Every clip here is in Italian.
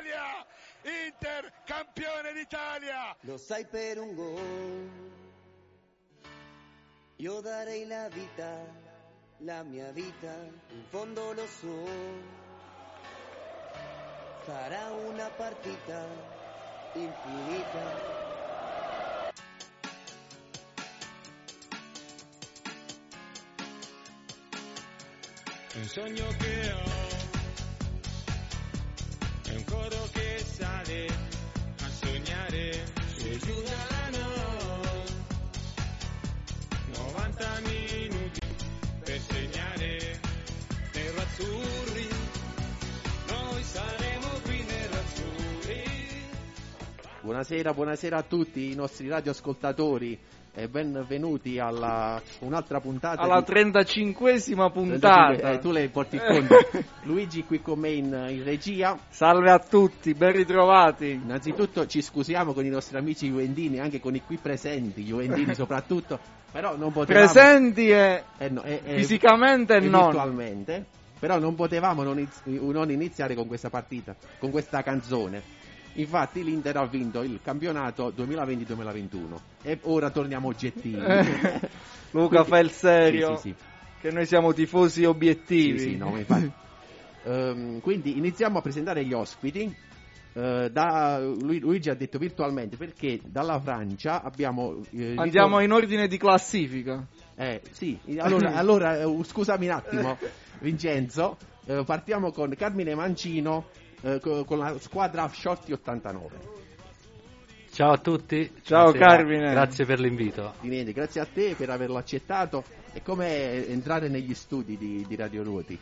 Italia! Inter campione d'Italia! Lo sai, per un gol io darei la vita, la mia vita, in fondo lo so. Sarà una partita infinita. Un sogno che ho, è un coro che sale a sognare su e giù dalla no. 90 minuti per segnare nerazzurri, noi saremo qui nerazzurri. Buonasera a tutti i nostri radioascoltatori e benvenuti alla un'altra puntata, alla 35esima puntata. Tu le porti il conto. Luigi qui con me in regia. Salve a tutti, ben ritrovati. Innanzitutto ci scusiamo con i nostri amici juventini, anche con i qui presenti, juventini soprattutto, però non potevamo presenti fisicamente e non virtualmente, però non potevamo non iniziare con questa partita, con questa canzone. Infatti l'Inter ha vinto il campionato 2020-2021 e ora torniamo oggettivi. Luca, quindi, fa il serio, sì. Che noi siamo tifosi obiettivi. Sì, no, infatti. Quindi iniziamo a presentare gli ospiti. Luigi ha detto virtualmente perché dalla Francia abbiamo andiamo in ordine di classifica. Sì, allora scusami un attimo Vincenzo, partiamo con Carmine Mancino con la squadra Shorty 89. Ciao a tutti. Ciao Carmine. Grazie per l'invito. Niente, grazie a te per averlo accettato. E com'è entrare negli studi di Radio Ruoti?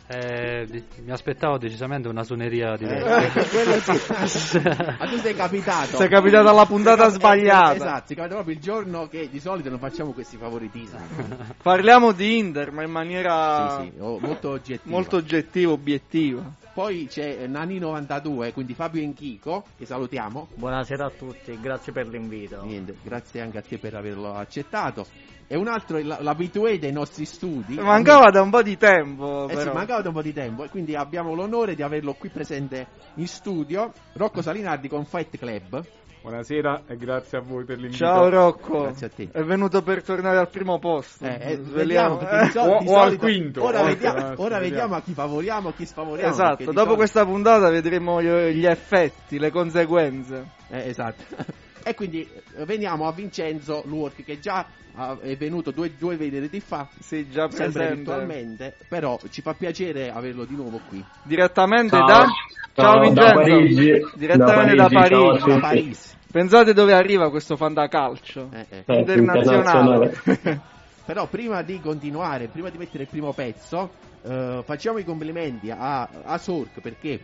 Mi aspettavo decisamente una suoneria diversa. Sì. Ma tu sei capitato. Sei capitato alla puntata sbagliata. Esatto, sei capitato proprio il giorno che di solito non facciamo questi favoritismi. Parliamo di Inter, ma in maniera molto oggettiva. Molto oggettiva, obiettiva. Poi c'è Nani92, quindi Fabio Enchico, che salutiamo. Buonasera a tutti, grazie per l'invito. Niente, grazie anche a te per averlo accettato. E un altro, l'abitué dei nostri studi. Mancava da un po' di tempo. Sì, mancava da un po' di tempo. E quindi abbiamo l'onore di averlo qui presente in studio. Rocco Salinardi con Fight Club. Buonasera e grazie a voi per l'invito. Ciao Rocco. Grazie a te. È venuto per tornare al primo posto. Vediamo o al quinto. Ora vediamo a chi favoriamo, a chi sfavoriamo. Esatto, dopo questa puntata vedremo gli effetti, le conseguenze. Esatto. E quindi veniamo a Vincenzo Luorchi, che già è venuto due venerdì fa. Sì, già sempre virtualmente, però ci fa piacere averlo di nuovo qui. Direttamente Ciao Vincenzo. Da Parigi. Direttamente da Parigi. Da Parigi. Pensate dove arriva questo fantacalcio internazionale. Però prima di continuare, prima di mettere il primo pezzo, facciamo i complimenti a Sork, perché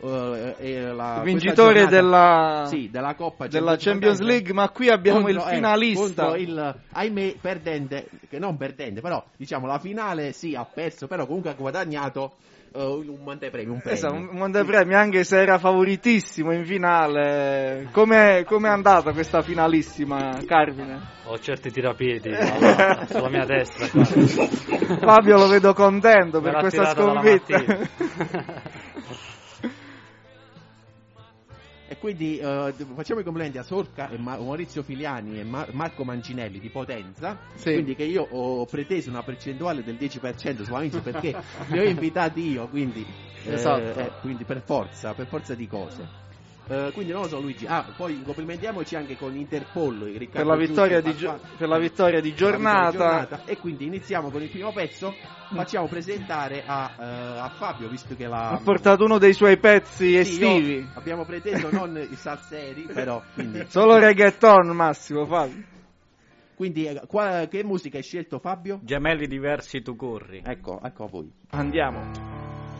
il vincitore della Coppa della Champions League, ma qui abbiamo il finalista contro il, ahimè, perdente, che non perdente, però diciamo la finale ha perso, però comunque ha guadagnato un montepremio, un premio. Esatto, un montepremio, anche se era favoritissimo in finale. Com'è andata questa finalissima, Carmine? Ho certi tirapiedi sulla mia destra. Fabio lo vedo contento per questa sconfitta. E quindi facciamo i complimenti a Sorca e Maurizio Filiani e Marco Mancinelli di Potenza. Sì. Quindi che io ho preteso una percentuale del 10% solamente perché li ho invitati io, quindi, esatto. Quindi per forza di cose. Quindi non lo so, Luigi. Poi complimentiamoci anche con Interpol per la vittoria di giornata. E quindi iniziamo con il primo pezzo. Facciamo presentare a Fabio, visto che ha portato uno dei suoi pezzi estivi. Abbiamo preteso non i salseri, però quindi solo reggaeton, Massimo. Fabio. Quindi che musica hai scelto, Fabio? Gemelli diversi tu corri. Ecco a voi. Andiamo.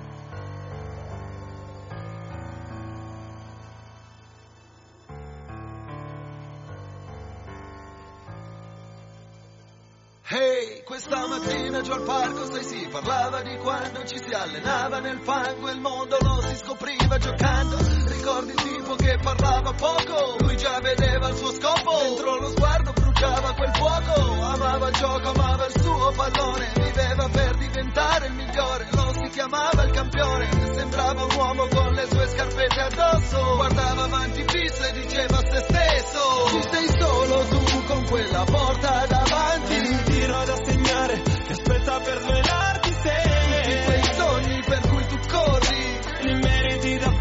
Hey, questa mattina giù al parco si parlava di quando ci si allenava nel fango e il mondo lo si scopriva giocando. Ricordi il tipo che parlava poco, lui già vedeva il suo scopo, dentro lo sguardo bruciava quel fuoco. Amava il gioco, amava il suo pallone, viveva per diventare il migliore, lo si chiamava il campione. Sembrava un uomo con le sue scarpette addosso,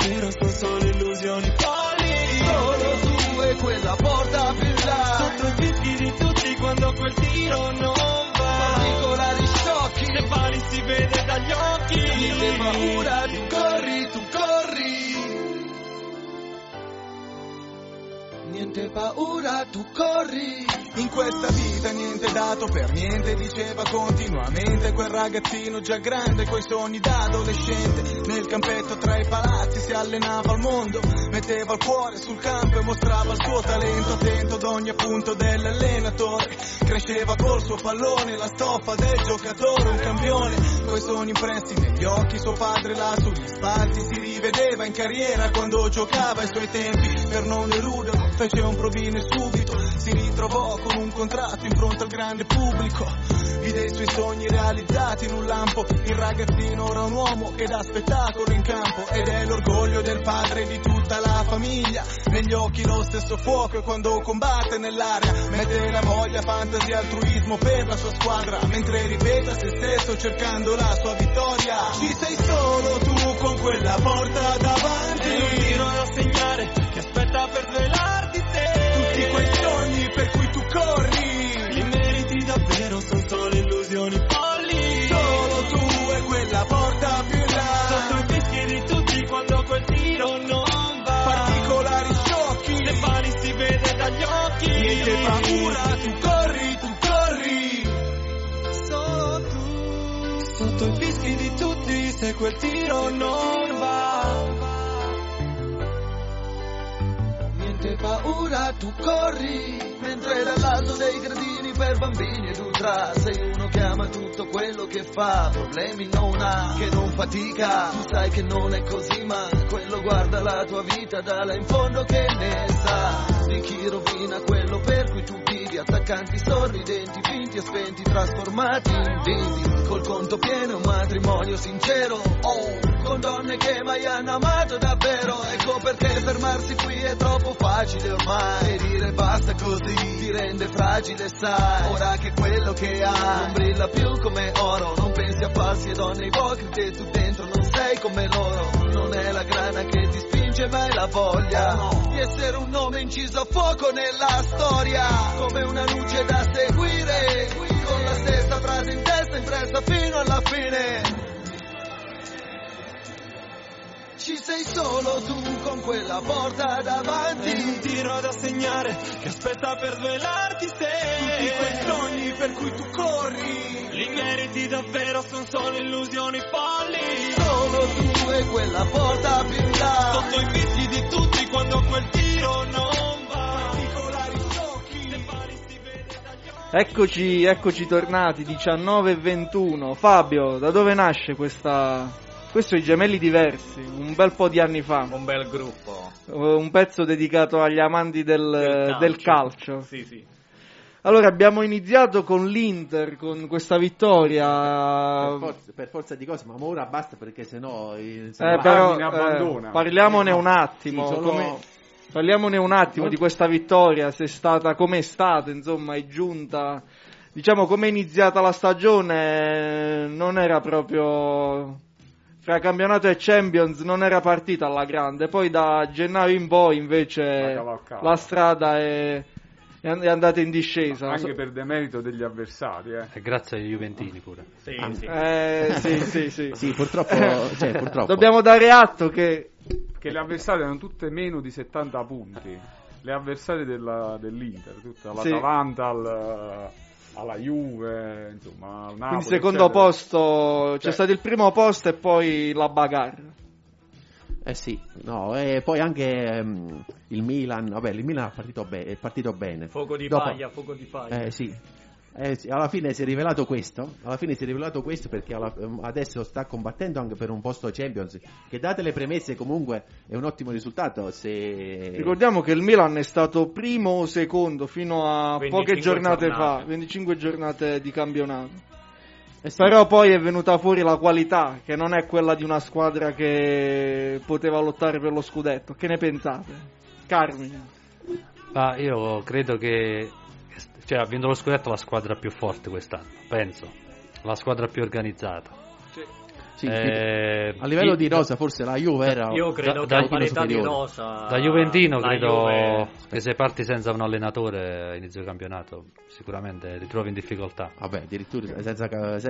davvero sono solo illusioni folli. Solo tu e quella porta più in là, Sotto i fischi di tutti quando quel tiro non va. particolari sciocchi, Le mani si vede dagli occhi. niente paura, tu corri, tu corri. Niente paura, tu corri. In questa vita niente dato per niente, diceva continuamente quel ragazzino già grande coi sogni da adolescente. Nel campetto tra i palazzi si allenava al mondo, metteva il cuore sul campo e mostrava il suo talento, attento ad ogni appunto dell'allenatore. Cresceva col suo pallone, la stoffa del giocatore, un campione coi sogni impressi negli occhi. Suo padre là sugli spalti si rivedeva in carriera quando giocava ai suoi tempi. Per non deluderlo fece un provino e subito si ritrovò con un contratto in fronte al grande pubblico. Vide i suoi sogni realizzati in un lampo. Il ragazzino ora è un uomo che dà spettacolo in campo ed è l'orgoglio del padre e di tutta la famiglia. Negli occhi lo stesso fuoco e quando combatte nell'aria mette la voglia, fantasia, altruismo per la sua squadra, mentre ripete a se stesso cercando la sua vittoria. Ci sei solo tu con quella porta davanti, E un tiro da segnare che aspetta per svelarti te. tutti quei sogni per cui tu corri. Li meriti davvero, sono solo illusioni folli. Solo tu e quella porta più in Sotto là, i fischi di tutti quando quel tiro non va. particolari sciocchi, Le mani si vede dagli occhi. niente paura, tu corri, tu corri. Solo tu. Sotto i fischi di tutti se quel tiro non va. Niente paura, tu corri. Mentre dall'alto dei gradini per bambini ed ultra sei uno che ama tutto quello che fa, problemi non ha, che non fatica. Tu sai che non è così, ma quello guarda la tua vita dalla in fondo che ne sa di chi rovina quello per cui tu vivi. Attaccanti sorridenti, finti e spenti, trasformati in vivi, col conto pieno, un matrimonio sincero, con donne che mai hanno amato davvero. Ecco perché fermarsi qui è troppo facile ormai, e dire basta così ti rende fragile, sai. Ora che quello che ha non brilla più come oro, non pensi a falsi e donne ipocrite, tu dentro non sei come loro. Non è la grana che ti spinge ma è la voglia di essere un nome inciso a fuoco nella storia, come una luce da seguire, con la stessa frase in testa impressa fino alla fine. Ci sei solo tu con quella porta davanti, E un tiro da segnare che aspetta per svelarti Tutti se. quei sogni per cui tu corri. Li meriti davvero, sono solo illusioni folli. solo tu e quella porta più in là, Sotto i fischi di tutti quando quel tiro non va. Particolari sciocchi, Le mani si vede dagli occhi. Eccoci tornati, 19:21. Fabio, da dove nasce questa... Questo i Gemelli Diversi, un bel po' di anni fa. Un bel gruppo. Un pezzo dedicato agli amanti del calcio. Sì. Allora, abbiamo iniziato con l'Inter, con questa vittoria. Per forza di cose, ma ora basta perché sennò Però, ne abbandona. parliamone un attimo. Sì, Parliamone un attimo di questa vittoria, se è stata, com'è stata, insomma, è giunta. Diciamo, come è iniziata la stagione, non era proprio... Fra campionato e Champions non era partita alla grande, poi da gennaio in poi invece la strada è andata in discesa. Anche per demerito degli avversari, E grazie ai Juventini pure. Sì. Sì, purtroppo, purtroppo. Dobbiamo dare atto che le avversarie erano tutte meno di 70 punti. Le avversarie dell'Inter, tutta l'Atalanta, alla Juve, insomma, al Napoli. quindi secondo eccetera. posto c'è stato il primo posto e poi la bagarre. Sì, no, e poi anche il Milan, vabbè, il Milan è partito bene. Fuoco di Dopo- paglia, fuoco di paglia. Sì. Sì, alla fine si è rivelato questo. Perché adesso sta combattendo anche per un posto Champions. Che date le premesse, comunque è un ottimo risultato. Ricordiamo che il Milan è stato primo o secondo fino a 25 poche giornate giornate. fa, 25 giornate di campionato. Sì. Però poi è venuta fuori la qualità, che non è quella di una squadra che poteva lottare per lo scudetto. Che ne pensate? Carmine. Ma io credo che ha vinto lo scudetto la squadra più forte quest'anno, penso, la squadra più organizzata. Sì, a livello di rosa forse la Juve era... Io credo che a parità di rosa... Da Juventino credo Juve... che se parti senza un allenatore a inizio campionato sicuramente ti trovi in difficoltà. Vabbè, addirittura senza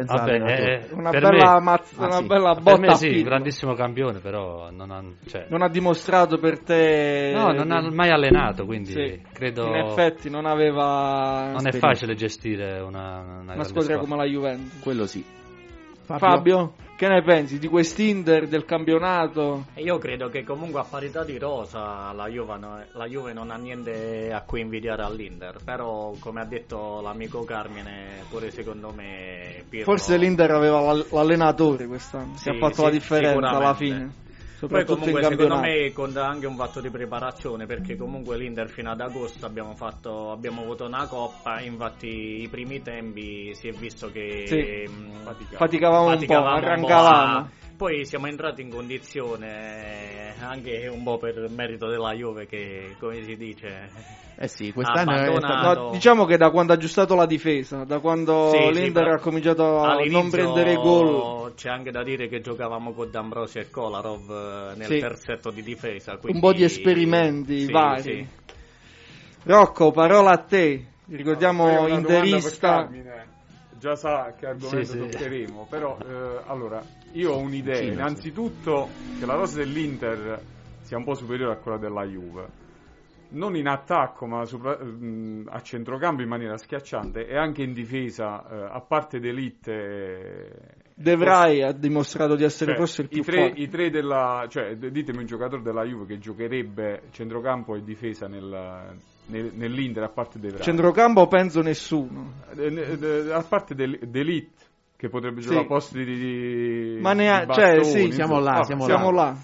una bella botta. Per me sì, un grandissimo campione, però non ha dimostrato per te... No, non ha mai allenato, quindi credo... In effetti non aveva... Non è facile gestire una squadra come la Juventus. Quello sì. Fabio, che ne pensi di quest'Inter, del campionato? Io credo che comunque a parità di rosa la Juve non ha niente a cui invidiare all'Inter, però come ha detto l'amico Carmine, pure secondo me Pirlo... Forse l'Inter aveva l'allenatore quest'anno, che ha fatto la differenza alla fine. Poi comunque secondo me conta anche un fatto di preparazione, perché comunque l'Inter fino ad agosto abbiamo avuto una coppa, infatti i primi tempi si è visto che faticavamo un po', arrancavamo. Poi siamo entrati in condizione anche un po' per merito della Juve che, come si dice, sì, quest'anno diciamo che da quando ha aggiustato la difesa, da quando l'Inter ha cominciato a non prendere gol. C'è anche da dire che giocavamo con D'Ambrosio e Kolarov nel terzetto di difesa, quindi... un po' di esperimenti vari. Sì. Rocco, parola a te. Ricordiamo interista. Già sa che argomento toccheremo, però allora io ho un'idea. Innanzitutto che la rosa dell'Inter sia un po' superiore a quella della Juve, non in attacco ma a centrocampo in maniera schiacciante, e anche in difesa, a parte d'Elite. De Vrij ha dimostrato di essere forse il più forte. I tre ditemi un giocatore della Juve che giocherebbe centrocampo e difesa nell'Inter, a parte De Vrij. Centrocampo penso nessuno, a parte d'Elite che potrebbe giocare a posto di ma siamo là.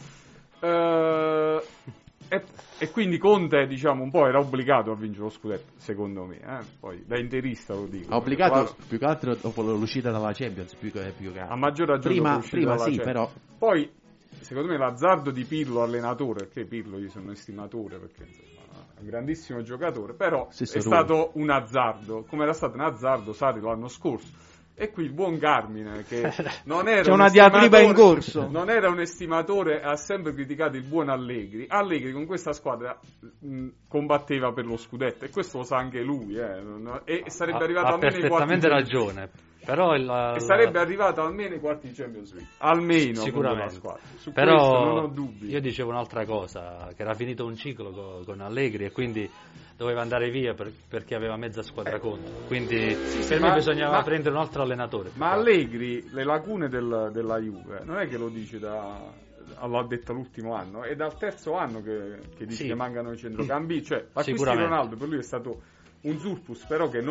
E quindi Conte, diciamo, un po' era obbligato a vincere lo scudetto, secondo me. Poi da interista lo dico. Obbligato più che altro dopo l'uscita dalla Champions, più che a maggior ragione prima sì, però. Poi, secondo me, l'azzardo di Pirlo allenatore, perché Pirlo io sono un estimatore, perché insomma è un grandissimo giocatore, però stato un azzardo, come era stato un azzardo Sarri l'anno scorso. E qui il buon Carmine, che non era c'è una diatriba in corso, non era un estimatore, ha sempre criticato il buon Allegri con questa squadra combatteva per lo scudetto, e questo lo sa anche lui, e sarebbe arrivato almeno ai quarti. Ha perfettamente ragione, però sarebbe arrivato almeno ai quarti di Champions League, almeno, sicuramente. Con la squadra. Su però questo non ho dubbi. Io dicevo un'altra cosa, che era finito un ciclo con Allegri e quindi doveva andare via perché aveva mezza squadra contro, quindi per me bisognava prendere un altro allenatore. Ma Allegri le lacune della Juve non è che lo dice l'ha detto l'ultimo anno, è dal terzo anno che dice che mancano i centrocampi, cioè l'acquisto di Ronaldo per lui è stato un surplus, però che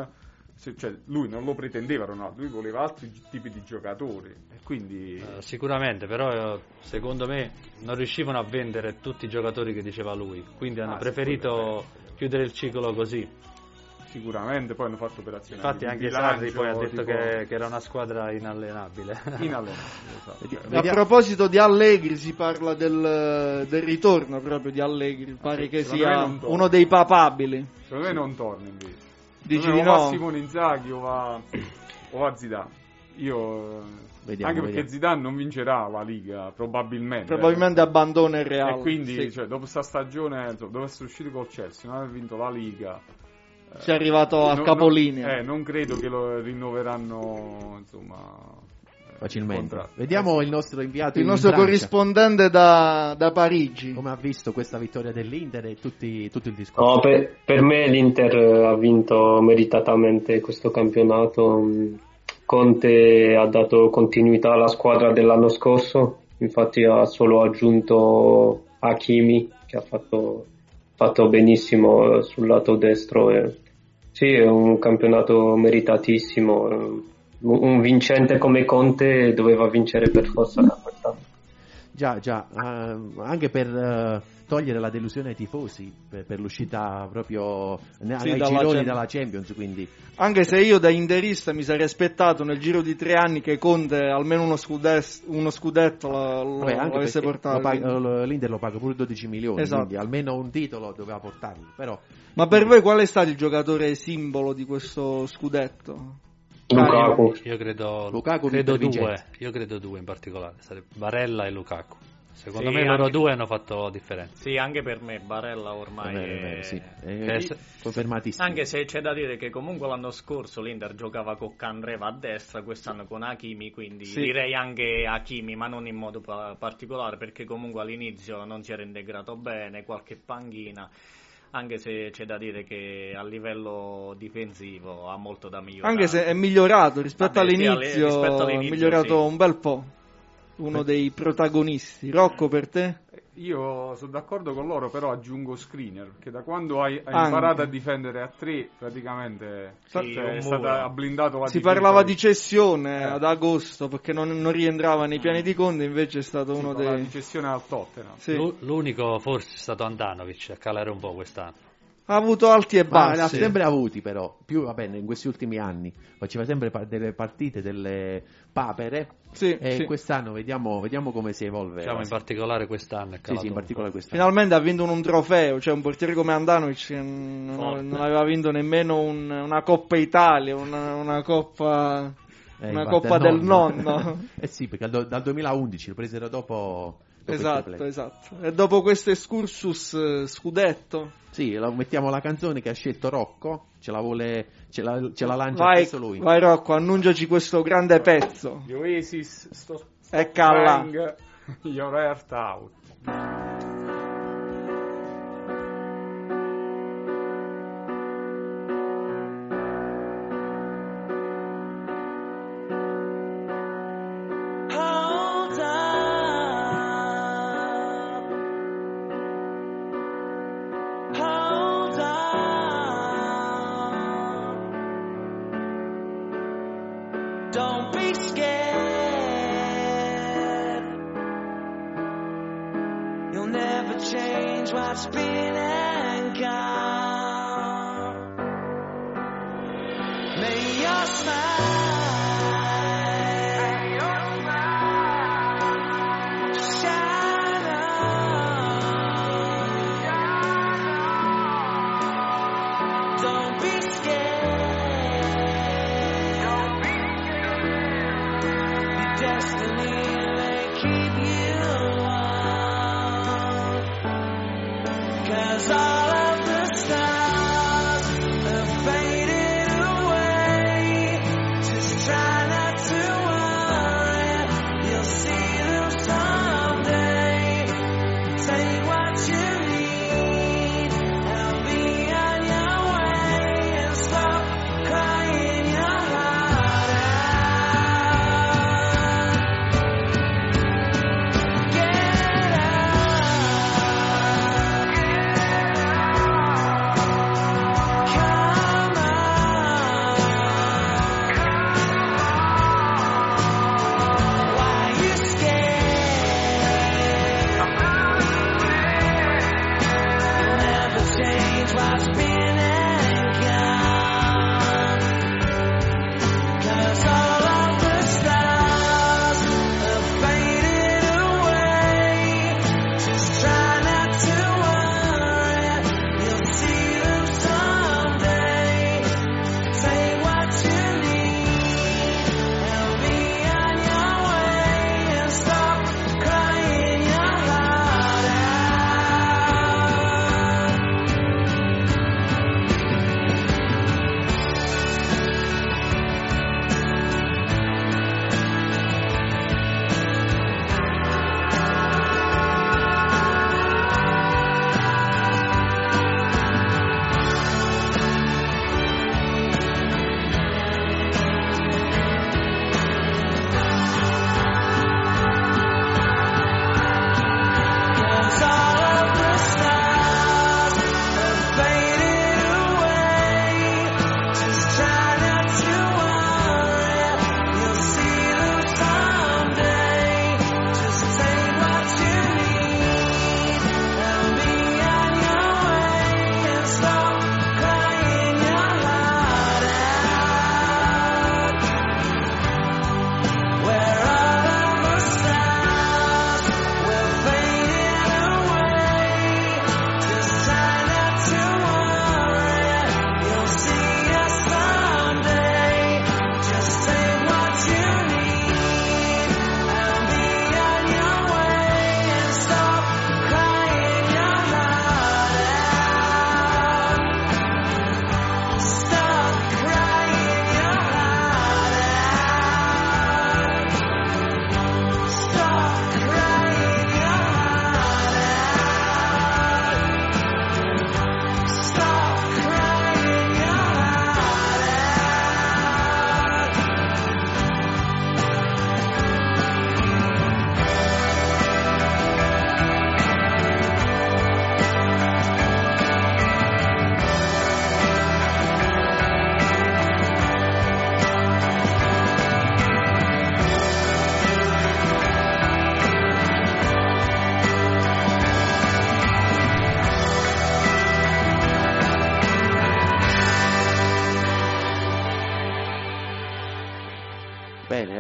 lui non lo pretendeva Ronaldo, lui voleva altri tipi di giocatori, e quindi sicuramente, però secondo me non riuscivano a vendere tutti i giocatori che diceva lui, quindi hanno preferito chiudere il ciclo così. Sicuramente, poi hanno fatto operazioni. Infatti anche Sarri poi ha detto che era una squadra inallenabile. Esatto. A proposito di Allegri, si parla del ritorno proprio di Allegri, pare che sia uno dei papabili. Secondo me non torna invece. Dici di no? Va Simone Inzaghi o va Zidane. Anche perché Zidane non vincerà la Liga, probabilmente abbandona il Real, e quindi dopo questa stagione dove essere uscito col Chelsea, non aver vinto la Liga, si è arrivato a capolinea. Non credo che lo rinnoveranno, insomma, facilmente. Vediamo il nostro inviato, il nostro corrispondente da Parigi, come ha visto questa vittoria dell'Inter e tutto il discorso. Per me l'Inter ha vinto meritatamente questo campionato. Conte ha dato continuità alla squadra dell'anno scorso, infatti ha solo aggiunto Hakimi, che ha fatto benissimo sul lato destro. Sì, è un campionato meritatissimo. Un vincente come Conte doveva vincere per forza quest'anno. Già, anche per togliere la delusione ai tifosi per l'uscita proprio ai gironi dalla Champions, quindi. Anche se io da interista mi sarei aspettato nel giro di 3 anni che Conte almeno uno scudetto l'avesse portato. L'Inter lo paga pure 12 milioni, esatto. Quindi almeno un titolo doveva portarlo. Però. Ma per voi qual è stato il giocatore simbolo di questo scudetto? Lukaku. Io credo Lukaku due. Io credo due in particolare. Barella e Lukaku. Secondo me loro due hanno fatto differenza. Sì, anche per me Barella ormai è confermatissimo. Anche se c'è da dire che comunque l'anno scorso l'Inter giocava con Candreva a destra, quest'anno con Hakimi, quindi direi anche Hakimi, ma non in modo particolare, perché comunque all'inizio non si era integrato bene, qualche panchina. Anche se c'è da dire che a livello difensivo ha molto da migliorare. Anche se è migliorato rispetto all'inizio, è migliorato un bel po'. Uno dei protagonisti. Rocco, per te? Io sono d'accordo con loro, però aggiungo Skriniar, perché da quando hai imparato a difendere a 3 praticamente è stata blindato la difesa. Si parlava di cessione ad agosto perché non rientrava nei piani di Conte, invece è stato uno dei... La cessione al Tottenham. L'unico forse è stato Andanovic a calare un po' quest'anno. Ha avuto alti e bassi. Ne ha sempre avuti, però più in questi ultimi anni faceva sempre delle partite, delle papere, e quest'anno vediamo come si evolve. Diciamo in particolare quest'anno è calato in particolare quest'anno. Finalmente ha vinto un trofeo, cioè un portiere come Andanovic che non aveva vinto nemmeno una Coppa Italia, una Coppa del nonno. Sì, perché dal 2011 lo presero dopo esatto. E dopo questo excursus scudetto, mettiamo la canzone che ha scelto Rocco, ce la lancia stesso lui. Vai Rocco, annunciaci questo grande pezzo. Gli Oasis, sto crying your heart out.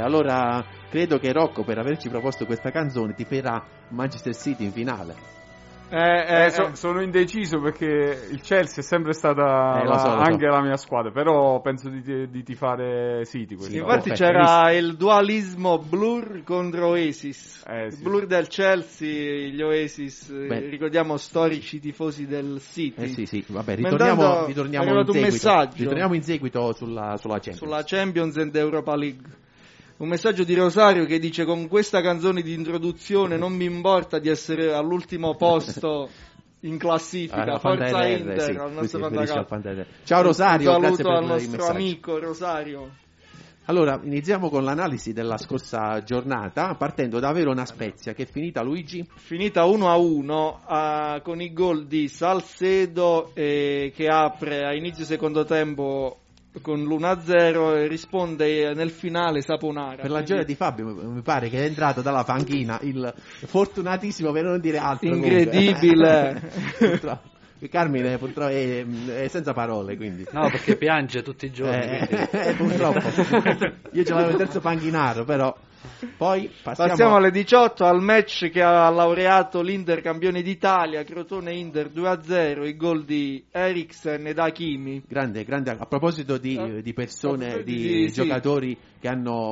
allora credo che Rocco, per averci proposto questa canzone, ti farà Manchester City in finale. Sono indeciso perché il Chelsea è sempre stata lo so. anche la mia squadra, però penso di tifare City. Sì, infatti c'era il dualismo Blur contro Oasis. Sì. Blur del Chelsea, gli Oasis, ricordiamo, storici tifosi del City. Sì, vabbè, ritorniamo in seguito sulla Champions. Sulla Champions and Europa League. Un messaggio di Rosario che dice: con questa canzone di introduzione non mi importa di essere all'ultimo posto in classifica. Forza Inter, al nostro fantacalcio. Ciao Rosario, un grazie saluto per al il nostro messaggio. amico Rosario. Allora, iniziamo con l'analisi della scorsa giornata, partendo da Verona Spezia, che è finita, Luigi? Finita 1-1 con i gol di Salcedo che apre a inizio secondo tempo con l'1-0 e risponde nel finale Saponara. Per la gioia di Fabio mi pare che è entrato dalla panchina il fortunatissimo, per non dire altro, incredibile. Carmine purtroppo è senza parole, quindi. No, perché piange tutti i giorni. Purtroppo. Io ce l'avevo il terzo panchinaro, però. Poi passiamo alle 18, al match che ha laureato l'Inter campione d'Italia, Crotone Inter 2-0, i gol di Eriksen ed Hakimi. Grande, a proposito di persone, di giocatori che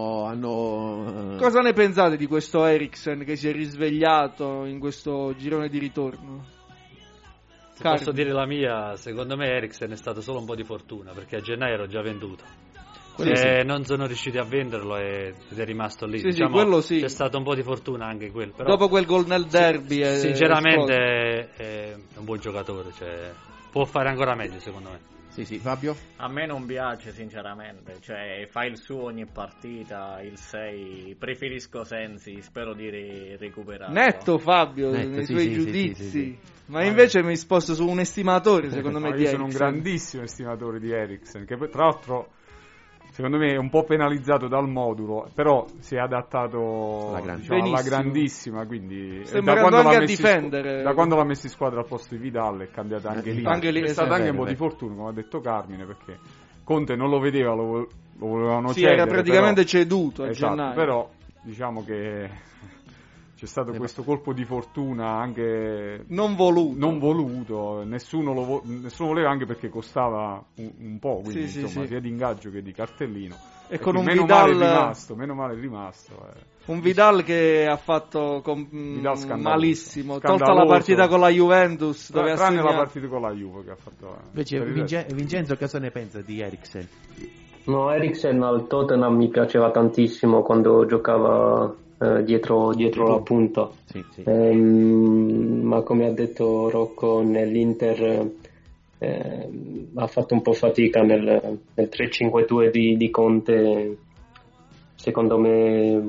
hanno Cosa ne pensate di questo Eriksen che si è risvegliato in questo girone di ritorno? Se posso dire la mia, secondo me Eriksen è stato solo un po' di fortuna, perché a gennaio ero già venduto. Non sono riusciti a venderlo ed è rimasto lì. Diciamo, quello sì. C'è stato un po' di fortuna anche quello. Però, dopo quel gol nel derby, sinceramente è un buon giocatore, cioè, può fare ancora meglio secondo me. Sì, Fabio? A me non piace sinceramente, cioè fa il suo ogni partita, il 6, preferisco Sensi, spero di recuperarlo. Netto Fabio nei suoi giudizi. Sì. Ma invece mi sposto su un estimatore secondo me di Eriksen. Io sono un grandissimo estimatore di Eriksen, che tra l'altro secondo me è un po' penalizzato dal modulo, però si è adattato alla grandissima, quindi sembrando anche a difendere. Da quando l'ha messo in squadra al posto di Vidal è cambiata anche lì. È stata anche un po' di fortuna, come ha detto Carmine, perché Conte non lo vedeva, lo volevano cedere. Era praticamente ceduto a gennaio. Però diciamo che c'è stato questo colpo di fortuna anche non voluto, nessuno voleva, anche perché costava un po', quindi sia di ingaggio che di cartellino. E con un meno Vidal male è rimasto. Un Vidal che ha fatto malissimo, tolta la partita con la Juventus, tranne la partita con la Juve che ha fatto. Invece Vincenzo, cosa ne pensa di Eriksen? No, Eriksen al Tottenham mi piaceva tantissimo quando giocava dietro la punta. Sì. Ma come ha detto Rocco, nell'Inter ha fatto un po' fatica nel 3-5-2 di Conte. Secondo me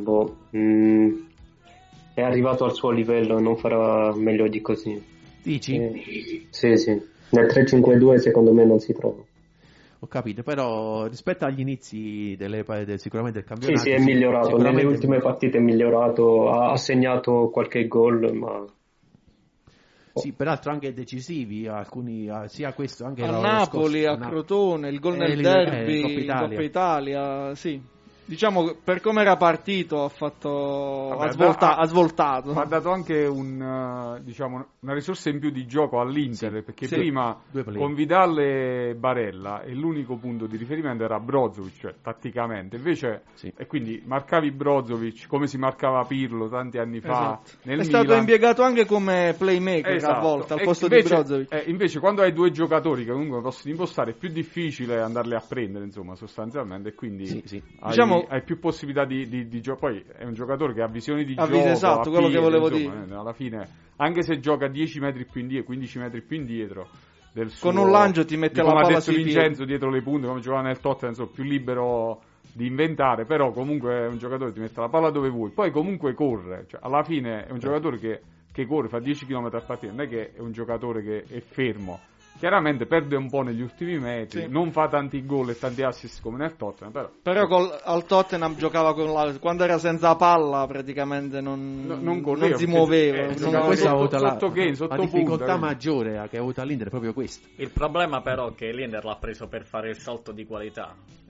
è arrivato al suo livello, non farà meglio di così. Dici? Sì, nel 3-5-2 secondo me non si trova. Ho capito, però rispetto agli inizi sicuramente del campionato... Sì, è migliorato, nelle ultime partite è migliorato, ha segnato qualche gol, ma... Sì, peraltro anche decisivi, alcuni, sia questo anche a Napoli, a Crotone, il gol nel derby, in Coppa Italia, sì. Diciamo, per come era partito, ha svoltato. Ha dato anche una risorsa in più di gioco all'Inter, perché prima con Vidal e Barella e l'unico punto di riferimento era Brozovic, cioè tatticamente. Invece, e quindi marcavi Brozovic come si marcava Pirlo tanti anni fa nel Milan. Stato impiegato anche come playmaker a volte al posto di Brozovic. Invece quando hai due giocatori che comunque possono impostare è più difficile andarli a prendere, insomma, sostanzialmente, e quindi hai più possibilità di gioco. Poi è un giocatore che ha visioni di gioco, esatto, quello che volevo dire. Alla fine, anche se gioca 10 metri più indietro, 15 metri più indietro del suo, con un lancio ti mette la palla sui piedi. Come ha detto Vincenzo, dietro le punte, come giocava nel Tottenham, più libero di inventare, però comunque è un giocatore che ti mette la palla dove vuoi, poi comunque corre, cioè alla fine è un giocatore che corre, fa 10 km a partita, non è che è un giocatore che è fermo. Chiaramente perde un po' negli ultimi metri, non fa tanti gol e tanti assist come nel Tottenham, però al Tottenham giocava quando era senza palla praticamente non correva, si muoveva. Questa ha avuto la difficoltà maggiore che ha avuto all'Inter, proprio questo. Il problema però è che l'Inter l'ha preso per fare il salto di qualità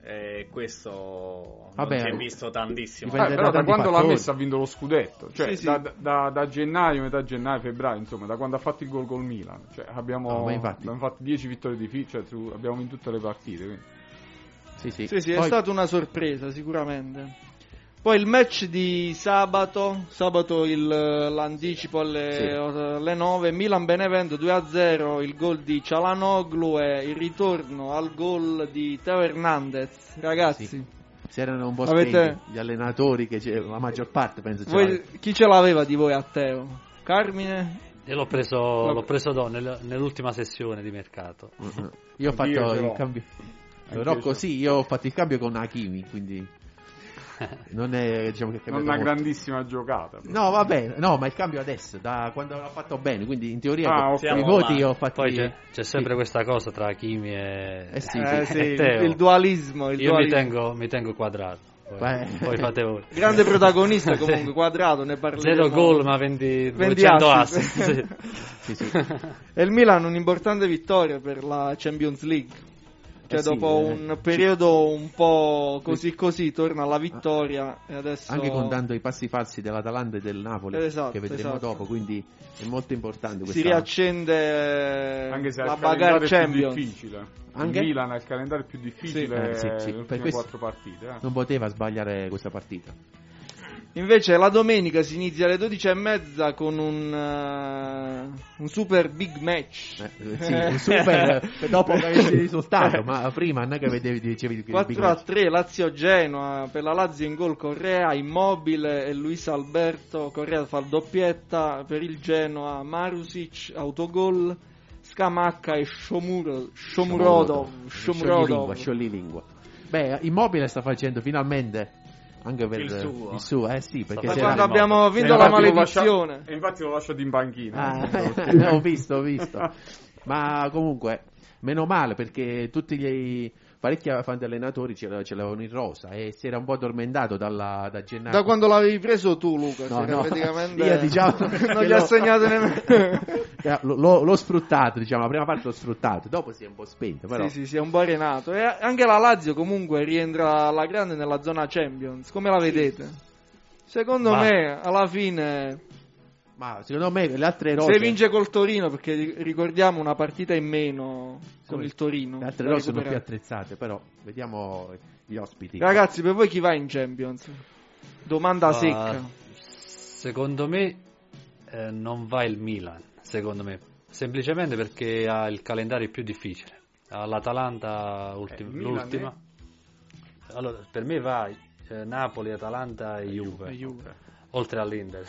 questo non si è visto tantissimo. Però da quando l'ha messo ha vinto lo scudetto, cioè da gennaio, metà gennaio, febbraio, insomma, da quando ha fatto il gol col Milan, cioè abbiamo fatto 10 vittorie di fila, cioè, abbiamo vinto tutte le partite, quindi. Sì, poi... è stata una sorpresa sicuramente. Poi il match di sabato l'anticipo alle 9, Milan-Benevento 2-0, il gol di Çalhanoğlu e il ritorno al gol di Teo Hernandez. Ragazzi, si erano un po' spenti gli allenatori, che la maggior parte penso chi ce l'aveva di voi a Teo? Carmine? Io l'ho preso nell'ultima sessione di mercato. Io ho fatto il cambio. Rocco, io ho fatto il cambio con Hakimi, quindi non è, diciamo, che non una grandissima giocata. No, va bene, ma il cambio adesso, da quando l'ha fatto bene, quindi in teoria i voti ho fatti. Poi c'è sempre questa cosa tra Hakimi e Teo. Il dualismo. Io mi tengo Quadrato. Poi fate voi. Grande protagonista comunque, Quadrato, ne parleremo. 0 gol ma 200 assist. Sì. E il Milan un'importante vittoria per la Champions League. Cioè dopo un periodo un po' così torna alla vittoria e adesso anche contando i passi falsi dell'Atalanta e del Napoli, che vedremo dopo, quindi è molto importante si riaccende anche se la bagarre Champions. Difficile. Anche? Il Milan ha il calendario più difficile per queste 4 partite. Non poteva sbagliare questa partita. Invece la domenica si inizia alle 12:30 con un super big match. Un super dopo che avessi il risultato, ma prima non è che dicevi 4-3 Lazio-Genoa, per la Lazio in gol Correa, Immobile e Luis Alberto. Correa fa il doppietta, per il Genoa Marusic, autogol, Scamacca e Shomurodov. Scioglilingua. Beh, Immobile sta facendo finalmente anche per il suo, perché quando abbiamo vinto la maledizione e infatti l'ho lasciato in banchina. Ho visto. Ma comunque meno male, perché parecchi allenatori ce l'avevano in rosa e si era un po' addormentato da gennaio. Da quando l'avevi preso tu, Luca? Praticamente io, diciamo, non gli ha segnato nemmeno. L'ho sfruttato, diciamo, la prima parte l'ho sfruttato, dopo si è un po' spento, però. Sì, si è un po' arenato. E anche la Lazio comunque rientra alla grande nella zona Champions. Come la vedete? Secondo me alla fine. Ma secondo me le altre rose, se vince col Torino, perché ricordiamo una partita in meno con il Torino, le altre rose sono più attrezzate, però vediamo gli ospiti. Ragazzi, per voi chi va in Champions? Domanda secca. Secondo me non va il Milan, secondo me, semplicemente perché ha il calendario più difficile. L'Atalanta l'ultima. Allora, per me va Napoli, Atalanta e Juve. Oltre all'Inter.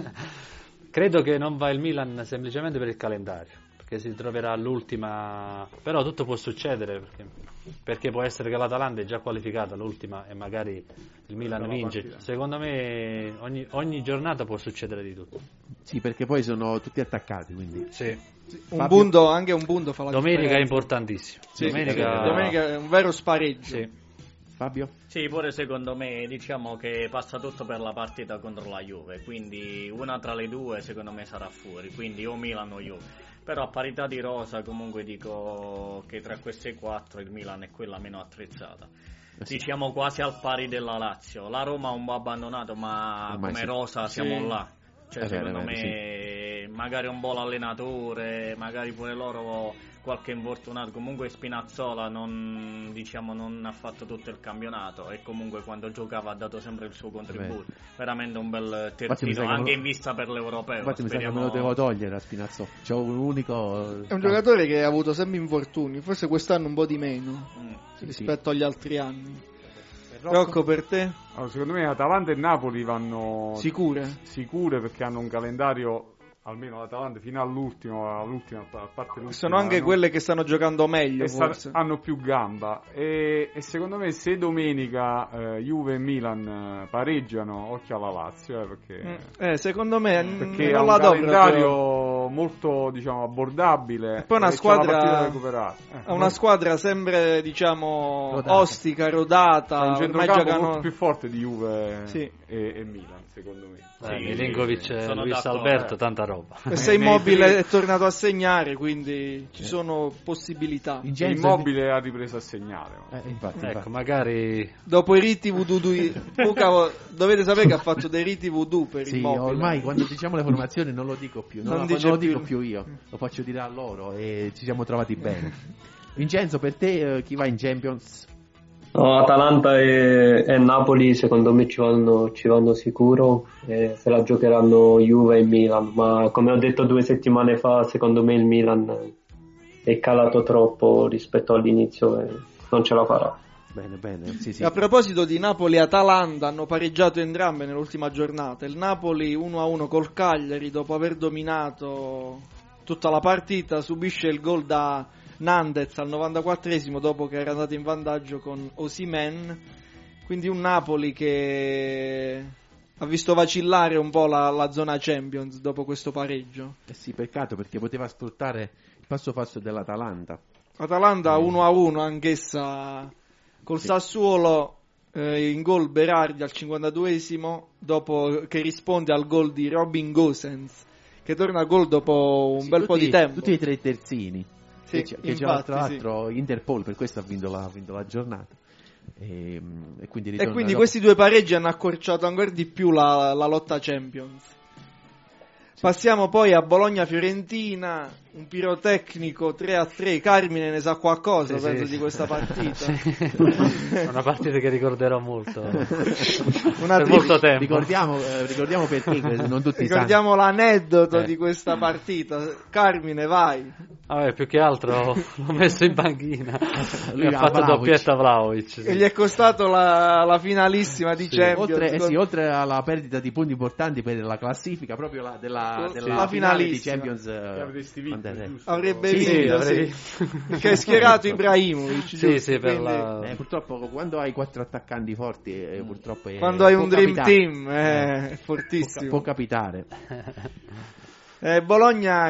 Credo che non va il Milan semplicemente per il calendario, perché si troverà all'ultima, però tutto può succedere, perché può essere che l'Atalanta è già qualificata all'ultima e magari il Milan vince. Secondo me ogni giornata può succedere di tutto. Sì, perché poi sono tutti attaccati, quindi. Sì. Un punto fa la domenica differenza. È importantissimo. Sì, domenica è un vero spareggio. Sì. Fabio? Sì, pure secondo me diciamo che passa tutto per la partita contro la Juve, quindi una tra le due secondo me sarà fuori, quindi o Milan o Juve. Però a parità di rosa comunque dico che tra queste 4 il Milan è quella meno attrezzata. Diciamo quasi al pari della Lazio. La Roma ha un po' abbandonato, ma ormai come rosa siamo là. Cioè secondo me magari un po' l'allenatore, magari pure loro qualche infortunato, comunque Spinazzola non ha fatto tutto il campionato e comunque quando giocava ha dato sempre il suo contributo. Veramente un bel terzino, anche in vista per l'Europeo. Infatti mi sa che me lo devo togliere a Spinazzola. C'ho un unico. È un giocatore che ha avuto sempre infortuni, forse quest'anno un po' di meno rispetto agli altri anni. Rocco, per te? Allora, secondo me Atalanta e Napoli vanno sicure perché hanno un calendario, almeno l'Atalanta fino all'ultima, a parte l'ultima, sono anche quelle che stanno giocando meglio, forse hanno più gamba e secondo me se domenica Juve e Milan pareggiano, occhio alla Lazio, perché secondo me perché non ha la un calendario molto, diciamo, abbordabile e poi una squadra da recuperare. Una squadra sempre, diciamo, ostica, rodata, è un centrocampo molto più forte di Juve e Milan. secondo me. Milinkovic e Luis Alberto, tanta roba. E se Immobile è tornato a segnare, quindi ci sono possibilità. Immobile ha ripreso a segnare. Ecco, magari dopo i riti voodoo dovete sapere che ha fatto dei riti voodoo per Immobile. Ormai quando diciamo le formazioni non lo dico più, non lo dico più io, lo faccio dire a loro e ci siamo trovati bene. Vincenzo, per te chi va in Champions? No, Atalanta e Napoli secondo me ci vanno sicuro, se la giocheranno Juve e Milan, ma come ho detto 2 settimane fa secondo me il Milan è calato troppo rispetto all'inizio e non ce la farà. Bene, sì. A proposito di Napoli e Atalanta, hanno pareggiato entrambe nell'ultima giornata. Il Napoli 1-1 col Cagliari, dopo aver dominato tutta la partita, subisce il gol da Nandez al 94esimo dopo che era andato in vantaggio con Osimhen. Quindi un Napoli che ha visto vacillare un po' la zona Champions dopo questo pareggio. Sì, peccato, perché poteva sfruttare il passo dell'Atalanta. Atalanta 1-1 anch'essa col Sassuolo, in gol Berardi al 52esimo dopo che risponde al gol di Robin Gosens, che torna a gol dopo un bel po' di tempo. Tutti e 3 terzini. Che c'era tra l'altro sì. Interpol, per questo ha vinto la giornata. E quindi questi 2 pareggi hanno accorciato ancora di più la lotta Champions. Passiamo poi a Bologna-Fiorentina, un pirotecnico 3-3. Carmine ne sa qualcosa, penso, di questa partita. Una partita che ricorderò molto. Per molto tempo. Ricordiamo perché non tutti ricordiamo l'aneddoto di questa partita. Carmine, vai. Più che altro l'ho messo in panchina. Lui ha fatto doppietta Vlahovic. E gli è costato la finalissima di Champions. Oltre alla perdita di punti importanti per la classifica, proprio della finale di Champions. Avrebbe vinto, perché è schierato Ibrahimovic. Sì, purtroppo quando hai 4 attaccanti forti, purtroppo quando hai un dream team è fortissimo. Può capitare. Bologna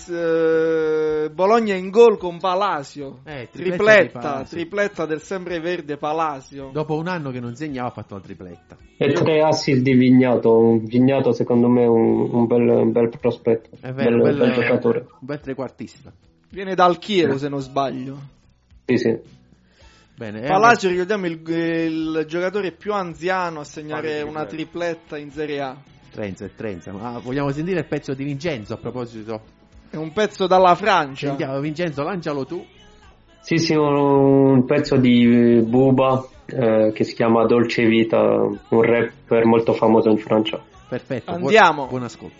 in gol con Palacio, tripletta del sempreverde Palacio. Dopo un anno che non segnava ha fatto la tripletta. E 3 assist di Vignato secondo me un bel prospetto, un bel giocatore, un bel trequartista. Viene dal Chievo se non sbaglio. Sì. Bene, Palacio, ricordiamo, il giocatore più anziano a segnare una tripletta in Serie A. Trenza. Ma vogliamo sentire il pezzo di Vincenzo a proposito? È un pezzo dalla Francia. Sentiamo, Vincenzo, lancialo tu. Sì, un pezzo di Booba che si chiama Dolce Vita, un rapper molto famoso in Francia. Perfetto, andiamo. Buon ascolto.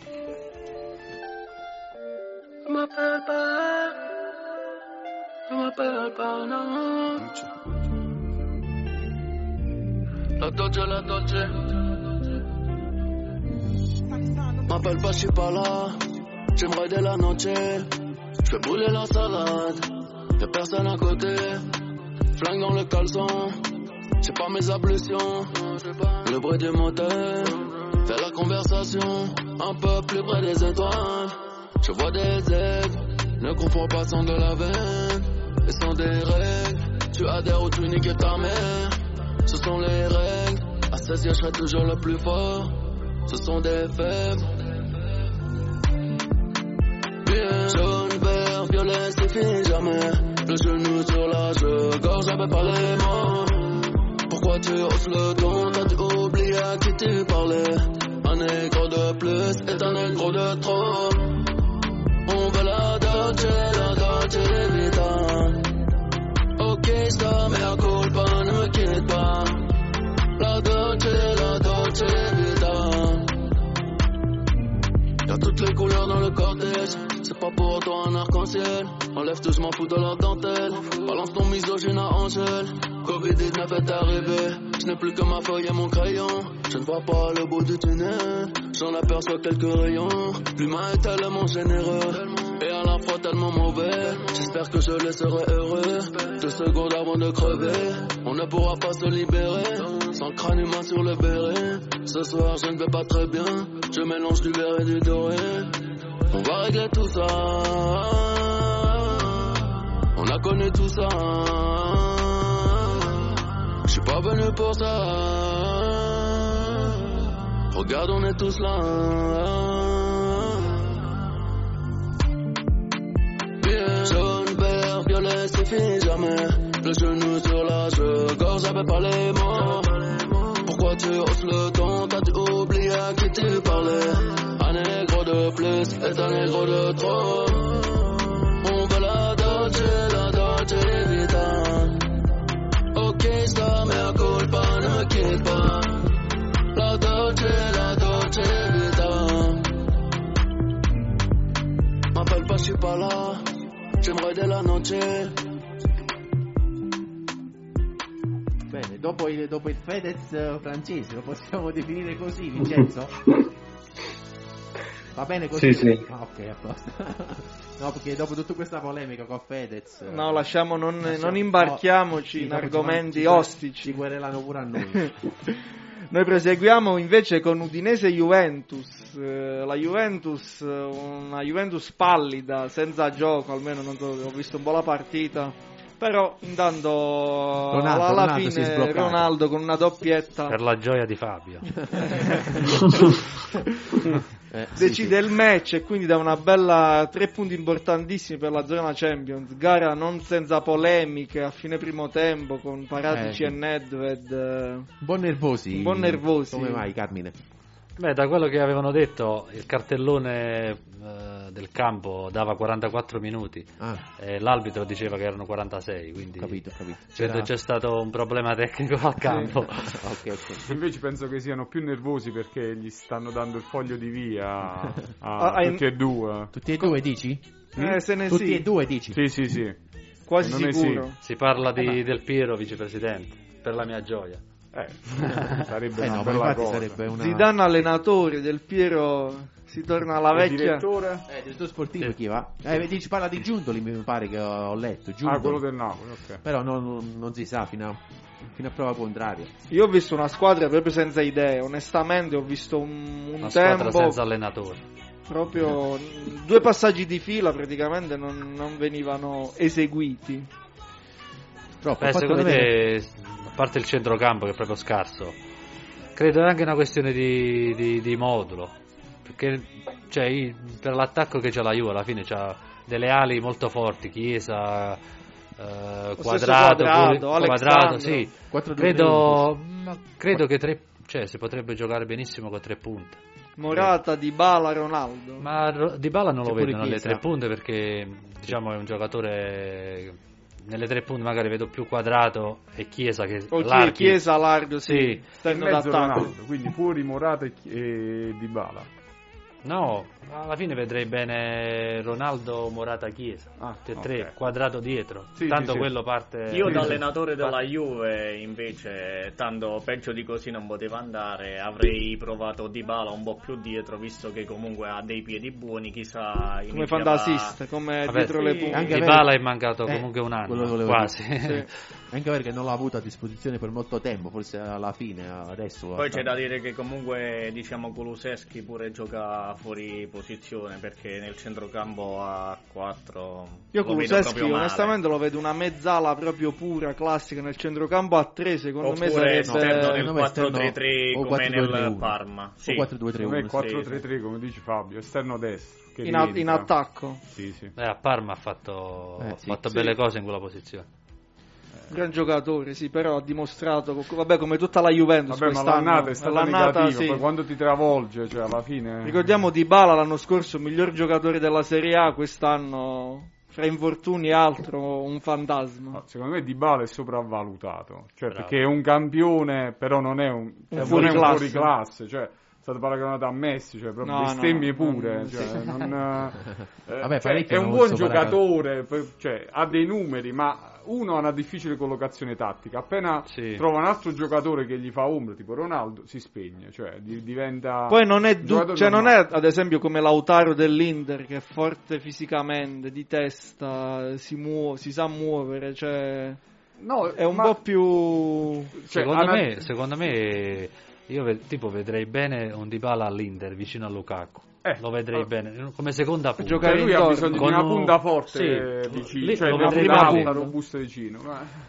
La dolce. M'appelle pas, j'suis pas là. J'aimerais de la noche. J'fais brûler la salade. Y'a personne à côté. Flingue dans le caleçon. J'ai pas mes ablutions. Le bruit du moteur fait la conversation. Un peu plus près des étoiles. Je vois des aigles. Ne confonds pas sans de la veine et sans des règles. Tu adhères ou tu niques ta mère. Ce sont les règles. À 16 ans, j'serai toujours le plus fort. Ce sont des faibles. Bien, jaune, vert, violet, c'est fini jamais. Le genou sur la gorge, j'avais pas les mots. Pourquoi tu hausses le ton? T'as-tu oublié à qui tu parlais? Un négro de plus est un négro de trop. On veut la Dolce Vita. Ok, ça, mais à culpa, ne me quitte pas. La Dolce Vita. Y'a toutes les couleurs dans le cortège. C'est pas pour toi un arc-en-ciel. Enlève tout, je m'en fous de la dentelle. Balance ton misogyne à Angèle. Covid-19 est arrivé. Je n'ai plus que ma feuille et mon crayon. Je ne vois pas le bout du tunnel. J'en aperçois quelques rayons. L'humain est tellement généreux et à la fois tellement mauvais. J'espère que je laisserai heureux 2 secondes avant de crever. On ne pourra pas se libérer sans le crâne humain sur le béret. Ce soir je ne vais pas très bien. Je mélange du vert et du doré. On va régler tout ça. On a connu tout ça. Je suis pas venu pour ça. Regarde, on est tous là. Yeah. Jaune, vert, violet, c'est fini jamais. Le genou sur la gorge, j'avais pas les mots. Pourquoi tu hausses le ton? T'as-tu oublié à qui tu parlais? Un négro de plus est un négro de trop. On veut la Dolce Vita. Ok, ça mea culpa, ne quitte pas. La Dolce Vita. M'appelle pas, j'suis pas là. J'aimerais de la noche. Bene, dopo il Fedez francese, lo possiamo definire così, Vincenzo? Va bene così? Sì. Ah, ok, a posto. No, perché dopo tutta questa polemica con Fedez... No, non imbarchiamoci in argomenti ostici. Ci querelano pure a noi. Noi proseguiamo invece con Udinese-Juventus. La Juventus, una Juventus pallida, senza gioco, almeno non so, ho visto un po' la partita. Però intanto alla fine Ronaldo con una doppietta per la gioia di Fabio decide il match e quindi dà una bella 3 punti importantissimi per la zona Champions. Gara non senza polemiche a fine primo tempo con Paratici e Nedved un po' nervosi. Come mai, Carmine? Beh, da quello che avevano detto, il cartellone del campo dava 44 minuti e l'arbitro diceva che erano 46, quindi capito. C'è stato un problema tecnico al campo. Okay. Invece penso che siano più nervosi perché gli stanno dando il foglio di via a tutti e due. Tutti e due dici? Tutti e due dici? Sì. Quasi sicuro. Si parla Del Piero vicepresidente, per la mia gioia. Sarebbe una bella cosa. Sarebbe una... Zidane allenatore, Del Piero si torna alla vecchia. Direttore sportivo chi va? Dici parla di Giuntoli, mi pare che ho letto. Giuntoli. Quello del Napoli, ok. Però non si sa fino a prova contraria. Io ho visto una squadra proprio senza idee, onestamente ho visto una squadra senza allenatore. Proprio 2 passaggi di fila praticamente non venivano eseguiti. Secondo me, a parte il centrocampo che è proprio scarso, credo è anche una questione di modulo, perché per l'attacco che c'ha la Juve alla fine c'ha delle ali molto forti, Chiesa, Quadrato, sì. Credo che si potrebbe giocare benissimo con 3 punte. Morata, Dybala, Ronaldo. Ma Dybala non lo vedo nelle 3 punte perché è un giocatore. Nelle 3 punte magari vedo più Quadrato e Chiesa che larghi. Chiesa largo, sì. In mezzo Ronaldo, quindi fuori Morata e Dybala. No, alla fine vedrei bene Ronaldo, Morata, Chiesa. 3, Quadrato dietro. Tanto quello parte. Io da allenatore della Juve invece, tanto peggio di così non poteva andare, avrei provato Dybala un po' più dietro, visto che comunque ha dei piedi buoni, chissà come fantasista, come dietro le punte. Dybala è mancato comunque un anno, quasi. Sì. Anche perché non l'ha avuto a disposizione per molto tempo, forse alla fine, adesso. Poi c'è da dire che comunque Kulusevski pure gioca fuori posizione, perché nel centrocampo a 4 io Kulusevski onestamente lo vedo una mezzala proprio pura, classica nel centrocampo a 3, secondo me sarebbe esterno nel 4-3-3 come nel Parma. Sì. O 4-2-3-1. 4-3-3 come dice Fabio, esterno destro che in attacco. Sì. A Parma ha fatto belle cose in quella posizione. Gran giocatore, sì, però ha dimostrato, come tutta la Juventus ma l'annata è stata negativa, poi quando ti travolge, alla fine. Ricordiamo Dybala l'anno scorso miglior giocatore della Serie A, quest'anno fra infortuni e altro un fantasma. Secondo me Dybala è sopravvalutato, perché è un campione, però non è un fuoriclasse, è stato paragonato a Messi, proprio bestemmie pure. È un buon giocatore, ha dei numeri, ma uno ha una difficile collocazione tattica. Appena trova un altro giocatore che gli fa ombra, tipo Ronaldo, si spegne, diventa. Poi non è ad esempio come Lautaro dell'Inter, che è forte fisicamente, di testa, si sa muovere, è un po' più. Secondo me. Io vedrei bene un Dybala all'Inter vicino a Lukaku. Lo vedrei bene come seconda punta. Lui ha bisogno di una punta forte vicino, una robusta vicino.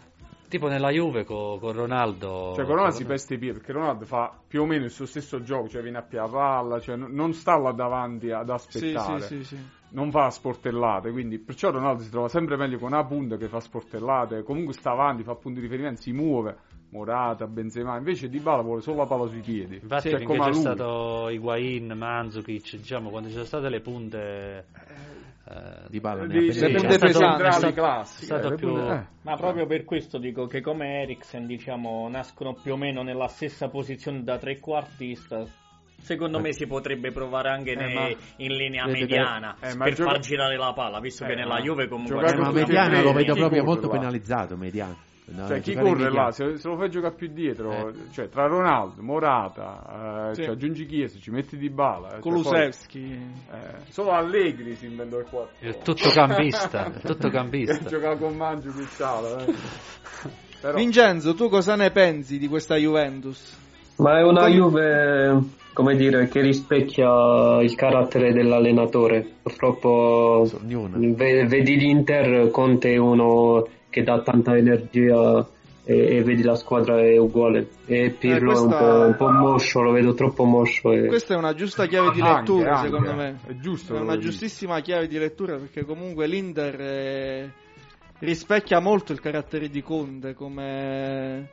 Tipo nella Juve con Ronaldo. Cioè con Ronaldo si peste i piedi, perché Ronaldo fa più o meno il suo stesso gioco, cioè viene a piedi palla, cioè non sta là davanti ad aspettare. Sì. Non fa sportellate, quindi perciò Ronaldo si trova sempre meglio con una punta che fa sportellate, comunque sta avanti, fa punti di riferimento, si muove. Morata, Benzema, invece Dybala vuole solo la palla sui piedi. Infatti cioè, finché c'è stato Higuain, Mandzukic, diciamo, quando ci sono state le punte Dybala le punte pesanti classiche, più... Ma proprio per questo dico che come Eriksen, diciamo, nascono più o meno nella stessa posizione da trequartista. Secondo me si potrebbe provare anche in linea mediana per far girare la palla, visto che nella Juve comunque ma mediana lo vedo proprio molto penalizzato, mediano. No, cioè chi corre là, se lo fai giocare più dietro, cioè tra Ronaldo, Morata, cioè, aggiungi Chiesa, ci metti Dybala, Kulusevski, solo Allegri si inventò il 4. È tutto campista, Giocava con Mandzukic. Però... Vincenzo, tu cosa ne pensi di questa Juventus? Ma è una Juve, come dire, che rispecchia il carattere dell'allenatore. Purtroppo vedi l'Inter, Conte è uno che dà tanta energia e vedi la squadra è uguale. E Pirlo è un po' moscio, lo vedo troppo moscio. Questa è una giusta chiave di lettura, secondo me. È giusto. È una giustissima chiave di lettura, perché comunque l'Inter rispecchia molto il carattere di Conte, come...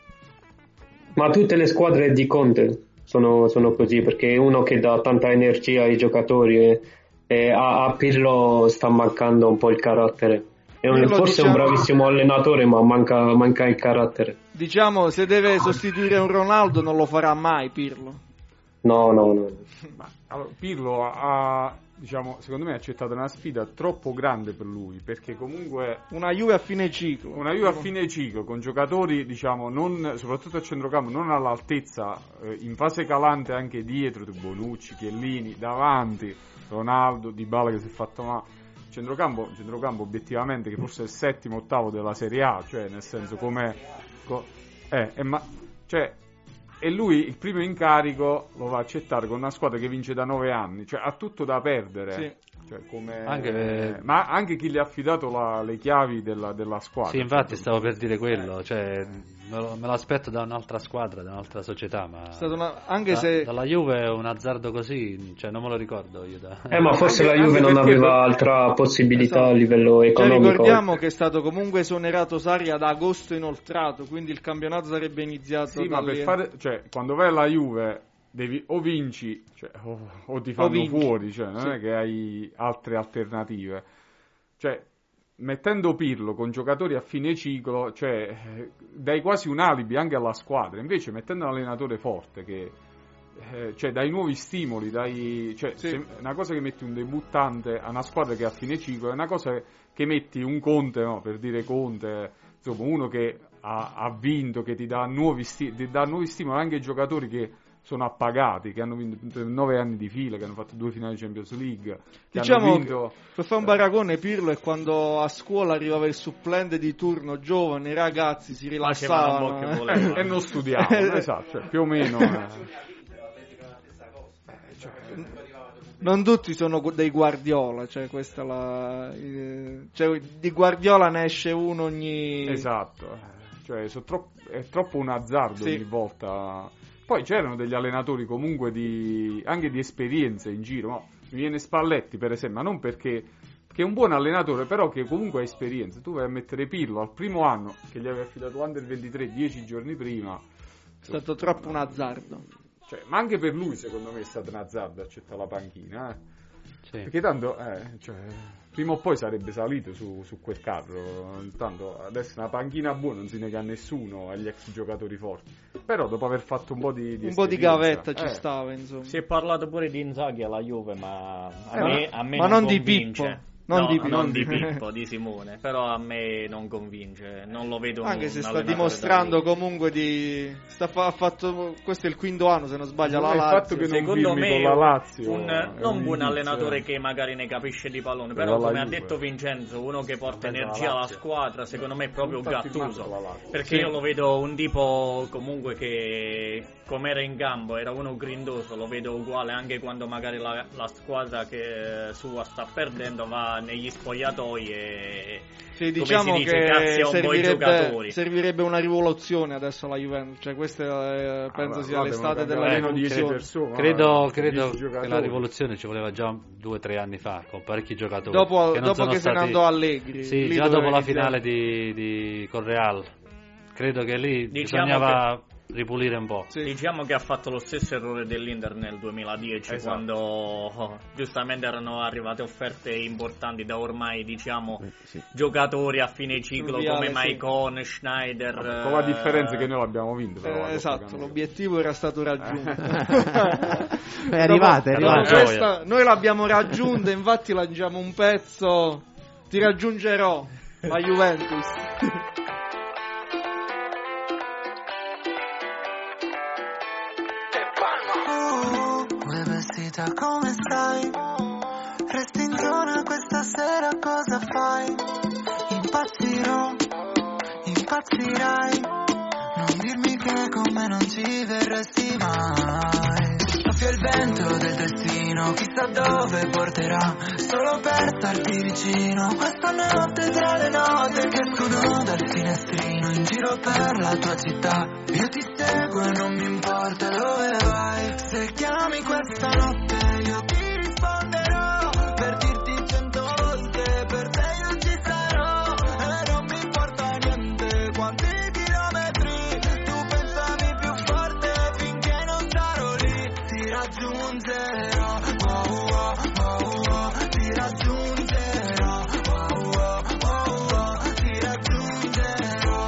Ma tutte le squadre di Conte sono così, perché è uno che dà tanta energia ai giocatori e a Pirlo sta mancando un po' il carattere. Forse è un bravissimo allenatore, ma manca il carattere. Diciamo, se deve sostituire un Ronaldo non lo farà mai Pirlo. No. Ma, allora, Pirlo ha, diciamo, secondo me ha accettato una sfida troppo grande per lui, perché comunque una Juve a fine ciclo. Con giocatori, diciamo, non, soprattutto a centrocampo, non all'altezza, in fase calante anche dietro, Bonucci, Chiellini, davanti, Ronaldo, Dybala che si è fatto male. Centrocampo obiettivamente che forse è il settimo, ottavo della Serie A, cioè nel senso e lui il primo incarico lo va a accettare con una squadra che vince da 9 anni, cioè ha tutto da perdere. Sì. Cioè, ma anche chi gli ha affidato le chiavi della squadra. Sì, infatti stavo per dire quello, cioè me lo aspetto da un'altra squadra, da un'altra società, ma dalla Juve un azzardo così, cioè non me lo ricordo io. Ma forse la Juve non aveva altra possibilità a livello economico. Cioè, ricordiamo che è stato comunque esonerato Sarri ad agosto inoltrato, quindi il campionato sarebbe iniziato. Sì, ma per fare, cioè quando vai alla Juve devi o vinci, cioè, o ti fanno fuori, cioè non è che hai altre alternative. Cioè, mettendo Pirlo con giocatori a fine ciclo, cioè dai quasi un alibi anche alla squadra. Invece mettendo un allenatore forte che cioè dai nuovi stimoli, una cosa che metti un debuttante a una squadra che è a fine ciclo, è una cosa che metti un Conte, no, per dire Conte, insomma, uno che ha vinto, che ti dà nuovi stimoli anche ai giocatori che sono appagati, che hanno vinto 9 anni di fila, che hanno fatto 2 finali di Champions League. Diciamo, per fare un paragone, Pirlo è quando a scuola arrivava il supplente di turno giovane, i ragazzi si rilassavano e non studiavano, esatto, cioè, più o meno. Non tutti sono dei Guardiola, cioè questa cioè di Guardiola ne esce uno ogni... Esatto, cioè è troppo un azzardo ogni volta. Poi c'erano degli allenatori comunque anche di esperienza in giro, no? Mi viene Spalletti per esempio, ma non perché è un buon allenatore, però che comunque ha esperienza. Tu vai a mettere Pirlo al primo anno, che gli aveva affidato Under 23 10 giorni prima. È stato troppo un azzardo. Cioè, ma anche per lui secondo me è stato un azzardo accettare la panchina, Sì. Perché tanto, prima o poi sarebbe salito su quel carro. Tanto adesso una panchina buona non si nega a nessuno, agli ex giocatori forti. Però dopo aver fatto un po' di gavetta ci stava, insomma. Si è parlato pure di Inzaghi alla Juve, ma a me non non di convince. Pippo. Non di Pippo, di Simone, però a me non convince, non lo vedo. Anche se sta dimostrando comunque questo è il quinto anno se non sbaglio la Lazio. Che secondo me con la Lazio non buon allenatore che magari ne capisce di pallone, però come ha detto Vincenzo, uno che porta energia alla squadra, secondo me è proprio Gattuso, perché io lo vedo un tipo comunque che come era in campo era uno grindoso, lo vedo uguale anche quando magari la squadra che sua sta perdendo, va negli spogliatoi e diciamo come si dice, che un po' i giocatori. servirebbe una rivoluzione adesso alla Juventus, cioè questa penso sia l'estate della rivoluzione. Credo che la rivoluzione ci voleva già 2-3 anni fa, con parecchi giocatori dopo che se ne andò Allegri, sì, già dopo la finale di con Real, credo che lì bisognava ripulire un po'. Sì. Diciamo che ha fatto lo stesso errore dell'Inter nel 2010, quando giustamente erano arrivate offerte importanti da ormai giocatori a fine ciclo come Maicon, Schneider. Con la differenza che noi l'abbiamo vinto. Esatto, l'obiettivo era stato raggiunto. È arrivata. Noi l'abbiamo raggiunta, infatti lanciamo un pezzo. Ti raggiungerò, la Juventus. Come stai? Resti in zona questa sera, cosa fai? Impazzirai. Non dirmi che con me non ci verresti mai. Soffia il vento del destino, chissà dove porterà, solo per starti vicino. Questa notte tra le note che escono dal finestrino, in giro per la tua città, io ti seguo e non mi importa dove vai. Se chiami questa notte io ti risponderò, per dirti 100 volte per te io ci sarò. E non mi importa niente quanti chilometri tu pensami più forte, finché non sarò lì. Ti raggiungerò, ti raggiungerò, ti raggiungerò,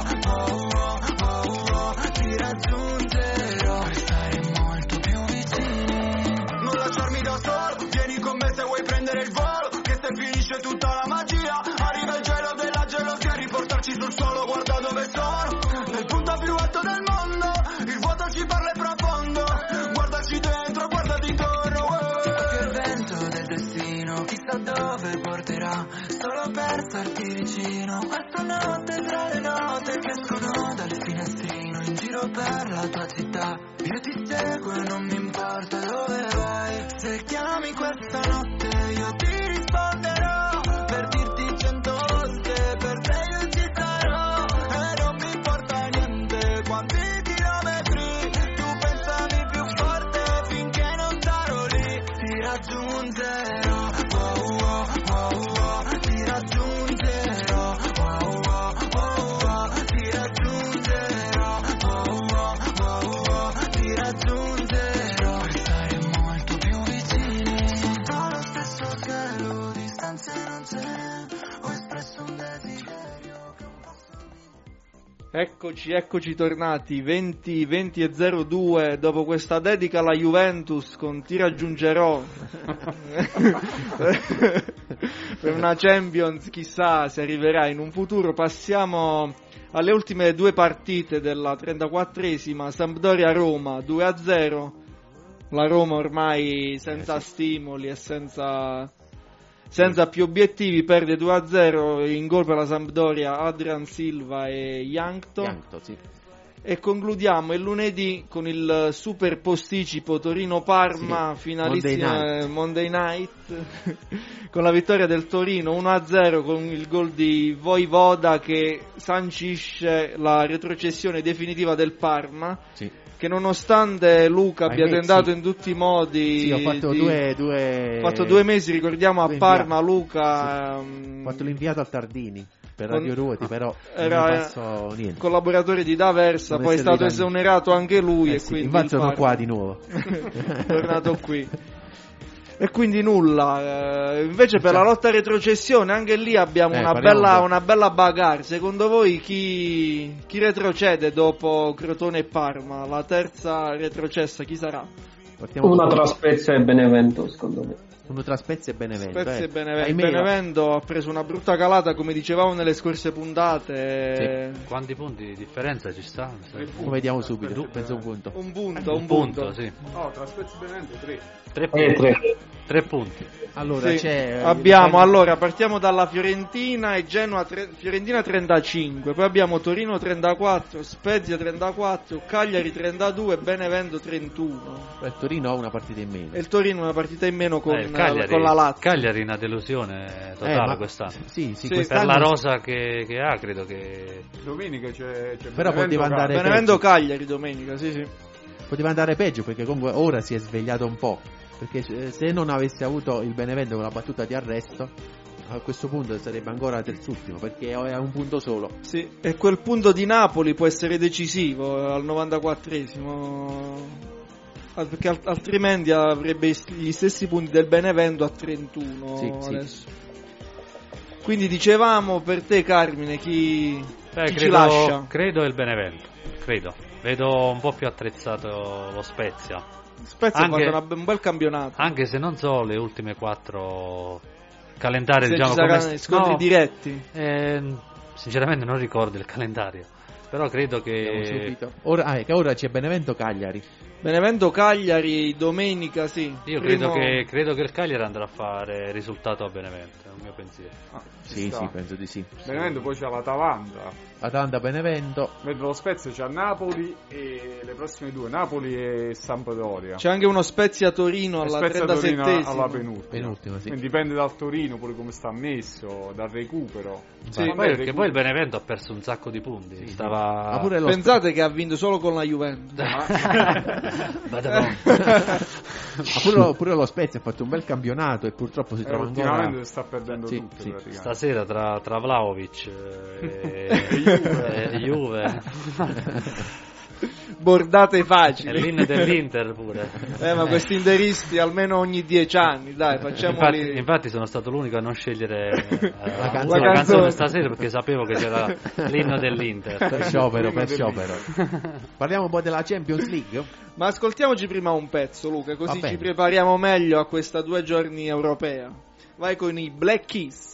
ti raggiungerò. Per stare molto più vicini, non lasciarmi da solo, vieni con me se vuoi prendere il volo, che se finisce tutta la magia arriva il gelo della gelosia, riportarci sul suolo, guarda dove sono, nel punto più alto del mondo, il vuoto ci parla e profondo, guardaci dentro, guardati intorno. Il vento del destino, chissà dove porterà, solo per starti vicino. Questa notte tra le note che escono dal finestrino, in giro per la tua città, io ti seguo e non mi importa dove vai. Se chiami questa notte io ti risponderò, per dirti 100 volte per te io ci sarò. E non mi importa niente quanti chilometri tu pensami più forte, finché non sarò lì. Ti raggiungerò, ti raggiungerò, ti raggiungerò, ti raggiungerò. Per stare molto più vicini, sotto lo stesso cielo, distanze non c'è, ho espresso un desiderio che un posso. Eccoci tornati 20:02 dopo questa dedica alla Juventus con Ti raggiungerò. Per una Champions chissà se arriverà in un futuro. Passiamo alle ultime due partite della 34esima, Sampdoria-Roma 2-0. La Roma ormai senza stimoli e senza più obiettivi perde 2-0, in gol per la Sampdoria Adrian Silva e Yankto, sì. E concludiamo il lunedì con il super posticipo Torino-Parma, finalissima Monday Night con la vittoria del Torino 1-0 con il gol di Voivoda che sancisce la retrocessione definitiva del Parma. Sì. Che nonostante Luca abbia tentato in tutti i modi, ho fatto fatto 2 mesi, ricordiamo, a Parma. Luca ho fatto l'inviato al Tardini per Radio Ruoti, però era non passò niente. Collaboratore di D'Aversa, poi è stato esonerato anche lui, e quindi infatti sono qua di nuovo tornato qui. E quindi nulla. Invece per la lotta a retrocessione anche lì abbiamo una bella bagarre. Secondo voi chi retrocede dopo Crotone e Parma? La terza retrocessa chi sarà? Una tra Spezia e Benevento, secondo me. Uno tra Spezia e Benevento. Spezia e Benevento. Benevento ha preso una brutta calata, come dicevamo nelle scorse puntate. Sì. Quanti punti di differenza ci sta? Lo vediamo subito. Penso un punto. Un punto, sì. No, tra Spezia e Benevento 3 punti. 3 punti. Allora, allora partiamo dalla Fiorentina e Genoa. Fiorentina 35, poi abbiamo Torino 34, Spezia 34, Cagliari 32, Benevento 31. Il Torino ha una partita in meno. E il Torino una partita in meno con la Lazio. Cagliari una delusione totale quest'anno. Sì, per la rosa che ha, credo che domenica c'è però poteva andare Benevento Cagliari domenica, sì. Poteva andare peggio, perché comunque ora si è svegliato un po', perché se non avesse avuto il Benevento con la battuta di arresto, a questo punto sarebbe ancora terzultimo, perché è a un punto solo. Sì, e quel punto di Napoli può essere decisivo al 94esimo, perché altrimenti avrebbe gli stessi punti del Benevento a 31 adesso. Quindi dicevamo, per te Carmine, chi ci lascia? Credo il Benevento, vedo un po' più attrezzato lo Spezia. Spezia ha fatto un bel campionato, anche se non so le ultime 4 calendario, se diciamo, ci saranno scontri diretti. Sinceramente non ricordo il calendario, però credo che ora c'è Benevento Cagliari domenica, sì. Io credo che il Cagliari andrà a fare risultato a Benevento, è un mio pensiero. Sì, penso di sì. Benevento poi c'ha l'Atalanta, Benevento. Mentre lo Spezia c'ha Napoli e le prossime 2 Napoli e Sampdoria. C'è anche uno Spezia Torino alla 37esima, alla penultima, sì. Quindi dipende dal Torino pure come sta messo, dal recupero. Sì, perché poi il Benevento ha perso un sacco di punti. Sì. Pensate che ha vinto solo con la Juventus. Pure lo Spezia ha fatto un bel campionato e purtroppo si trova ancora. Ultimamente sta perdendo tutto. Stasera tra Vlahovic e Juve. Bordate facili. E l'inno dell'Inter pure. Ma questi interisti almeno ogni 10 anni, dai, facciamoli. Infatti sono stato l'unico a non scegliere la canzone stasera, perché sapevo che c'era l'inno dell'Inter. Per sciopero. Parliamo un po' della Champions League? Ma ascoltiamoci prima un pezzo, Luca, così ci prepariamo meglio a questa 2 giorni europea. Vai con i Black Keys.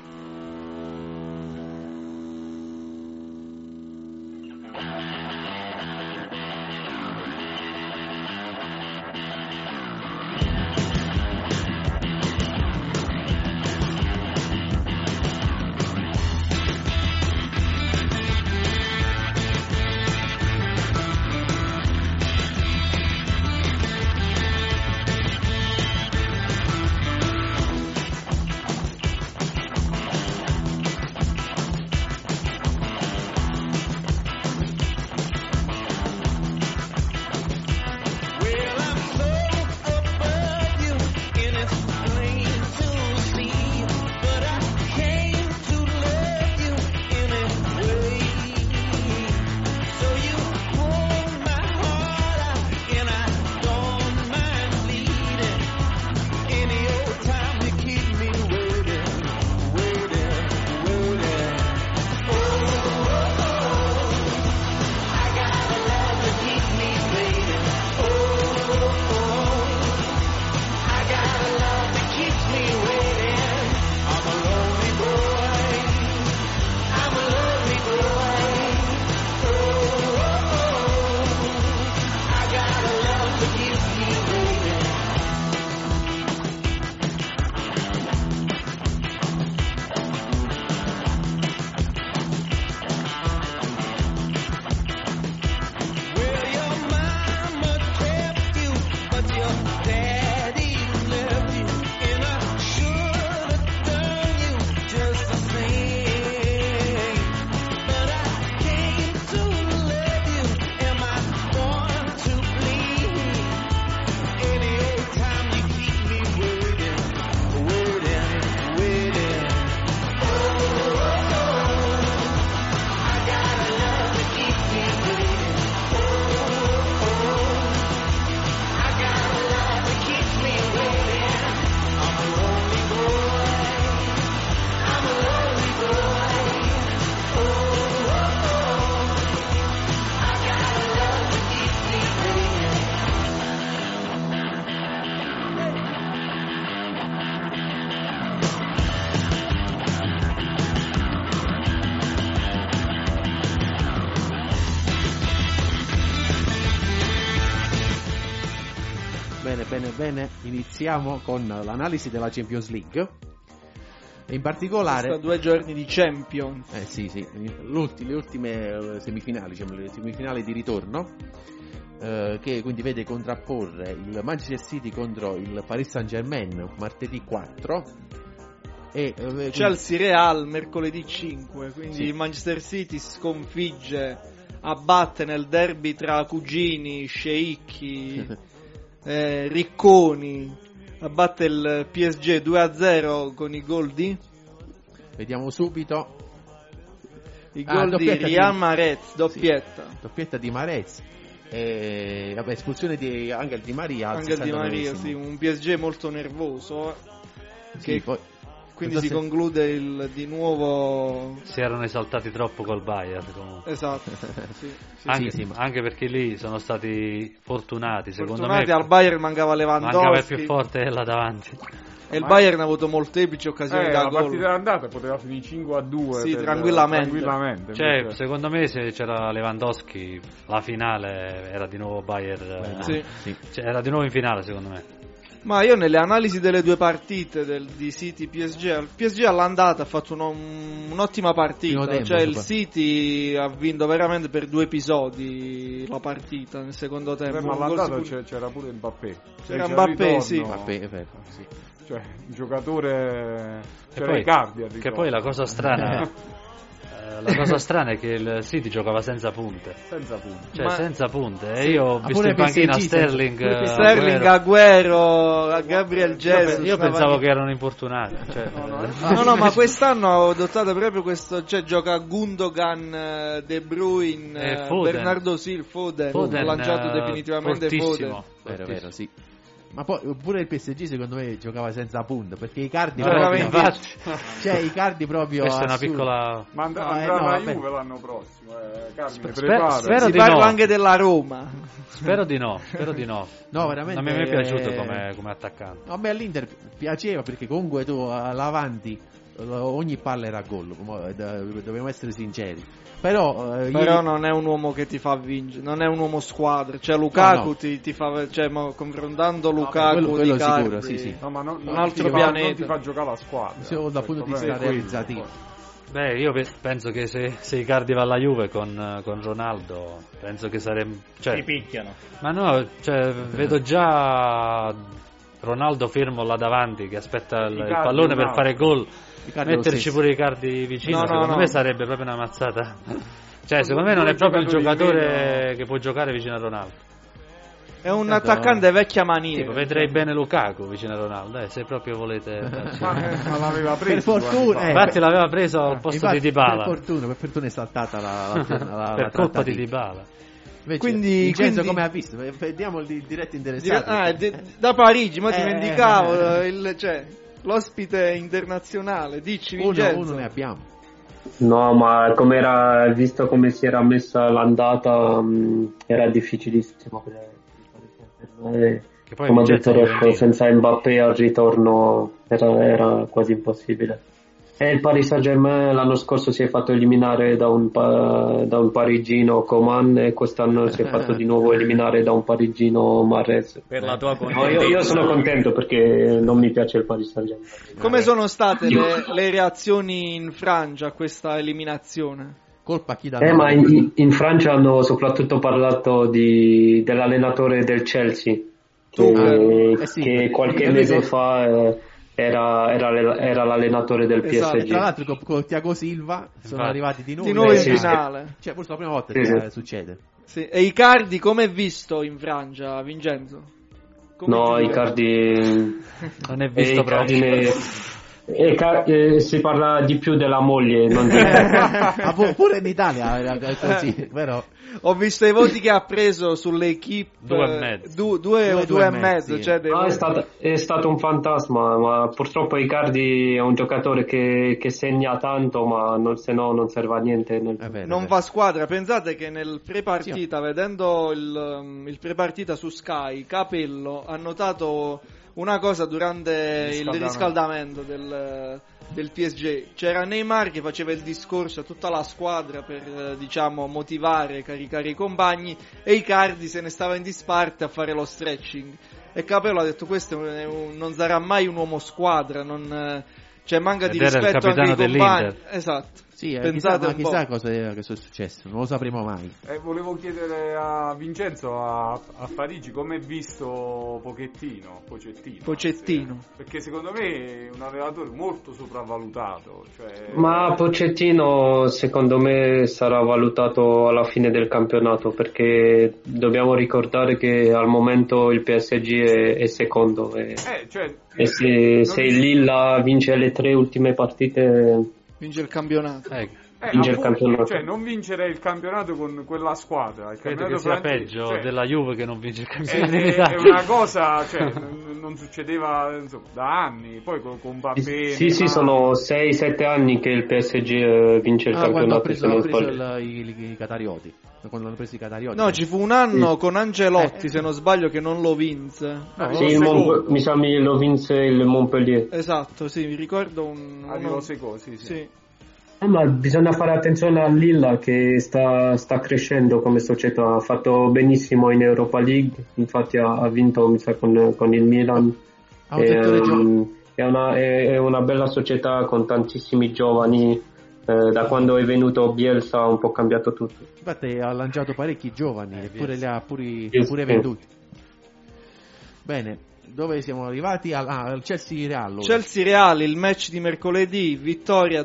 Bene, iniziamo con l'analisi della Champions League. E in particolare questa 2 giorni di Champions. Sì, le ultime semifinali, diciamo, le semifinali di ritorno. che quindi vede contrapporre il Manchester City contro il Paris Saint-Germain martedì 4 e Chelsea Real mercoledì 5, quindi il Manchester City sconfigge, abbatte nel derby tra cugini, sceicchi, ricconi, abbatte il PSG 2-0 con i gol di... Vediamo subito i gol di Riyad Mahrez, doppietta di Mahrez. Espulsione di Angel Di Maria. Angel Di Maria, sì, un PSG molto nervoso. Quindi si conclude di nuovo. Si erano esaltati troppo col Bayern comunque. Esatto. Anche perché lì sono stati fortunati. Secondo me al Bayern mancava Lewandowski. Mancava il più forte là davanti. E il Bayern ha avuto molteplici occasioni da gol. La partita d'andata poteva finire 5-2. Sì, tranquillamente. Cioè, secondo me se c'era Lewandowski la finale era di nuovo Bayern. Sì. Cioè, era di nuovo in finale secondo me. Ma io nelle analisi delle due partite di City PSG, il PSG all'andata ha fatto un'ottima partita, il City ha vinto veramente per 2 episodi la partita nel secondo tempo. Ma all'andata c'era pure Mbappé. C'era Mbappé, sì. Mbappé, sì. Cioè, un giocatore c'era Icardi. Che poi la cosa strana è che il City giocava senza punte. Senza punte. E io ho visto in panchina Sterling, Agüero, Gabriel Jesus. Io pensavo che erano importunati. No, ma quest'anno ho adottato proprio questo. Cioè, gioca Gundogan, De Bruyne, Bernardo Silva, Foden lanciato definitivamente fortissimo. Foden. Vero, sì. Ma poi pure il PSG secondo me giocava senza punto, perché Icardi Icardi proprio questa è una piccola. Ma andrà alla Juve l'anno prossimo, spero si parla anche della Roma. Spero di no. No, veramente non mi è piaciuto come attaccante. No, a me all'Inter piaceva perché comunque tu l'avanti ogni palla era gol, dobbiamo essere sinceri. Però non è un uomo che ti fa vincere, non è un uomo squadra. Cioè Lukaku ti fa, confrontando Lukaku quello di sicuro, Cardi, sì. No, ma un altro pianeta. Non ti fa giocare la squadra. Sì, dal punto di vista realizzativo. Beh, io penso che se Icardi va alla Juve con Ronaldo, penso che sarebbe. Ti picchiano. Ma no, vedo già Ronaldo fermo là davanti che aspetta il pallone per fare gol. Metterci pure Icardi vicino, secondo me sarebbe proprio una mazzata. Cioè, secondo me non è proprio il giocatore che può giocare vicino a Ronaldo. È un attaccante vecchia maniera. Tipo, vedrei bene Lukaku vicino a Ronaldo, se proprio volete. Ma l'aveva preso. Per fortuna. Infatti l'aveva preso al posto di Dybala. Per fortuna è saltata la per colpa di Dybala. Quindi come ha visto? Vediamo il diretto interessato. Da Parigi, ma dimenticavo l'ospite internazionale. Dici, Vincenzo. Uno ne abbiamo. No, ma visto come si era messa l'andata, era difficilissimo. Come ha detto Rocco, senza Mbappé al ritorno era quasi impossibile. E il Paris Saint-Germain l'anno scorso si è fatto eliminare da un parigino Coman e quest'anno si è fatto di nuovo eliminare da un parigino Mahrez. Per la tua io sono contento perché non mi piace il Paris Saint-Germain. Come sono state le reazioni in Francia a questa eliminazione? Colpa chi ma in Francia hanno soprattutto parlato dell'allenatore del Chelsea che qualche mese fa era l'allenatore del PSG. Tra l'altro con Thiago Silva sono arrivati di nuovo in finale. Cioè, forse la prima volta che succede. Sì. E Icardi come è visto in Francia, Vincenzo? Icardi non è visto proprio. Si parla di più della moglie, non di pure in Italia era così, però ho visto i voti che ha preso sulle equipe 2,5 cioè è stato un fantasma, ma purtroppo Icardi è un giocatore che segna tanto, ma se no non serve a niente non fa squadra. Pensate che nel pre-partita, vedendo il pre-partita su Sky, Capello ha notato una cosa durante il riscaldamento del PSG. C'era Neymar che faceva il discorso a tutta la squadra per motivare, caricare i compagni, e Icardi se ne stava in disparte a fare lo stretching, e Capello ha detto questo non sarà mai un uomo squadra, manca di rispetto anche ai compagni. Esatto. Sì, pensate ma chissà cosa è successo, non lo sapremo mai. Volevo chiedere a Vincenzo, a Parigi, come è visto Pochettino. Perché secondo me è un allenatore molto sopravvalutato. Ma Pochettino secondo me sarà valutato alla fine del campionato, perché dobbiamo ricordare che al momento il PSG è secondo e se il Lille vince le 3 ultime partite vince il campionato. Vince il campionato. Cioè, non vincere il campionato con quella squadra. Credo che sia peggio della Juve che non vince il campionato. È una cosa, non succedeva da anni. Poi con Mbappé. Sì, sono 6-7 anni che il PSG vince il campionato. Quando hanno preso i catarioti. Quando hanno preso i catarioti. No, ci fu un anno con Ancelotti, se non sbaglio, che non lo vinse. Mi sa lo vinse il Montpellier. Esatto, sì, mi ricordo Arrivo secondo, sì. Ma bisogna fare attenzione al Lille che sta crescendo come società, ha fatto benissimo in Europa League, infatti ha vinto mi sa con il Milan. È una bella società con tantissimi giovani, da quando è venuto Bielsa ha un po' cambiato tutto. Infatti ha lanciato parecchi giovani, eppure li ha pure venduti. Bene. Dove siamo arrivati? Al Chelsea-Real. Chelsea-Real, il match di mercoledì, vittoria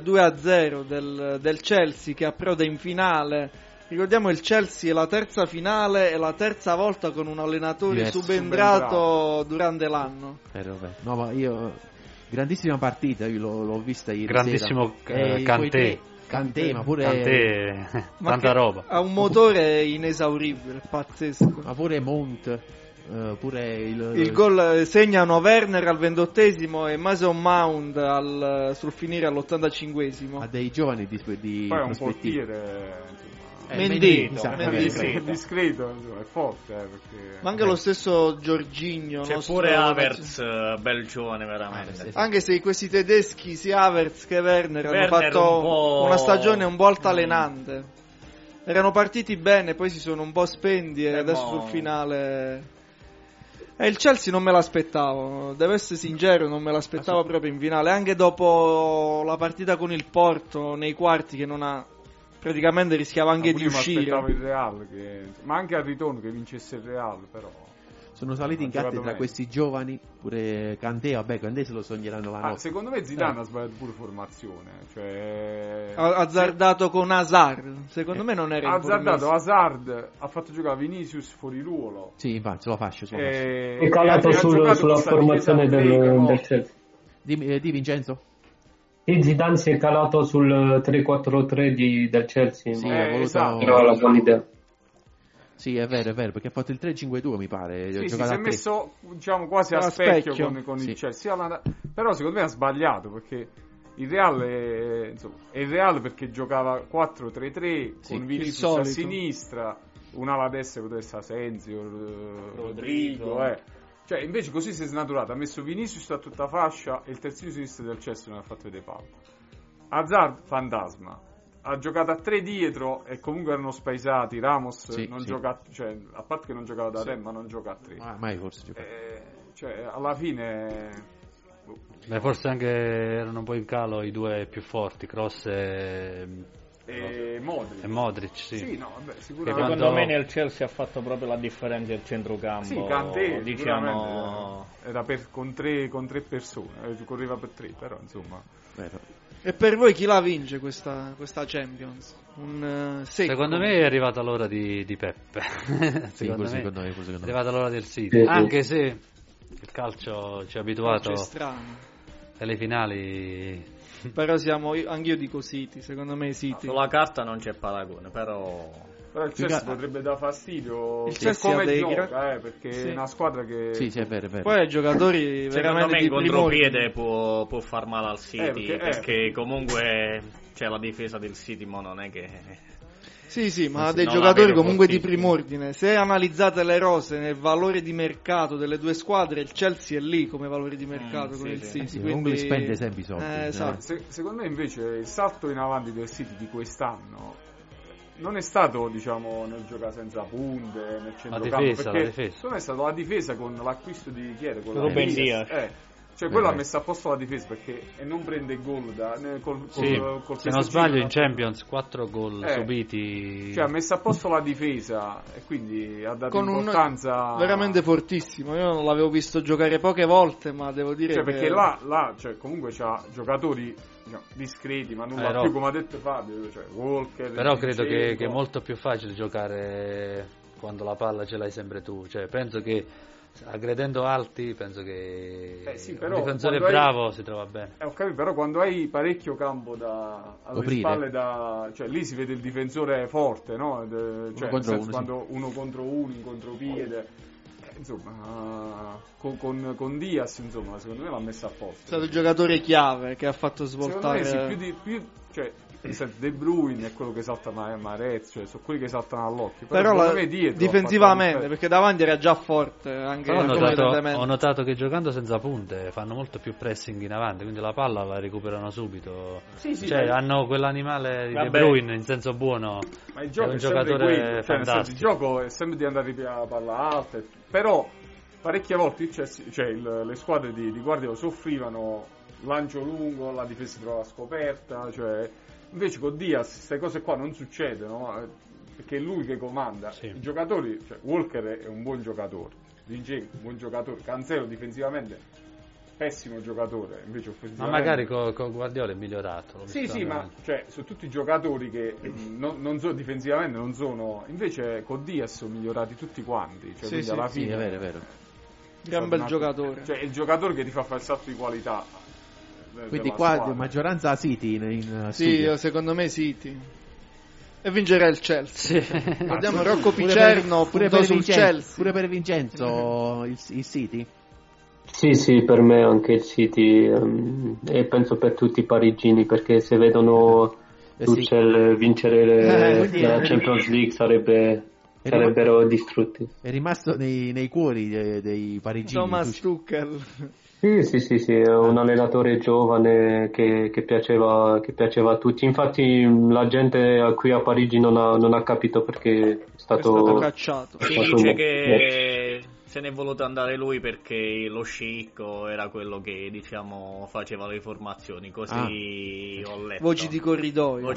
2-0 del Chelsea che approda in finale. Ricordiamo il Chelsea è la terza finale e la terza volta con un allenatore subentrato durante l'anno. No, ma grandissima partita, io l'ho vista ieri grandissimo sera. Kanté, ma pure tanta roba. Ha un motore inesauribile, pazzesco. Ma pure Mount. Pure il gol segnano Werner al 28esimo e Mason Mount sul finire all'85esimo. Ha dei giovani di poi è un portiere Mendy discreto, è forte perché... ma anche lo stesso Jorginho, c'è pure Havertz, bel giovane veramente. Anche se questi tedeschi sia Havertz che Werner hanno fatto una stagione un po' altalenante. Erano partiti bene, poi si sono un po' spenti e adesso sul finale... il Chelsea non me l'aspettavo, devo essere sincero, non me l'aspettavo proprio in finale, anche dopo la partita con il Porto nei quarti che non ha praticamente rischiava anche di uscire. Mi aspettavo il Real, ma anche al ritorno che vincesse il Real, però sono saliti in cattedra questi giovani, pure Kanté se lo sogneranno la notte. Secondo me Zidane ha sbagliato pure formazione, ha azzardato con Hazard, secondo me non era azzardato. Hazard ha fatto giocare Vinicius fuori ruolo. Sì, infatti ce lo fascio. È calato sulla formazione del Chelsea. Di Vincenzo? E Zidane si è calato sul 3-4-3 del Chelsea. Sì, esatto. Era la buona idea. Sì, è vero, perché ha fatto il 3-5-2 mi pare. Sì, si è messo quasi a specchio con il Chelsea. Però secondo me ha sbagliato, perché il Real è il Real perché giocava 4-3-3 con Vinicius a sinistra, un ala destra poteva essere Asensio, Rodrigo. Cioè, invece così si è snaturato, ha messo Vinicius a tutta fascia e il terzino sinistro del Chelsea non ha fatto vedere palla. Hazard, fantasma. Ha giocato a 3 dietro e comunque erano spaesati. Ramos gioca, cioè, a parte che non giocava da tempo, ma non gioca a 3. Mai forse giocava. Cioè, alla fine... forse anche erano un po' in calo i due più forti, Kroos e Modric, sì. Sì, no, vabbè, sicuramente. Secondo me nel Chelsea ha fatto proprio la differenza il centrocampo. Sì, Kanté, diciamo, era con tre persone, correva per 3, però insomma. E per voi chi la vince questa Champions? Secondo me è arrivata l'ora di Peppe. secondo me è arrivata l'ora del City. Anche se il calcio ci ha abituato alle finali. Però anch'io dico City, secondo me City. Sulla carta non c'è paragone, però il Chelsea potrebbe dar fastidio il Chelsea come gioca, perché è una squadra che sì, è vero. Poi i giocatori veramente secondo me in contropiede può far male al City, perché comunque c'è la difesa del City, ma non è che sì, ma ha dei giocatori comunque di prim'ordine. Se analizzate le rose nel valore di mercato delle due squadre, il Chelsea è lì come valore di mercato con il City. Quindi spende sempre i soldi. Esatto. Secondo me invece il salto in avanti del City di quest'anno non è stato, diciamo, nel giocare senza punte, nel centrocampo, perché secondo me è stata la difesa con l'acquisto di chi era? Ruben Dias. Cioè quello ha messo a posto la difesa perché non prende gol col se non sbaglio in Champions 4 gol subiti. Cioè ha messo a posto la difesa e quindi ha dato importanza veramente fortissimo. Io non l'avevo visto giocare poche volte, ma devo dire che perché là cioè, comunque c'ha giocatori discreti, ma non va più come ha detto Fabio, cioè Walker. Però credo che è molto più facile giocare quando la palla ce l'hai sempre tu, cioè penso che aggredendo alti penso che un difensore bravo si trova bene. Ho capito, però quando hai parecchio campo alle spalle cioè lì si vede il difensore forte, no? Cioè quando uno contro uno, in contropiede, insomma con Diaz, insomma, secondo me l'ha messa a posto. È stato il giocatore chiave che ha fatto svoltare. Secondo me più cioè De Bruyne è quello che salta Mahrez, cioè sono quelli che saltano all'occhio. Però difensivamente, perché davanti era già forte. Anche ho notato che giocando senza punte fanno molto più pressing in avanti, quindi la palla la recuperano subito. Cioè hanno quell'animale di De Bruyne in senso buono. Ma il gioco è un giocatore fantastico. Il gioco è sempre di andare via la palla alta, però parecchie volte le squadre di Guardiola soffrivano lancio lungo, la difesa si trova scoperta, cioè invece con Diaz queste cose qua non succedono, perché è lui che comanda. I giocatori, cioè Walker è un buon giocatore, Zinchenko un buon giocatore, Cancelo difensivamente pessimo giocatore, invece offensivamente ma magari con Guardiola è migliorato. Sì, ma cioè sono tutti giocatori che non so, difensivamente non sono, invece con Diaz sono migliorati tutti quanti, cioè quindi alla fine è vero. Gran bel giocatore, cioè il giocatore che ti fa fare il salto di qualità. Quindi qua maggioranza City in studio. Secondo me City. E vincerà il Chelsea. Vediamo Rocco Picerno pure per sul Chelsea. Pure per Vincenzo il City? Sì, per me anche il City e penso per tutti i parigini, perché se vedono Tuchel vincere la Champions League sarebbero distrutti. È rimasto nei cuori dei parigini. Thomas Tuchel. Sì, è un allenatore giovane che piaceva a tutti. Infatti la gente qui a Parigi non ha capito perché è stato cacciato. Si dice che se ne è voluto andare lui perché lo sceicco era quello che faceva le formazioni, così ho letto. Voci di corridoio.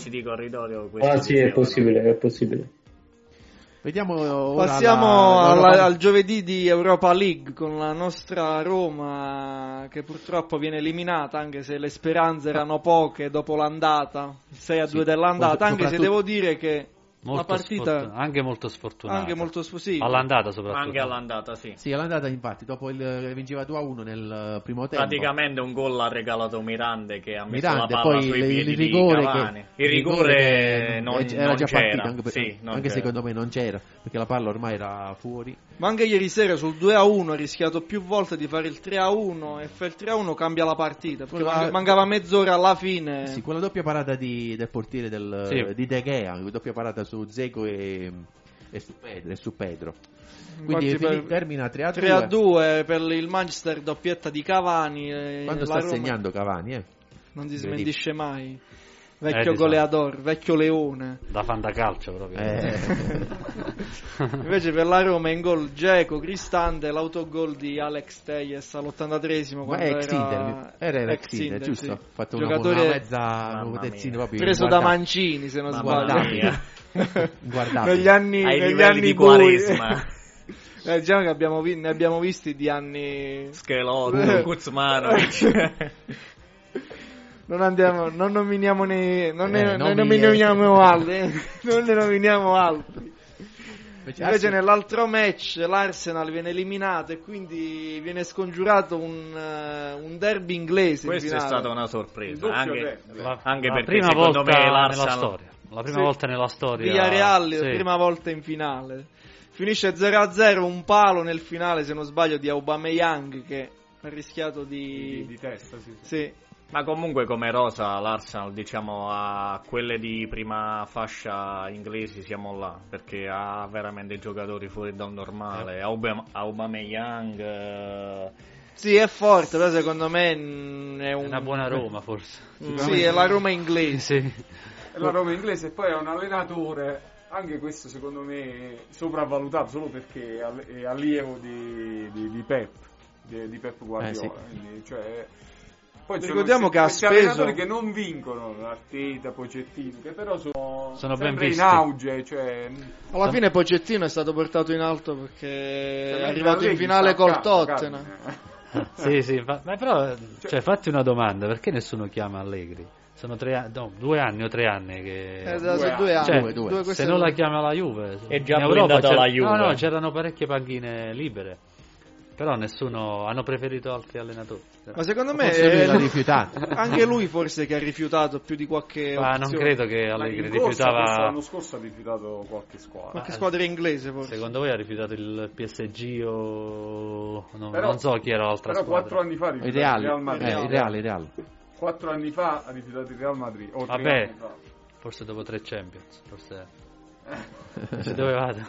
Sì, è possibile. Vediamo ora passiamo al giovedì di Europa League con la nostra Roma che purtroppo viene eliminata, anche se le speranze erano poche dopo l'andata, 6-2 dell'andata, anche se devo dire che una partita anche molto sfortunata, all'andata soprattutto, anche all'andata sì, all'andata infatti dopo vinceva 2-1 nel primo tempo, praticamente un gol ha regalato Miranda che ha messo la palla poi sui piedi di Cavani. Il rigore non era già c'era, partito, anche secondo me non c'era, perché la palla ormai era fuori. Ma anche ieri sera sul 2-1 ha rischiato più volte di fare il 3-1 e fare il 3-1 cambia la partita, perché mancava mezz'ora alla fine. Sì, quella doppia parata del portiere di De Gea, doppia parata su Dzeko e su Pedro. Quindi termina 3-2 per il Manchester, doppietta di Cavani. Quando sta segnando Cavani, non si smentisce mai. Vecchio goleador, vecchio leone. Da fantacalcio proprio. Invece per la Roma in gol Dzeko, Cristante, l'autogol di Alex Telles all'83esimo. Era Ex-Tinder, giusto? Sì. Ha fatto giocatore una mezza proprio preso da Mancini, se non sbaglio. Guardate. Negli anni di Quaresma. Diciamo che ne abbiamo visti di anni Schelotto, Kuzmanovic. Non nominiamo altri. Non ne nominiamo altri. Invece nell'altro match l'Arsenal viene eliminato e quindi viene scongiurato un derby inglese. Questa è stata una sorpresa, anche perché prima secondo volta me l'Arsenal nella storia. La prima volta nella storia. Villarreal, la prima volta in finale. Finisce 0-0, un palo nel finale, se non sbaglio, di Aubameyang che ha rischiato di testa, sì. Ma comunque come rosa l'Arsenal, a quelle di prima fascia inglesi siamo là, perché ha veramente giocatori fuori dal normale. Aubameyang sì, è forte, però secondo me è una buona Roma, forse. Sì, è la Roma inglese. Sì. È la Roma inglese e poi è un allenatore, anche questo secondo me sopravvalutato solo perché è allievo di Pep. di Pep Guardiola. Quindi, cioè, poi ricordiamo che ha speso allenatori che non vincono, Arteta, Pochettino, che però sono ben sempre visti in auge. Cioè, alla fine Pochettino è stato portato in alto perché è arrivato in finale col Tottenham. Sì, ma però fatti una domanda, perché nessuno chiama Allegri? Sono 2 anni o 3 anni che... Due anni. Se non la chiama la Juve... È già blindata la Juve. No, c'erano parecchie panchine libere. Però nessuno... Hanno preferito altri allenatori. Ma secondo me l'ha rifiutato. Anche lui forse che ha rifiutato più di qualche opzione. Non credo che Allegri rifiutava... L'anno scorso ha rifiutato qualche squadra. Qualche squadra inglese forse. Secondo voi ha rifiutato il PSG o... non so chi era l'altra squadra. Però 4 anni fa ha rifiutato il Real Madrid. Il Real. 4 anni fa ha rifiutato il Real Madrid. Vabbè, forse dopo 3 Champions. Forse dove vado?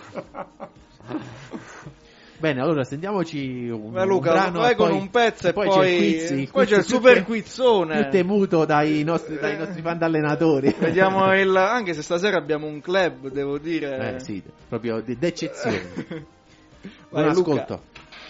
Bene, allora sentiamoci un Luca, brano vai con un pezzo e poi c'è il super quizzone più temuto dai nostri fan allenatori. Vediamo anche se stasera abbiamo un club, devo dire. Sì, proprio d'eccezione. Vai, buon ascolto.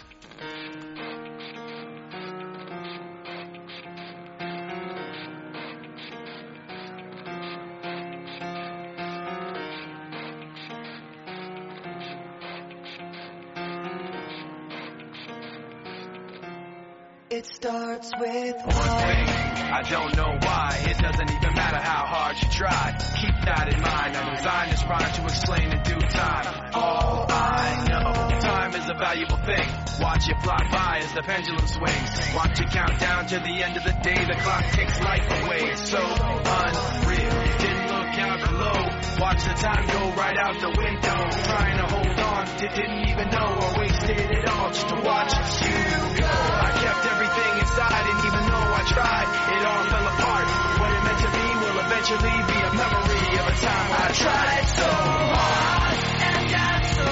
It starts with one thing, I don't know why. It doesn't even matter how hard you try. Keep that in mind. I designed this rhyme to explain in due time. All I know, time is a valuable thing. Watch it fly by as the pendulum swings. Watch it count down to the end of the day. The clock takes life away. It's so unreal. Didn't look out below. Watch the time go right out the window. Trying to hold on, didn't even know I wasted it all just to watch you go. I kept everything inside, and even though I tried, it all fell apart. What it meant to be will eventually be a memory of a time I tried so hard and got so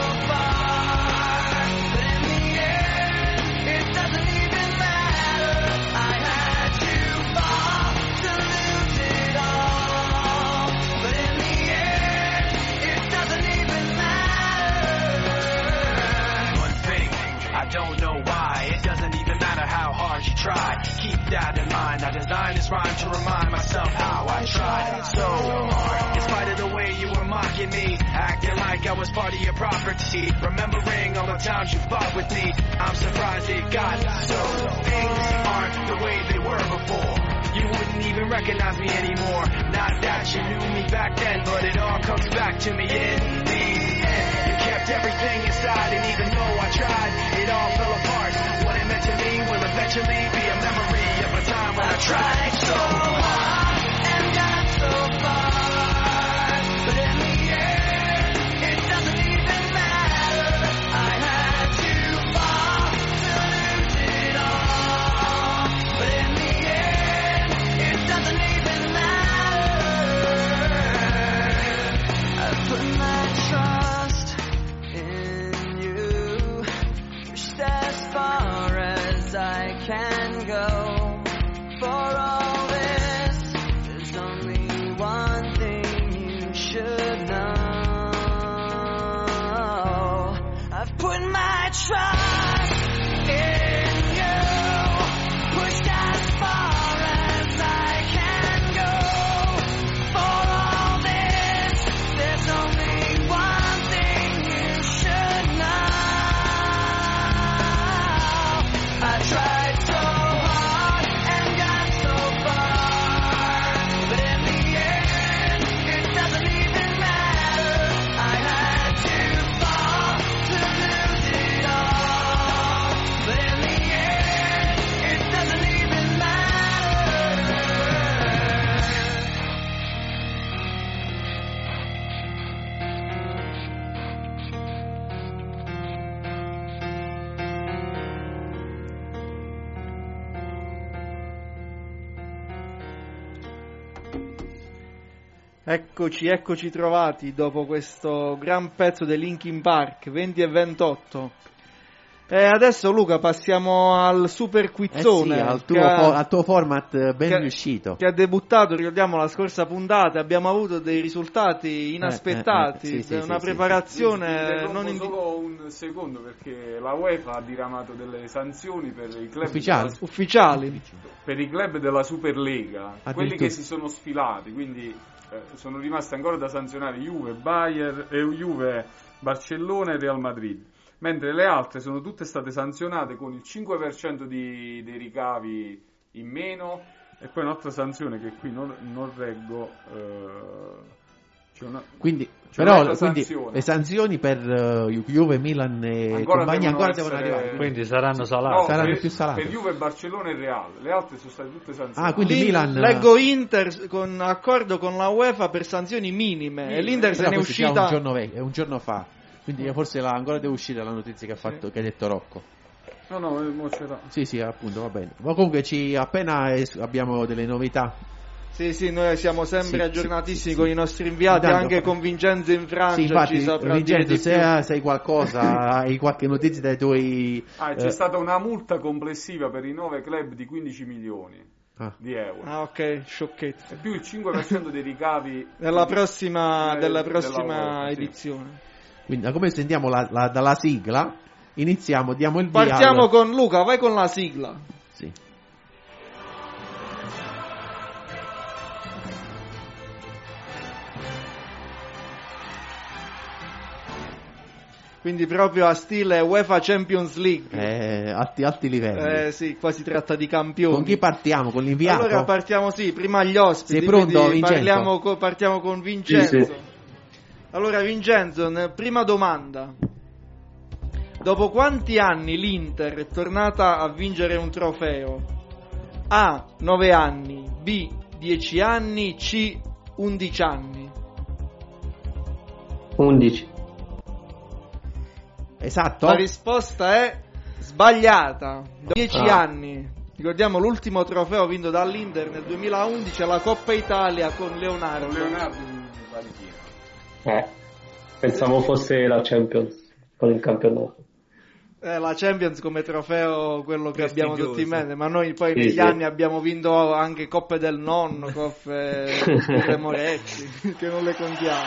far, but in the end, it doesn't even matter. I had to fall to lose it all, but in the end, it doesn't even matter. One thing, I don't know why, it doesn't even matter how hard you try. Keep that in mind. I designed this rhyme to remind myself how I tried so hard. In spite of the way you were mocking me, acting like I was part of your property, remembering all the times you fought with me, I'm surprised it got so. Things aren't the way they were before. You wouldn't even recognize me anymore. Not that you knew me back then, but it all comes back to me in the end. You kept everything inside, and even though I tried, it all fell apart. What it meant to me will eventually be a memory of a time when I tried so hard and got so far, but in the end, it doesn't even matter. I had to fall to lose it all, but in the end, it doesn't even matter. I put my trust in you, pushed as far as I can go. For all this, there's only one thing you should know. I've put my trust in you, pushed as far as I can go. For all this, there's only one thing you should know. I tried so hard and got so far, but in the end, it doesn't even matter. I had to fall to lose it all, but in the end, it doesn't even matter. Eccoci trovati dopo questo gran pezzo dei Linkin Park, 20 e 28. Adesso Luca passiamo al super quizzone, sì, al tuo format ben riuscito, che ha debuttato, ricordiamo, la scorsa puntata. Abbiamo avuto dei risultati inaspettati, una preparazione solo un secondo, perché la UEFA ha diramato delle sanzioni per i club ufficiali per i club della Superlega, quelli che si sono sfilati, quindi sono rimaste ancora da sanzionare Juve, Bayern, Juve, Barcellona e Real Madrid, mentre le altre sono tutte state sanzionate con il 5% dei ricavi in meno, e poi un'altra sanzione che qui non reggo. Quindi le sanzioni per Juve, Milan e compagnia ancora devono arrivare. Quindi saranno salate. Saranno più salate. Per Juve, Barcellona e Real, le altre sono state tutte sanzionate. Quindi Milan. Leggo Inter con accordo con la UEFA per sanzioni minime. E l'Inter se ne è uscita un giorno fa. Quindi forse ancora deve uscire la notizia che ha detto Rocco. No, mo c'era. Sì, appunto, va bene. Ma comunque appena abbiamo delle novità. Sì, noi siamo sempre aggiornatissimi con i nostri inviati, anche con Vincenzo in Francia. Sì, infatti, ci saprà Vincenzo, se sai qualcosa, hai qualche notizia dai tuoi... c'è stata una multa complessiva per i 9 club di 15 milioni di euro. Ok, sciocchezza. E più il 5% dei ricavi della prossima edizione. Quindi, come sentiamo dalla sigla, diamo il via. Partiamo con Luca, vai con la sigla. Sì. Quindi proprio a stile UEFA Champions League. Alti livelli. Sì, qua si tratta di campioni. Con chi partiamo? Con l'inviato? Allora partiamo, prima gli ospiti. Sei pronto, Vincenzo? Partiamo con Vincenzo. Sì. Allora Vincenzo, prima domanda. Dopo quanti anni l'Inter è tornata a vincere un trofeo? A. 9 anni, B. 10 anni, C. 11 anni. 11. Esatto. La risposta è sbagliata. 10 anni. Ricordiamo l'ultimo trofeo vinto dall'Inter nel 2011 alla Coppa Italia con Leonardo in panchina. Pensavo fosse la Champions con il campionato. La Champions come trofeo, quello che abbiamo tutti in mente, ma noi poi negli anni abbiamo vinto anche Coppe del Nonno, Coppe delle Moretti, che non le contiamo.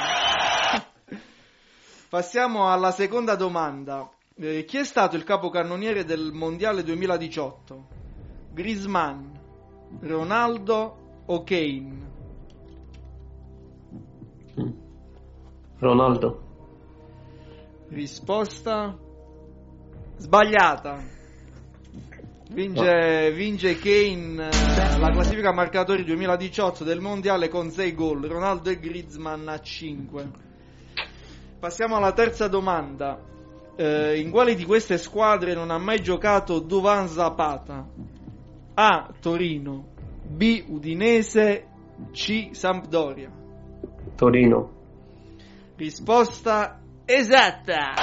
Passiamo alla seconda domanda. Chi è stato il capocannoniere del Mondiale 2018? Griezmann, Ronaldo o Kane? Ronaldo. Risposta sbagliata. Vince Kane la classifica marcatori 2018 del Mondiale con 6 gol, Ronaldo e Griezmann a 5. Passiamo alla terza domanda. In quali di queste squadre non ha mai giocato Duvan Zapata? A. Torino, B. Udinese, C. Sampdoria. Torino. Risposta esatta.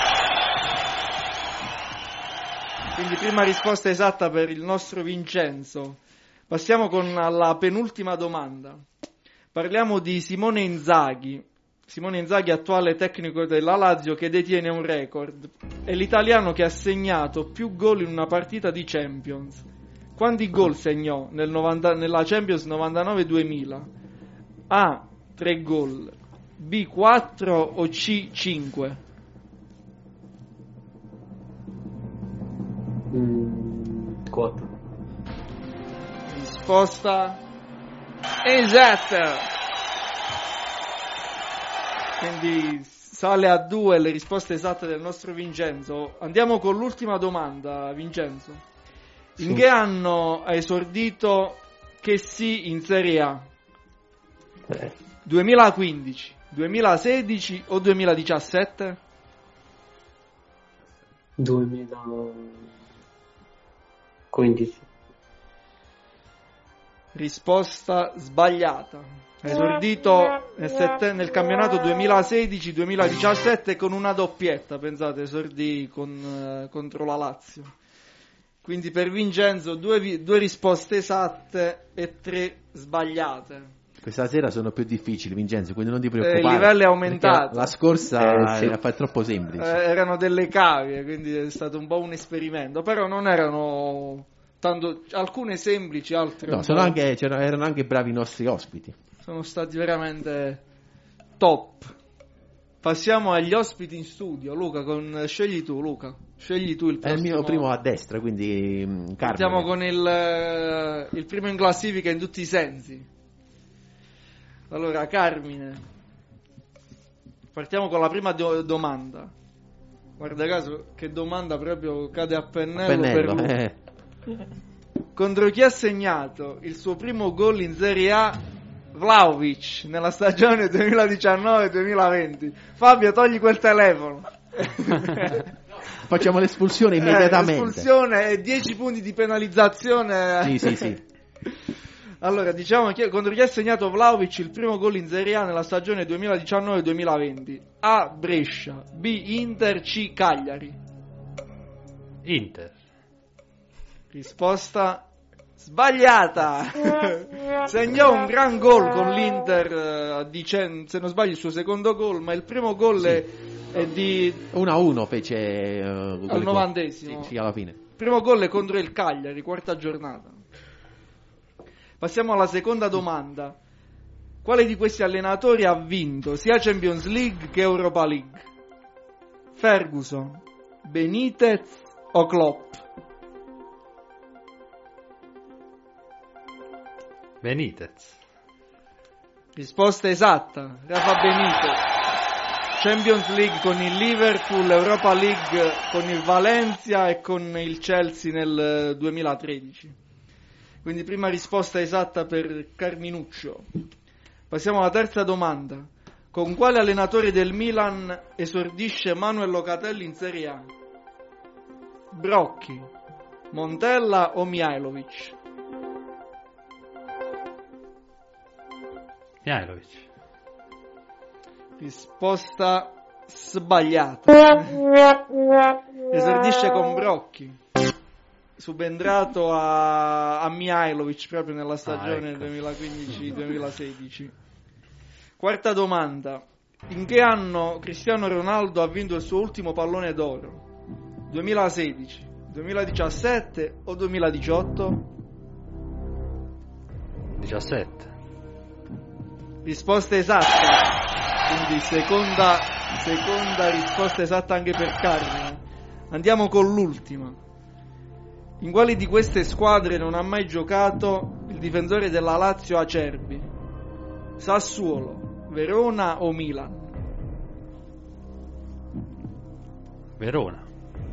Quindi prima risposta esatta per il nostro Vincenzo. Passiamo con la penultima domanda. Parliamo di Simone Inzaghi. Simone Inzaghi, attuale tecnico della Lazio, che detiene un record. È l'italiano che ha segnato più gol in una partita di Champions. Quanti gol segnò nella Champions 99-2000? A. 3 gol, B. 4 o C. 5? 4. Risposta esatta. Quindi sale a 2 le risposte esatte del nostro Vincenzo. Andiamo con l'ultima domanda, Vincenzo. In che anno ha esordito Chessy in Serie A? 2015, 2016 o 2017? 2015. Risposta sbagliata. Ha esordito nel campionato 2016-2017 con una doppietta, pensate, esordì contro la Lazio. Quindi per Vincenzo due risposte esatte e 3 sbagliate. Questa sera sono più difficili, Vincenzo, quindi non ti preoccupare. Il livello è aumentato. La scorsa era troppo semplice. Erano delle cavie, quindi è stato un po' un esperimento, però non erano tanto, alcune semplici, altre no, erano anche bravi i nostri ospiti. Sono stati veramente top. Passiamo agli ospiti in studio. Luca, scegli tu il prossimo. È il mio primo a destra, quindi partiamo con il primo in classifica in tutti i sensi. Allora, Carmine, partiamo con la prima domanda. Guarda caso, che domanda proprio cade a pennello per lui. Contro chi ha segnato il suo primo gol in Serie A Vlahovic nella stagione 2019-2020? Fabio, togli quel telefono. Facciamo l'espulsione immediatamente. L'espulsione e 10 punti di penalizzazione. Sì. Allora, diciamo contro chi ha segnato Vlahovic il primo gol in Serie A nella stagione 2019-2020? A. Brescia, B. Inter, C. Cagliari. Inter. Risposta sbagliata. Segnò un gran gol con l'Inter, se non sbaglio il suo secondo gol, ma il primo gol è di 1-1 fece al 90esimo. Sì, alla fine. Primo gol è contro il Cagliari, quarta giornata. Passiamo alla seconda domanda. Quale di questi allenatori ha vinto sia Champions League che Europa League? Ferguson, Benitez o Klopp? Benitez. Risposta esatta, Rafa Benitez. Champions League con il Liverpool, Europa League con il Valencia e con il Chelsea nel 2013. Quindi prima risposta esatta per Carminuccio. Passiamo alla terza domanda. Con quale allenatore del Milan esordisce Manuel Locatelli in Serie A? Brocchi, Montella o Mihajlovic? Mihajlovic. Risposta sbagliata. Esordisce con Brocchi, subentrato a Mihajlovic proprio nella stagione 2015-2016. Quarta domanda. In che anno Cristiano Ronaldo ha vinto il suo ultimo pallone d'oro? 2016, 2017 o 2018? 17. Risposta esatta. Quindi seconda risposta esatta anche per Carmine. Andiamo con l'ultima. In quali di queste squadre non ha mai giocato il difensore della Lazio Acerbi? Sassuolo, Verona o Milan? Verona.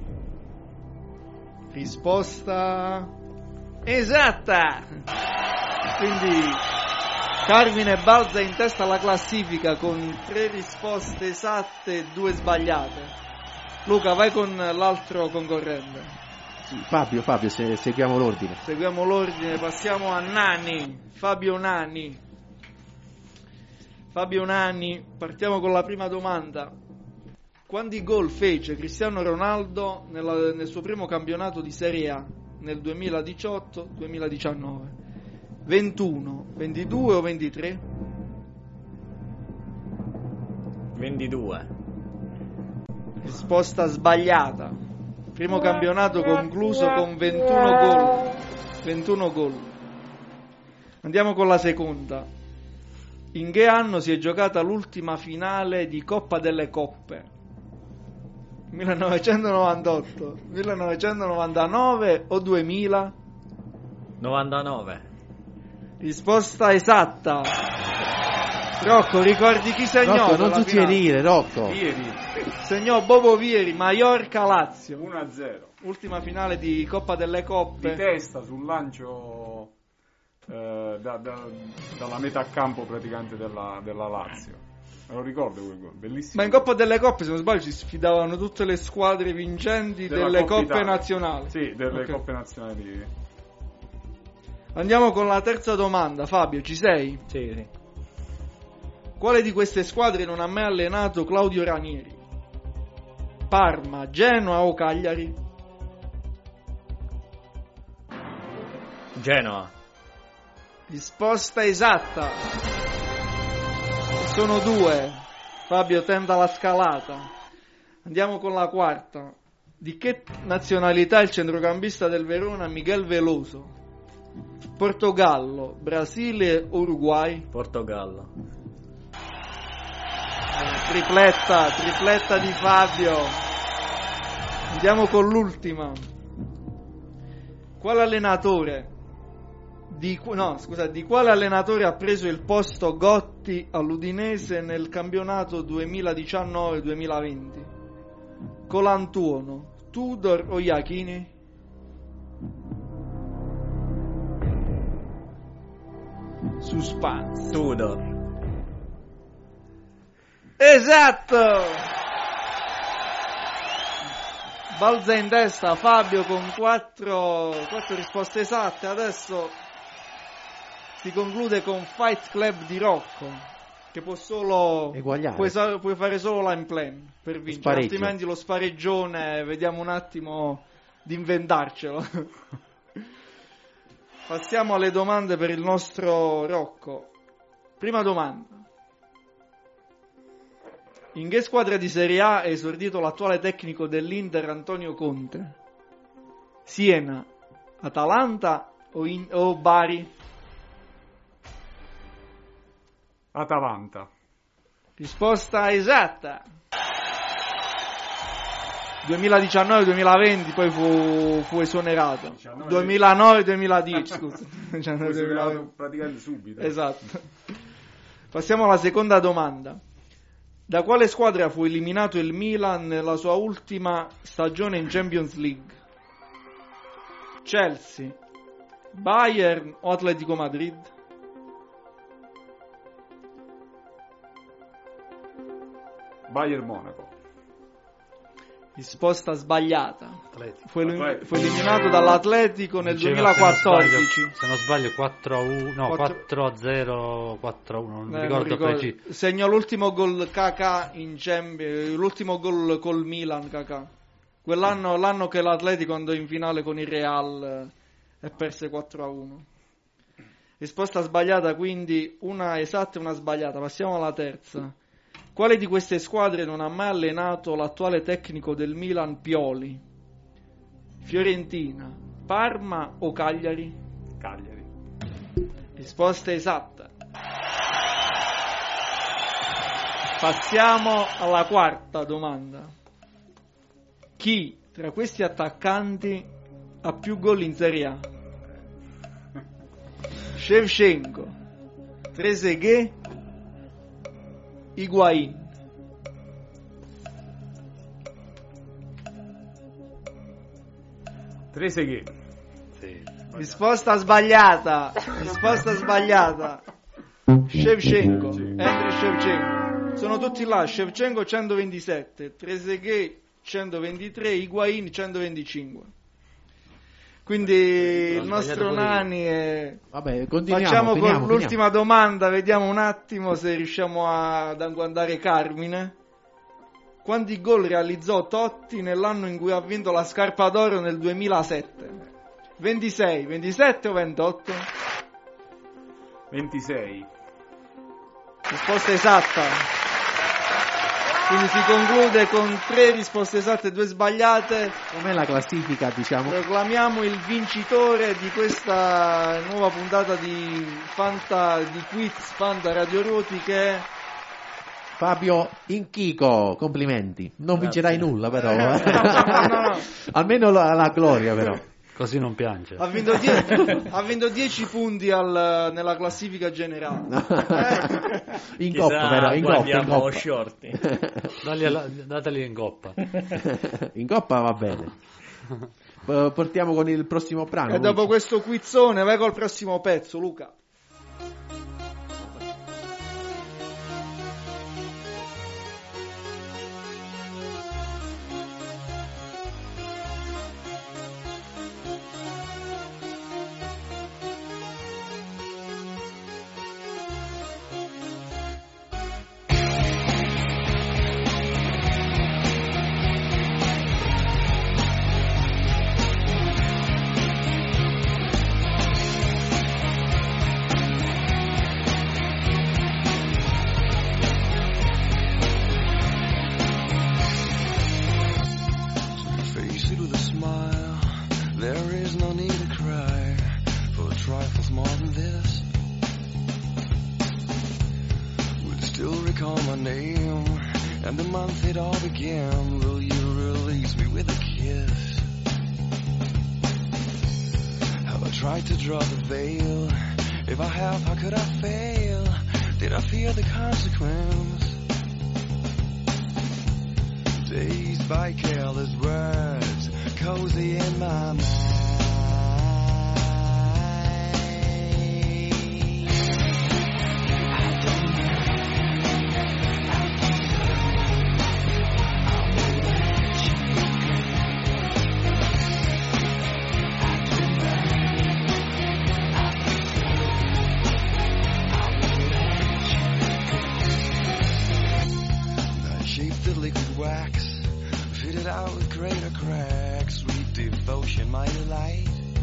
Risposta esatta. Quindi Carmine balza in testa alla classifica con 3 risposte esatte e 2 sbagliate. Luca, vai con l'altro concorrente. Fabio, seguiamo l'ordine. Seguiamo l'ordine, passiamo a Nani. Fabio Nani, partiamo con la prima domanda. Quanti gol fece Cristiano Ronaldo nel suo primo campionato di Serie A nel 2018-2019? 21, 22 o 23? 22. Risposta sbagliata. Primo campionato concluso con 21 gol. Andiamo con la seconda. In che anno si è giocata l'ultima finale di Coppa delle Coppe? 1998, 1999 o 2000? 99. Risposta esatta. Rocco, ricordi chi segnò? Rocco, non suggerire, Rocco. Vieri. Segnò Bobo Vieri, Mallorca-Lazio. 1-0. Ultima finale di Coppa delle Coppe. Di testa sul lancio dalla metà campo praticamente della Lazio. Me lo ricordo quel gol, bellissimo. Ma in Coppa delle Coppe, se non sbaglio, si sfidavano tutte le squadre vincenti delle Coppe nazionali. Sì, delle Coppe nazionali. Andiamo con la terza domanda. Fabio, ci sei? Sì. Quale di queste squadre non ha mai allenato Claudio Ranieri? Parma, Genoa o Cagliari? Genoa. Risposta esatta. Sono 2. Fabio tenta la scalata. Andiamo con la quarta. Di che nazionalità è il centrocampista del Verona Miguel Veloso? Portogallo, Brasile o Uruguay? Portogallo. Tripletta di Fabio. Andiamo con l'ultima. Quale allenatore di quale allenatore ha preso il posto Gotti all'Udinese nel campionato 2019-2020? Colantuono, Tudor o Iachini? Suspense. Tudor. Esatto! Balza in testa Fabio con 4 risposte esatte. Adesso si conclude con Fight Club di Rocco, che può solo puoi fare solo line plan per vincere, altrimenti lo spareggione vediamo un attimo di inventarcelo. Passiamo alle domande per il nostro Rocco. Prima domanda: in che squadra di Serie A è esordito l'attuale tecnico dell'Inter Antonio Conte? Siena, Atalanta o Bari? Atalanta. Risposta esatta. 2019-2020, poi fu esonerato. 2009-2010, scusa. Praticamente subito. Esatto. Passiamo alla seconda domanda. Da quale squadra fu eliminato il Milan nella sua ultima stagione in Champions League? Chelsea, Bayern o Atletico Madrid? Bayern Monaco. Risposta sbagliata. Fu eliminato dall'Atletico nel 2014. Se non sbaglio 4-1, no, 4-0, 4-1, non ricordo preciso. Segnò l'ultimo gol Kakà in Champions, l'ultimo gol col Milan Kakà. Quell'anno, l'anno che l'Atletico andò in finale con il Real e perse 4-1. Risposta sbagliata, quindi una esatta e una sbagliata. Passiamo alla terza. Quale di queste squadre non ha mai allenato l'attuale tecnico del Milan Pioli? Fiorentina, Parma o Cagliari? Cagliari. Risposta esatta. Passiamo alla quarta domanda. Chi tra questi attaccanti ha più gol in Serie A? Shevchenko, Trezeguet, Higuain. Trezeguet. Sì. Risposta sbagliata. Shevchenko. Andriy Shevchenko. Sono tutti là. Shevchenko 127, Trezeguet 123, Higuain 125. Quindi il nostro Nani è... Vabbè, facciamo con l'ultima domanda, vediamo un attimo se riusciamo ad agguantare Carmine. Quanti gol realizzò Totti nell'anno in cui ha vinto la Scarpa d'Oro nel 2007? 26, 27 o 28? 26. Risposta esatta. Quindi si conclude con 3 risposte esatte e 2 sbagliate. Com'è la classifica, diciamo? Proclamiamo il vincitore di questa nuova puntata di Quiz Fanta Radio Ruoti, che è Fabio Inchico. Complimenti. Non vincerai nulla, però. No. Almeno la gloria, però. Così non piange. Ha vinto 10 punti nella classifica generale. In coppa, però. In coppa. Shorty. Dateli in coppa. In coppa va bene. Portiamo con il prossimo brano. E dopo questo quizzone vai col prossimo pezzo, Luca. my name and the month it all began. Will you release me with a kiss? Have I tried to draw the veil? If I have, how could I fail? Did I fear the consequence? Dazed by careless words, cozy in my mind. Wax, fitted out with greater cracks, sweet devotion, my delight.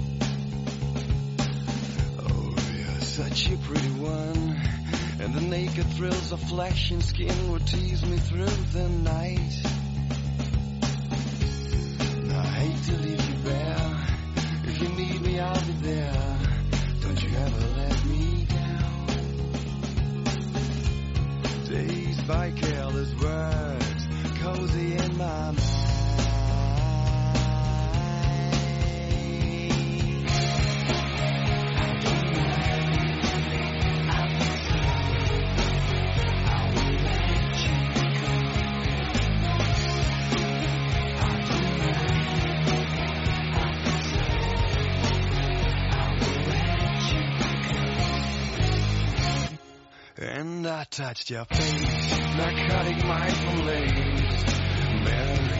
Oh, you're such a pretty one, and the naked thrills of flesh and skin would tease me through the night. I hate to leave you bare, if you need me I'll be there, don't you ever let me down. Dazed by careless words, cozy in my mind. And I touched your face, narcotic mindful lace, Mary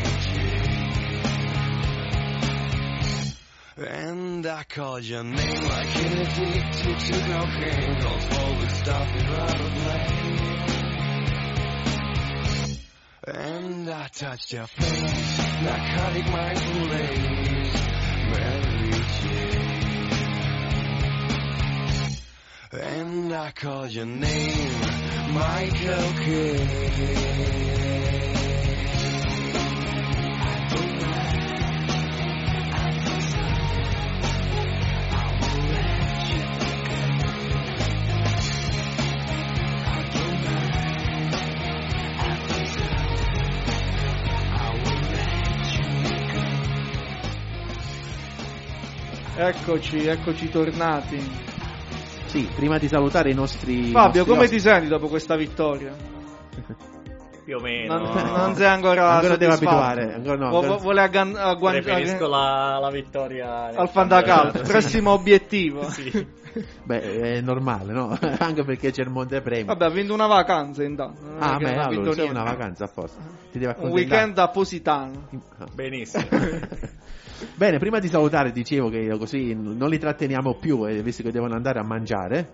Jane. And I called your name like an addicted to cocaine, calls forward, stop it right of lane. And I touched your face, narcotic mindful lace, Mary Jane. And I called your name, Michael Kidd. Eccoci tornati. Sì, prima di salutare i nostri... Fabio, come ti senti dopo questa vittoria? Più o meno. Non sei ancora devo abituare. Ancora no, vuole agguantare. Preferisco la vittoria al Fantacalcio. Prossimo obiettivo. Sì. Beh, è normale, no? Anche perché c'è il Montepremi. Vabbè, ha vinto una vacanza intanto. Allora c'è una vacanza apposta. Ti devi accontentare. Un weekend a Positano. Benissimo. Bene, prima di salutare dicevo che così non li tratteniamo più, visto che devono andare a mangiare.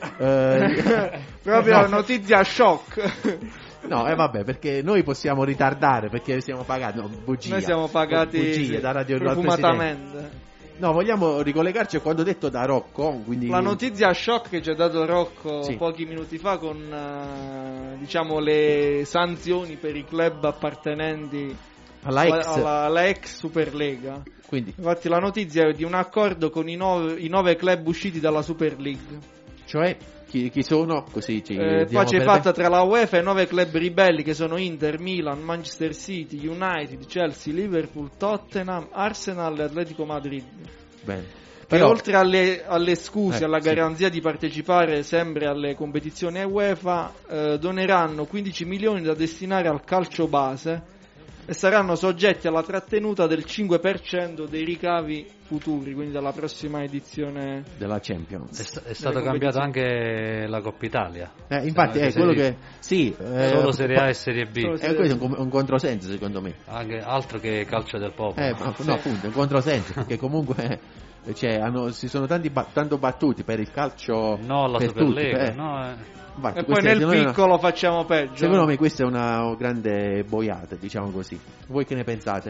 Proprio no. Notizia shock. No, vabbè, perché noi possiamo ritardare perché siamo pagati. No, bugia. Noi siamo pagati bugia, da radio profumatamente. No, vogliamo ricollegarci a quanto detto da Rocco. Quindi... La notizia shock che ci ha dato Rocco pochi minuti fa con diciamo le sanzioni per i club appartenenti alla ex Superlega. Quindi. Infatti la notizia è di un accordo con i 9 club usciti dalla Super League. Cioè chi sono? Così pace fatta tra la UEFA e 9 club ribelli che sono Inter, Milan, Manchester City, United, Chelsea, Liverpool, Tottenham, Arsenal e Atletico Madrid. Bene. Però, oltre alle scuse, alla garanzia di partecipare sempre alle competizioni UEFA, doneranno 15 milioni da destinare al calcio base e saranno soggetti alla trattenuta del 5% dei ricavi futuri, quindi dalla prossima edizione della Champions. È stato cambiato anche la Coppa Italia. Infatti è quello che solo Serie A e Serie B. Questo è un controsenso secondo me. Anche altro che calcio del popolo. No, appunto, è un controsenso perché comunque si sono tanto battuti per il calcio. No, la Superlega, e poi nel piccolo facciamo peggio. Secondo me questa è una grande boiata, diciamo così. Voi che ne pensate?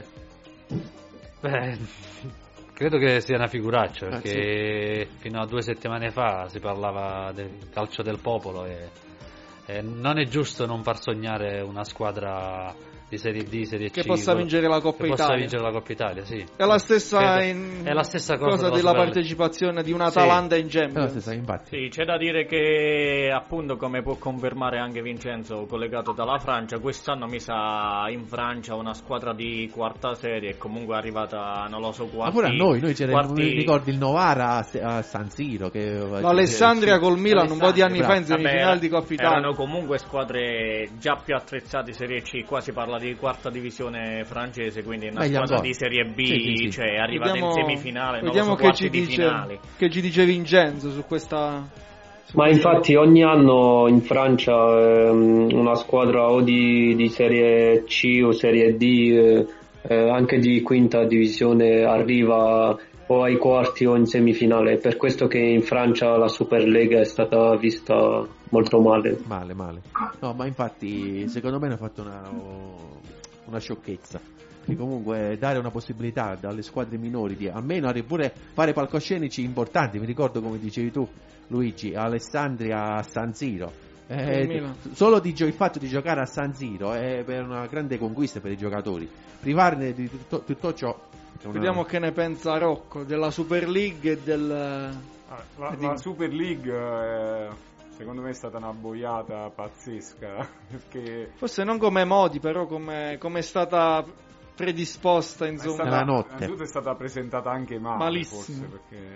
Beh, credo che sia una figuraccia, perché fino a 2 settimane fa si parlava del calcio del popolo e non è giusto non far sognare una squadra di Serie D, Serie C, che possa vincere la Coppa Italia. Possa vincere la Coppa Italia, sì. È la stessa, è la stessa cosa della partecipazione di un'Atalanta in Champions. Sì, c'è da dire che appunto, come può confermare anche Vincenzo collegato dalla Francia, quest'anno mi sa in Francia una squadra di quarta serie è comunque arrivata, non lo so, quarti. Ma pure a noi c'era, ricordi il Novara a San Siro, che l'Alessandria col Milan un po' di anni fa in semifinale di Coppa Italia. Erano comunque squadre già più attrezzate Serie C, qua si parla di quarta divisione francese, quindi una squadra di Serie B, cioè è arrivata in semifinale, vediamo non lo so, che ci dice Vincenzo su questa. Ma infatti ogni anno in Francia una squadra o di Serie C o Serie D, anche di quinta divisione, arriva o ai quarti o in semifinale. È per questo che in Francia la Superlega è stata vista molto male. Male. No, ma infatti secondo me hanno fatto una sciocchezza. E comunque dare una possibilità alle squadre minori di almeno pure fare palcoscenici importanti. Mi ricordo, come dicevi tu Luigi, Alessandria a San Siro, solo il fatto di giocare a San Siro è per una grande conquista per i giocatori. Privarne di tutto ciò. Vediamo che ne pensa Rocco della Super League e la Super League secondo me è stata una boiata pazzesca, perché forse non come modi, però come è stata predisposta, insomma, nella notte. Innanzitutto è stata presentata anche male, malissimo, forse, perché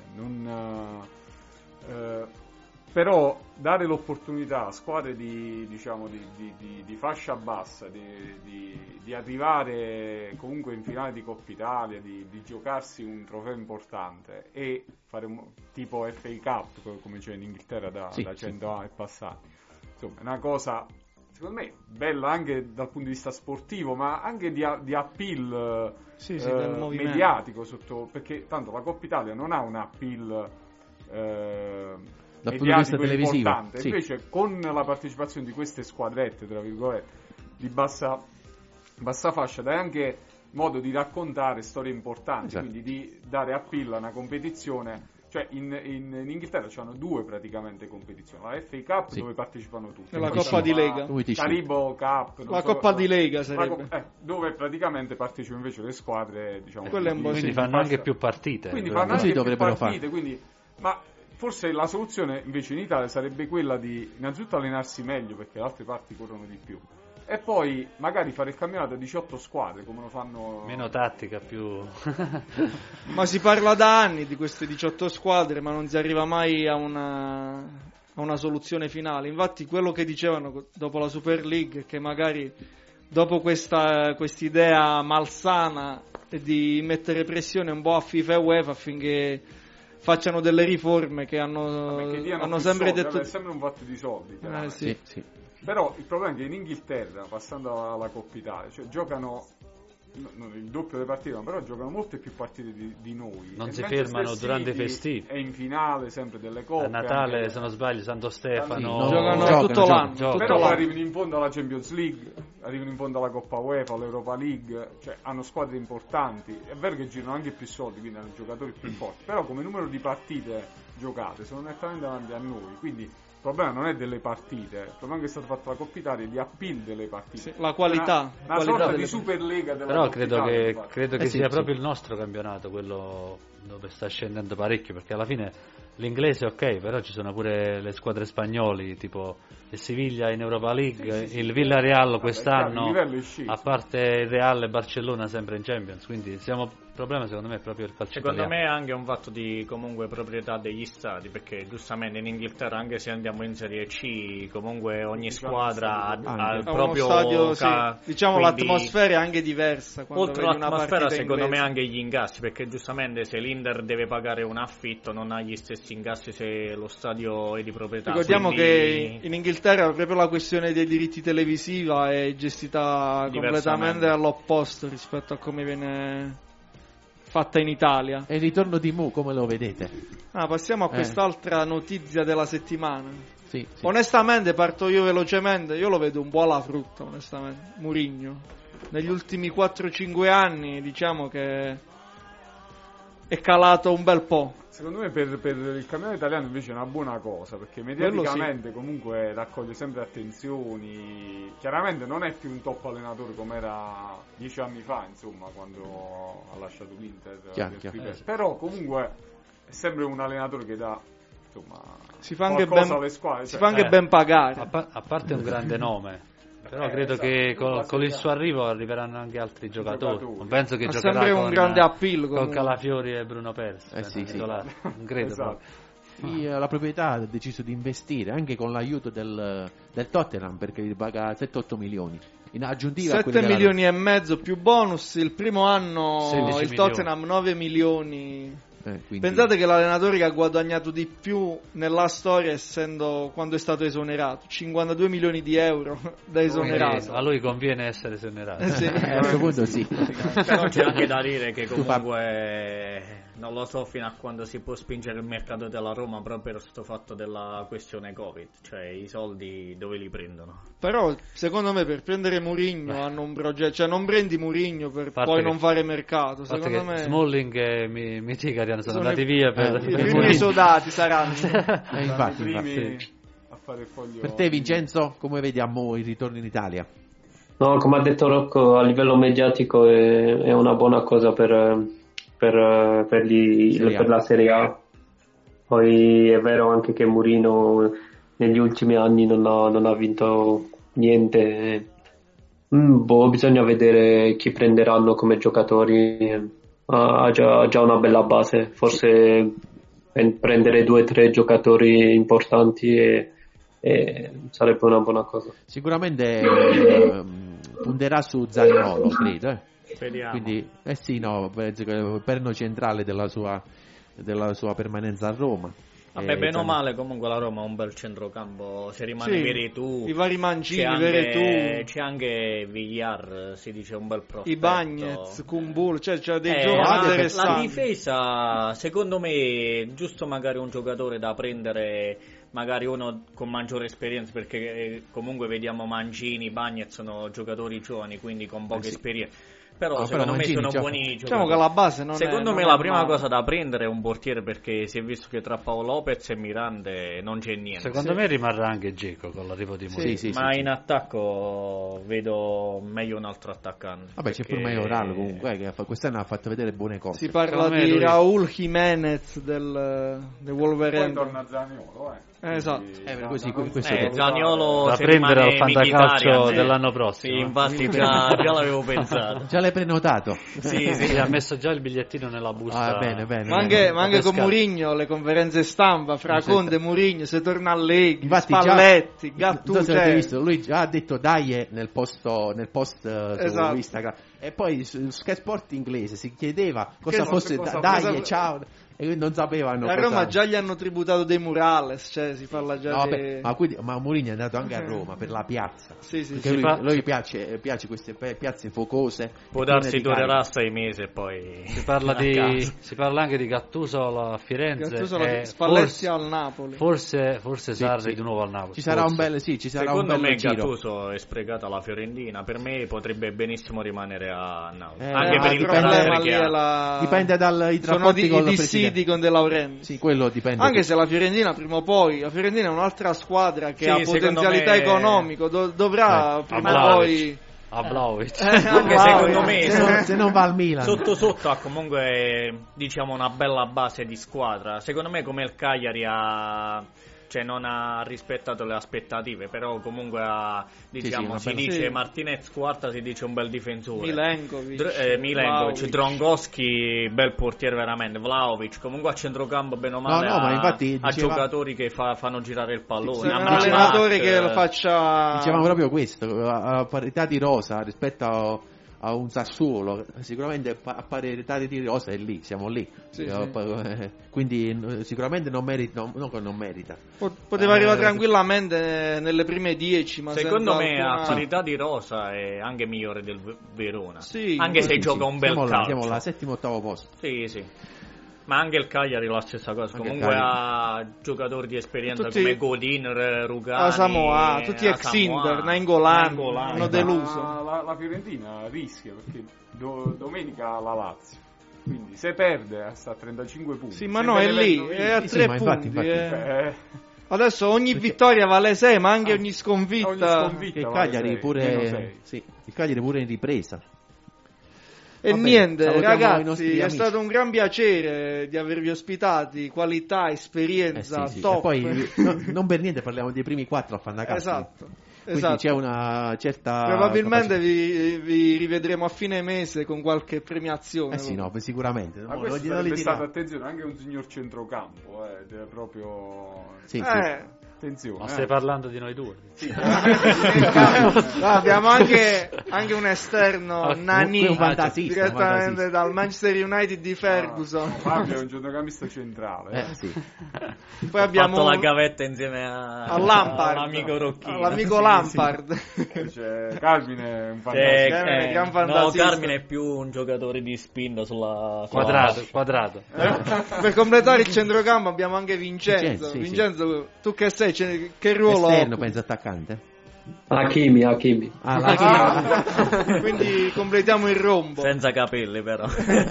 però dare l'opportunità a squadre di fascia bassa di arrivare comunque in finale di Coppa Italia, di giocarsi un trofeo importante e fare tipo FA Cup come c'è in Inghilterra da 100 anni passati, insomma è una cosa secondo me bella anche dal punto di vista sportivo, ma anche di appeal mediatico, perché tanto la Coppa Italia non ha un appeal dal punto di vista televisivo importante. Invece con la partecipazione di queste squadrette tra virgolette di bassa fascia dai anche modo di raccontare storie importanti, quindi di dare appeal a una competizione. Cioè in Inghilterra c'hanno due praticamente competizioni, la FA Cup dove partecipano tutti, e la Coppa di Lega, Caribou Cup, Coppa di Lega sarebbe, dove praticamente partecipano invece le squadre, diciamo, quindi fanno anche più partite, quindi fanno anche più partite, quindi, ma forse la soluzione invece in Italia sarebbe quella di innanzitutto allenarsi meglio, perché le altre parti corrono di più, e poi magari fare il campionato a 18 squadre come lo fanno, meno tattica, più ma si parla da anni di queste 18 squadre, ma non si arriva mai a una soluzione finale. Infatti quello che dicevano dopo la Super League è che magari dopo quest'idea malsana di mettere pressione un po' a FIFA e UEFA affinché facciano delle riforme che hanno sempre detto, è sempre un fatto di soldi, sì. Però il problema è che in Inghilterra, passando alla Coppa Italia, cioè giocano il doppio delle partite, però giocano molte più partite di noi. Non si fermano durante i festivi. È in finale sempre delle coppe. A Natale, se non sbaglio, Santo Stefano. Giocano tutto l'anno. Però arrivano in fondo alla Champions League, arrivano in fondo alla Coppa UEFA, all'Europa League, cioè hanno squadre importanti. È vero che girano anche più soldi, quindi hanno giocatori più forti, però come numero di partite giocate sono nettamente davanti a noi, quindi il problema non è delle partite, il problema che è stato fatto la Coppa Italia è di appeal delle partite. Sì, la qualità. Una sorta di Superlega della Però Coppa Italia. credo che sia proprio il nostro campionato quello dove sta scendendo parecchio, perché alla fine l'inglese ok, però ci sono pure le squadre spagnole, tipo il Siviglia in Europa League, il Villarreal quest'anno, a parte il Real e Barcellona sempre in Champions, quindi il problema secondo me è proprio il calcio secondo italiano. me è anche un fatto di comunque proprietà degli stati, perché giustamente in Inghilterra, anche se andiamo in Serie C, comunque ogni squadra ha il proprio stadio, diciamo, quindi, l'atmosfera è anche diversa oltre all'atmosfera, secondo me anche gli incassi, perché giustamente se l'Inter deve pagare un affitto non ha gli stessi incassi se lo stadio è di proprietà. Ricordiamo che in Inghilterra proprio la questione dei diritti televisiva è gestita completamente all'opposto rispetto a come viene fatta in Italia. E il ritorno di Mu, come lo vedete? Passiamo a quest'altra notizia della settimana. Sì. Onestamente parto io velocemente, io lo vedo un po' alla frutta, onestamente. Mourinho negli ultimi 4-5 anni diciamo che è calato un bel po'. Secondo me per il campionato italiano invece è una buona cosa, perché mediaticamente comunque raccoglie sempre attenzioni. Chiaramente non è più un top allenatore come era 10 anni fa, insomma, quando ha lasciato l'Inter. Però comunque è sempre un allenatore che dà, insomma, si fa anche alle squadre. Si fa anche ben pagare. A parte un grande nome. Però credo che con il suo arrivo arriveranno anche altri giocatori. Non penso che giocherà sempre un grande appeal con Calafiori e Bruno Perez. Sì. Non credo. Esatto. La proprietà ha deciso di investire anche con l'aiuto del Tottenham, perché gli paga 7-8 milioni. In aggiuntiva 7 milioni e mezzo più bonus. Il primo anno il Tottenham 9 milioni. Quindi... Pensate che l'allenatore che ha guadagnato di più nella storia essendo quando è stato esonerato 52 milioni di euro da esonerato. A lui conviene essere esonerato. Sì. A questo punto sì. Però c'è anche da dire che comunque non lo so fino a quando si può spingere il mercato della Roma proprio per questo fatto della questione Covid, cioè i soldi dove li prendono. Però secondo me per prendere Mourinho hanno un progetto, cioè non prendi Mourinho per poi non fare mercato, secondo me Smalling e Mkhitaryan sono andati via per i primi esodati saranno. Infatti. A fare il foglio. Per te Vincenzo, come vediamo il ritorno in Italia? No, come ha detto Rocco, a livello mediatico è una buona cosa per la Serie A. Poi è vero anche che Mourinho negli ultimi anni non ha vinto niente. Bisogna vedere chi prenderanno come giocatori. Ha già una bella base, forse prendere 2 o 3 giocatori importanti sarebbe una buona cosa. Sicuramente punterà su Zaniolo, credo. Speriamo. Quindi penso che è il perno centrale della sua permanenza a Roma. Vabbè, bene o male comunque la Roma ha un bel centrocampo, se rimane Veretù, i vari Mancini, Veretù, c'è anche Villar, si dice un bel prospetto, i Bagnez, Kumbul, cioè c'è dei giocatori interessanti. La difesa secondo me giusto magari un giocatore da prendere, magari uno con maggiore esperienza, perché comunque vediamo Mancini, Bagnez sono giocatori giovani, quindi con poca esperienza. Però secondo me sono buoni giocatori. Diciamo che la base secondo me la prima cosa da prendere è un portiere, perché si è visto che tra Paolo Lopez e Mirande non c'è niente. Secondo me rimarrà anche Dzeko con l'arrivo di Mourinho. Ma in attacco vedo meglio un altro attaccante. Vabbè, c'è pure Majoral comunque che quest'anno ha fatto vedere buone cose. Si parla di Raúl Jiménez del Wolverhampton. Poi torna Zaniolo, esatto. Zaniolo da prendere al fantacalcio dell'anno prossimo. Sì, infatti già l'avevo pensato. Già l'hai prenotato? Sì, ha messo già il bigliettino nella busta. Bene. Ma anche con Mourinho le conferenze stampa fra Conte e Mourinho, se torna a Leghi, Spalletti, Gattuso. Visto, lui già ha detto dai nel post su Instagram, e poi su Sky Sport inglese si chiedeva cosa fosse ciao, e non sapevano. A Roma già gli hanno tributato dei murales, cioè si parla già ma Mourinho è andato anche a Roma per la piazza, perché lui piace queste piazze focose. Può darsi durerà 6 mesi e poi si parla anche di Gattuso a Firenze, Spalletti al Napoli, forse Sarri di nuovo al Napoli. Ci sarà un bel secondo me giro. Gattuso è sprecato alla Fiorentina, per me potrebbe benissimo rimanere a Napoli, anche per il carattere che ha. Dipende dai rapporti con il presidente. Con De Laurentiis. Sì, quello dipende. Anche se la Fiorentina prima o poi, la Fiorentina è un'altra squadra che ha potenzialità economica, dovrà prima o poi a Vlahovic. Anche secondo me se non va al Milan sotto ha comunque diciamo una bella base di squadra. Secondo me come il Cagliari non ha rispettato le aspettative, però comunque si dice Martinez quarta, si dice un bel difensore, Milenkovic, Drongoschi bel portiere veramente, Vlahovic comunque a centrocampo bene o male ha giocatori che fanno girare il pallone, un allenatore che lo faccia. Dicevamo proprio questo, a parità di rosa rispetto a un Sassuolo, sicuramente a parità di rosa è lì, siamo lì. Quindi sicuramente non merita, non merita. Poteva arrivare tranquillamente nelle prime 10, ma secondo me a parità di rosa è anche migliore del Verona, anche se gioca un bel calcio. Siamo al 7º-8º posto. Sì. Ma anche il Cagliari la stessa cosa, anche comunque ha giocatori di esperienza come Godin, Rugani, Samoa, tutti ex Inter, Nainggolan hanno deluso. La Fiorentina rischia perché domenica la Lazio, Quindi se perde sta a 35 punti. Sì, ma no, è lì, è a 3 punti. Infatti. Adesso ogni vittoria vale 6, ma anche ogni sconfitta. Il Cagliari pure, il Cagliari pure in ripresa. E vabbè, niente, ragazzi, è stato un gran piacere di avervi ospitati, qualità, esperienza, top. E poi non per niente parliamo dei primi 4 a Fannacassi. Quindi c'è una certa... Probabilmente vi rivedremo a fine mese con qualche premiazione. Sicuramente. Ma questo sarebbe stato, attenzione, anche un signor centrocampo, proprio... Attenzione. Ma stai parlando di noi due? Sì. Abbiamo anche un esterno, Nani, direttamente dal Manchester United di Ferguson. Fabio è un centrocampista centrale. Poi abbiamo fatto la gavetta insieme a Lampard, all'amico Rocchino. All'amico Lampard. Cioè, Carmine è un fantasista. No, Carmine è più un giocatore di spinta sulla quadrato. Per completare il centrocampo abbiamo anche Vincenzo. Vincenzo, tu che sei? Che ruolo? Esterno, penso attaccante. Hakimi. Quindi completiamo il rombo. Senza capelli però.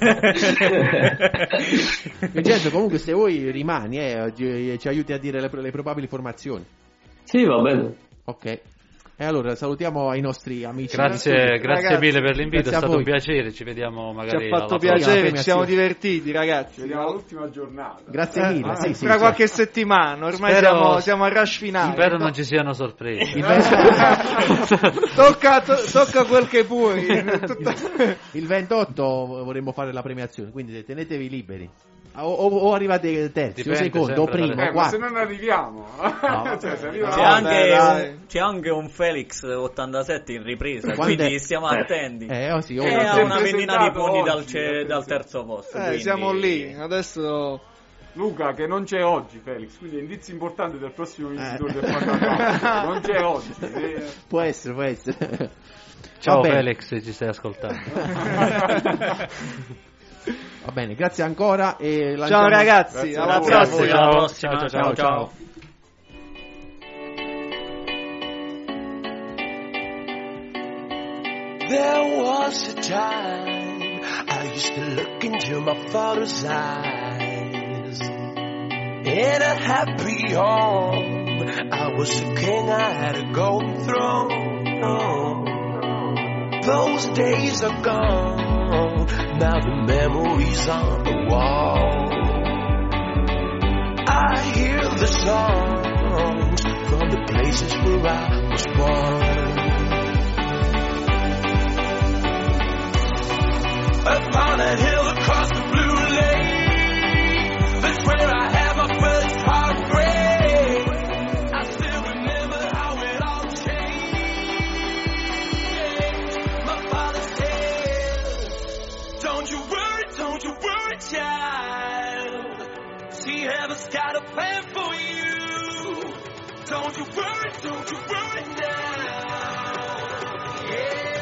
Vincenzo, comunque se vuoi rimani ci aiuti a dire le probabili formazioni. Sì, va bene. Ok. E allora salutiamo ai nostri amici. Grazie mille per l'invito, è stato un piacere. Ci vediamo magari. Ci ha fatto piacere, ci siamo divertiti, ragazzi. Ci vediamo all'ultima giornata. Grazie mille. Tra qualche settimana, ormai siamo a rush finale. Spero non ci siano sorprese. Tocca quel che puoi. Il 28 vorremmo fare la premiazione, quindi tenetevi liberi. O arrivate terzi, o secondo, o primo, quarto. Ma se non arriviamo, c'è anche un Felix 87 in ripresa, quindi stiamo attenti. Ha una ventina di punti dal terzo posto. Quindi... Siamo lì, adesso... Luca, che non c'è oggi, Felix, quindi indizio importante del prossimo vincitore del 44. Non c'è oggi. Può essere. Ciao Felix, se ci stai ascoltando. Va bene, grazie ancora e ciao ragazzi, alla prossima. Ciao. There was a time I used to look into my father's eyes. In a happy home, I was a king, I had a golden throne. Those days are gone, now the memories on the wall. I hear the songs from the places where I was born. Upon a hill across the blue lake, that's where I had my first heartbreak. I still remember how it all changed. My father said, don't you worry, child. See, heaven's got a plan for you. Don't you worry now. Yeah.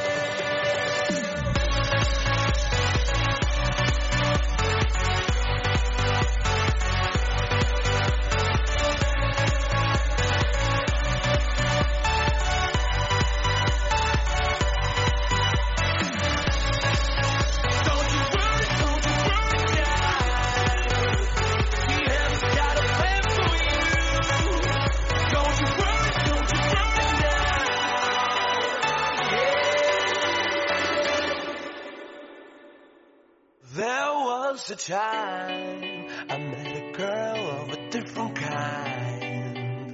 A time I met a girl of a different kind.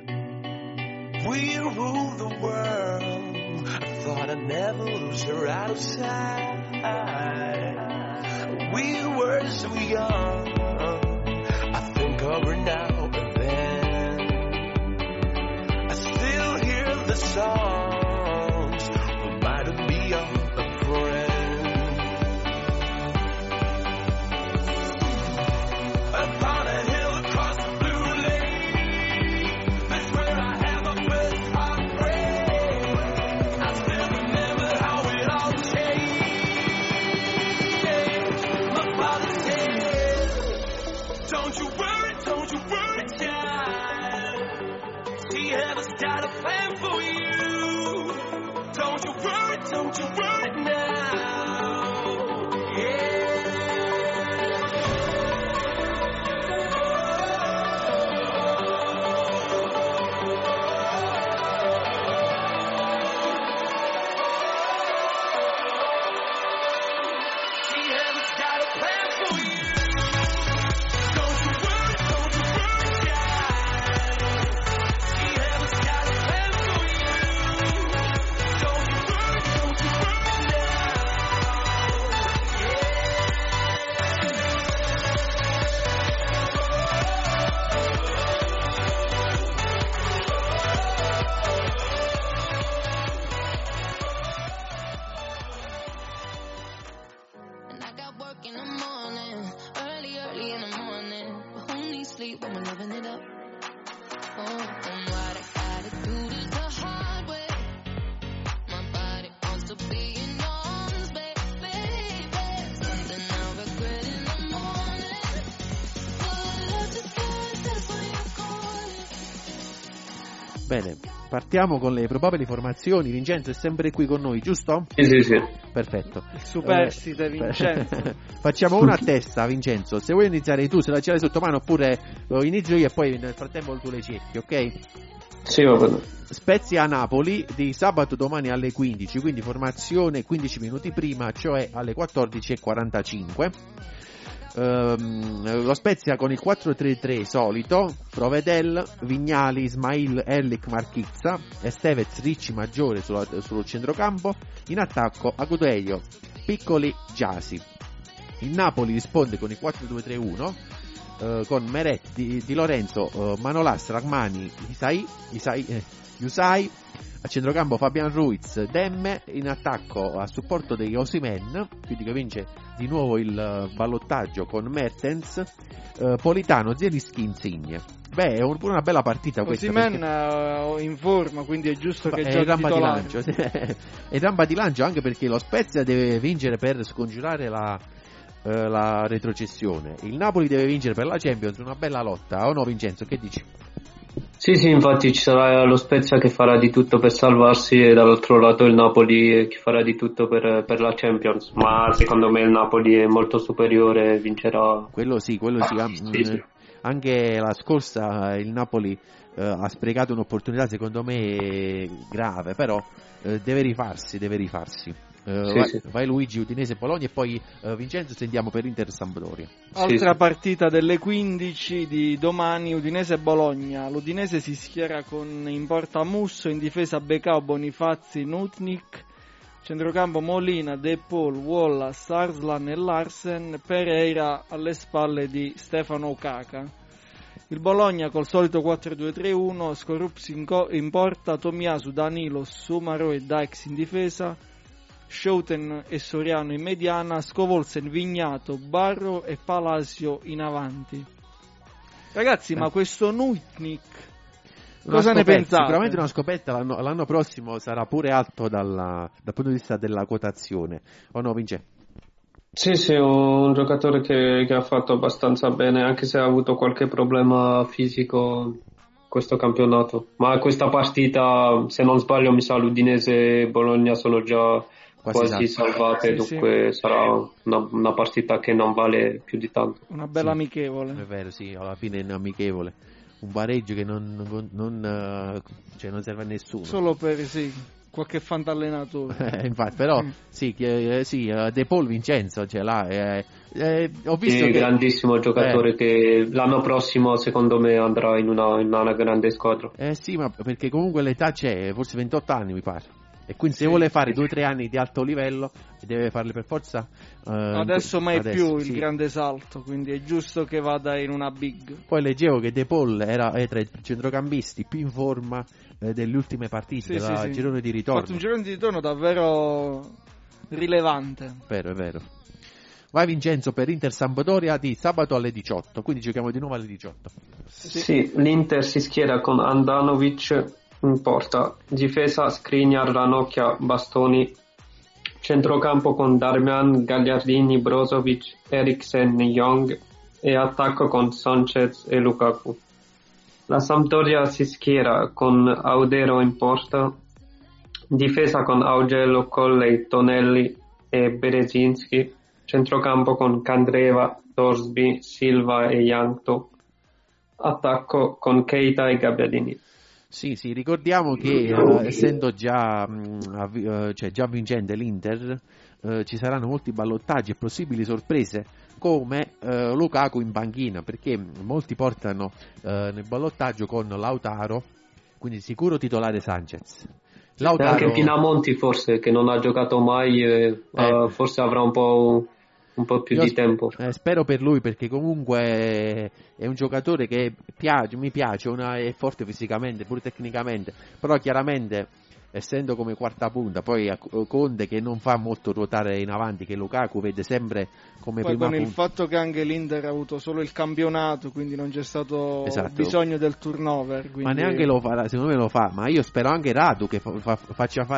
We ruled the world. I thought I'd never lose her out of sight. We were so young. I think of her now and then. I still hear the songs reminding me of a friend. Upon a hill across the blue lake, that's where I had my first heartbreak. I still remember how it all changed. My father said, don't you worry, child. See, heaven's got a plan for you. Don't you worry now. Yeah. Bene, partiamo con le probabili formazioni. Vincenzo è sempre qui con noi, giusto? Sì. Perfetto. Il superstite Vincenzo. Facciamo una a testa, Vincenzo. Se vuoi iniziare tu, se la ce l'hai sotto mano, oppure lo inizio io e poi nel frattempo tu le cerchi, ok? Sì, va bene. Spezia Napoli di sabato domani alle 15, quindi formazione 15 minuti prima, cioè alle 14:45. Lo Spezia con il 4-3-3 solito, Provedel, Vignali, Ismail, Erlich, Marchizza, Estevez, Ricci, Maggiore sullo centrocampo. In attacco Agudeio, Piccoli, Giasi. Il Napoli risponde con il 4-2-3-1 con Meret, Di Lorenzo, Manolas, Rachmani, Yusai. A centrocampo Fabian Ruiz, Demme. In attacco a supporto di Osimhen, quindi che vince di nuovo il ballottaggio con Mertens, Politano, Zielinski, Insigne. Beh, è pure una bella partita questa. Osimhen perché... in forma, quindi è giusto che giochi titolare. È rampa di lancio anche perché lo Spezia deve vincere per scongiurare la retrocessione. Il Napoli deve vincere per la Champions, una bella lotta, o no Vincenzo, che dici? Sì, infatti ci sarà lo Spezia che farà di tutto per salvarsi e dall'altro lato il Napoli che farà di tutto per la Champions, ma secondo me il Napoli è molto superiore e vincerà. Quello sì. Sì. Anche la scorsa il Napoli ha sprecato un'opportunità secondo me grave, però deve rifarsi. Vai Luigi, Udinese, Bologna e poi Vincenzo sentiamo per Inter Sampdoria. Altra partita delle 15 di domani, Udinese Bologna. L'Udinese si schiera con in porta Musso, in difesa Becao, Bonifazzi, Nutnik, centrocampo Molina, De Paul, Wallace, Arslan e Larsen, Pereira alle spalle di Stefano Okaka. Il Bologna col solito 4-2-3-1, Skorupsi in porta, Tomiyasu, Danilo, Sumaro e Daix in difesa, Schouten e Soriano in mediana, Scovolsen, Vignato, Barro e Palacio in avanti. Ragazzi, ma questo Nutnik cosa ne pensate? Sicuramente una scoperta, l'anno prossimo sarà pure alto dal punto di vista della quotazione, o no Vince? Sì, è un giocatore che ha fatto abbastanza bene, anche se ha avuto qualche problema fisico questo campionato, ma questa partita, se non sbaglio, mi sa l'Udinese e Bologna sono già quasi salvate, dunque sarà una partita che non vale più di tanto. Una bella amichevole. È vero, sì, alla fine è un amichevole. Un pareggio che non serve a nessuno. Solo per qualche fantallenatore. Infatti, però De Paul Vincenzo ce l'ha. Ho visto che grandissimo giocatore che l'anno prossimo secondo me andrà in una grande squadra. Sì, ma perché comunque l'età c'è, forse 28 anni mi pare. E quindi se vuole fare 2 o 3 anni di alto livello deve farli per forza adesso mai più il grande salto, quindi è giusto che vada in una big. Poi leggevo che De Paul è tra i centrocampisti più in forma delle ultime partite della girone di ritorno. Ha fatto un girone di ritorno davvero rilevante. È vero. Vai Vincenzo per Inter Sampdoria di sabato alle 18, quindi giochiamo di nuovo alle 18. Sì, l'Inter si schiera con Andanovic in porta, difesa Skriniar, Ranocchia, Bastoni, centrocampo con Darmian, Gagliardini, Brozovic, Eriksen, Young e attacco con Sanchez e Lukaku. La Sampdoria si schiera con Audero in porta, difesa con Augello, Colley, Tonelli e Berezinski, centrocampo con Candreva, Torsby, Silva e Jankto, attacco con Keita e Gabbiadini. Sì, ricordiamo che essendo già vincente l'Inter, ci saranno molti ballottaggi e possibili sorprese come Lukaku in panchina, perché molti portano nel ballottaggio con Lautaro, quindi sicuro titolare Sanchez. Lautaro... Anche Pinamonti forse, che non ha giocato mai, forse avrà un po' più di tempo. Spero per lui, perché comunque è un giocatore che mi piace, è forte fisicamente, pure tecnicamente, però chiaramente essendo come quarta punta, poi Conte che non fa molto ruotare in avanti, che Lukaku vede sempre come poi prima punta. Il fatto che anche l'Inter ha avuto solo il campionato, quindi non c'è stato bisogno del turnover, quindi... Ma neanche lo farà, secondo me lo fa, ma io spero anche Radu che faccia fare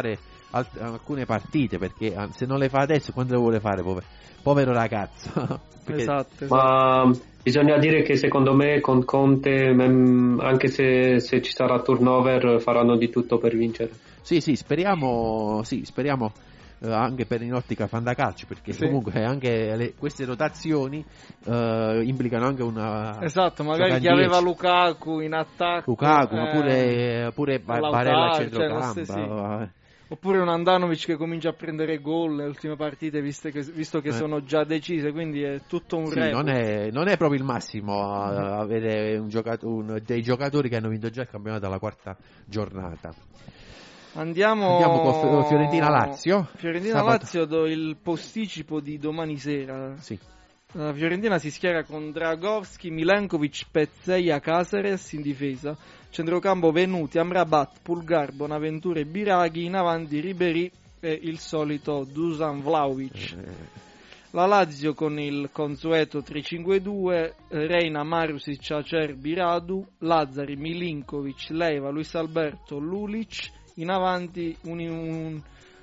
alcune partite, perché se non le fa adesso quando le vuole fare, povero ragazzo. Perché... Esatto. Ma bisogna dire che secondo me con Conte, anche se ci sarà turnover, faranno di tutto per vincere. Sì, speriamo anche per in ottica fantacalcio, perché comunque anche queste rotazioni implicano anche una... Esatto, magari chi aveva Lukaku in attacco, ma pure Barella a centrocampo, oppure un Andanovic che comincia a prendere gol nelle ultime partite, visto che sono già decise, quindi è tutto un repo. Non è proprio il massimo avere dei giocatori che hanno vinto già il campionato alla quarta giornata. Andiamo con Fiorentina-Lazio. Fiorentina-Lazio, do il posticipo di domani sera. Sì. La Fiorentina si schiera con Dragovski, Milenkovic, Pezzeia, Caceres in difesa, centrocampo Venuti, Amrabat, Pulgar, Bonaventura e Biraghi, in avanti Ribéry e il solito Dusan Vlahovic. La Lazio con il consueto 3-5-2, Reina, Marusic, Acerbi, Radu, Lazzari, Milinkovic, Leiva, Luis Alberto, Lulic, in avanti un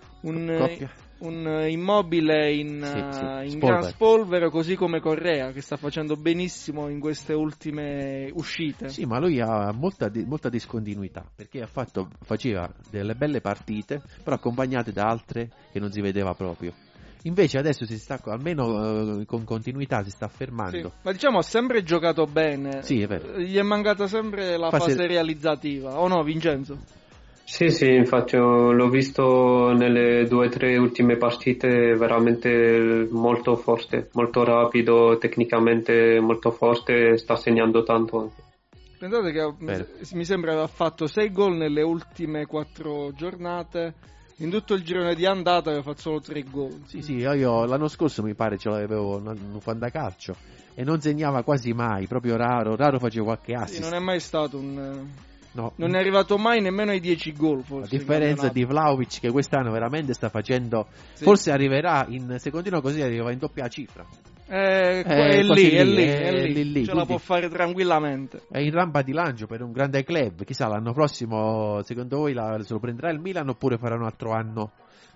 Immobile in gran spolvero, così come Correa, che sta facendo benissimo in queste ultime uscite. Sì, ma lui ha molta discontinuità, perché faceva delle belle partite, però accompagnate da altre che non si vedeva proprio. Invece adesso si sta, almeno con continuità, si sta affermando. Sì, ma diciamo ha sempre giocato bene. Sì, è vero. Gli è mancata sempre la fase realizzativa, o no, Vincenzo? Sì, infatti l'ho visto nelle 2 o 3 ultime partite, veramente molto forte, molto rapido, tecnicamente molto forte, sta segnando tanto anche. Pensate che mi sembra aveva fatto 6 gol nelle ultime 4 giornate, in tutto il girone di andata aveva fatto solo 3 gol. Sì, io l'anno scorso mi pare ce l'avevo un fantacalcio e non segnava quasi mai, proprio raro faceva qualche assist. Sì, non è mai stato No. Non è arrivato mai nemmeno ai 10 gol, forse. A differenza di Vlahovic, che quest'anno veramente sta facendo, forse arriverà, se continua così arriva in doppia cifra. È lì. Ce la può fare tranquillamente. È in rampa di lancio per un grande club. Chissà, l'anno prossimo secondo voi se lo prenderà il Milan oppure farà un altro anno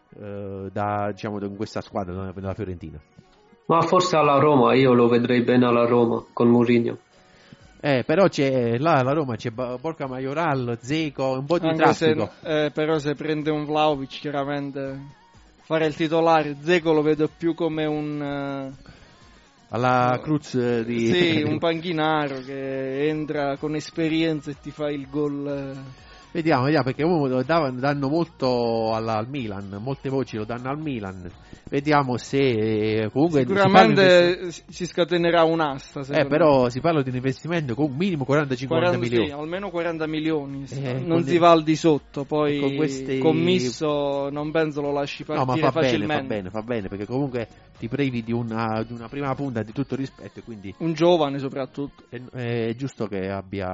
in questa squadra della Fiorentina? Ma forse alla Roma, io lo vedrei bene alla Roma con Mourinho. Però c'è la Roma, c'è Borca Majoral, Dzeko, un po' di traffico. Però se prende un Vlahovic, chiaramente fare il titolare. Dzeko lo vedo più come alla Cruz di... Sì, un panchinaro che entra con esperienza e ti fa il gol. Vediamo, perché comunque danno molto al Milan, molte voci lo danno al Milan. Vediamo se comunque sicuramente si scatenerà un'asta. Però si parla di un investimento con un minimo 40 milioni. Sì, almeno 40 milioni. Non si va al di sotto, poi con commisso non penso lo lasci partire facilmente. Fa bene, perché comunque ti privi di una prima punta di tutto rispetto, quindi un giovane soprattutto. È giusto che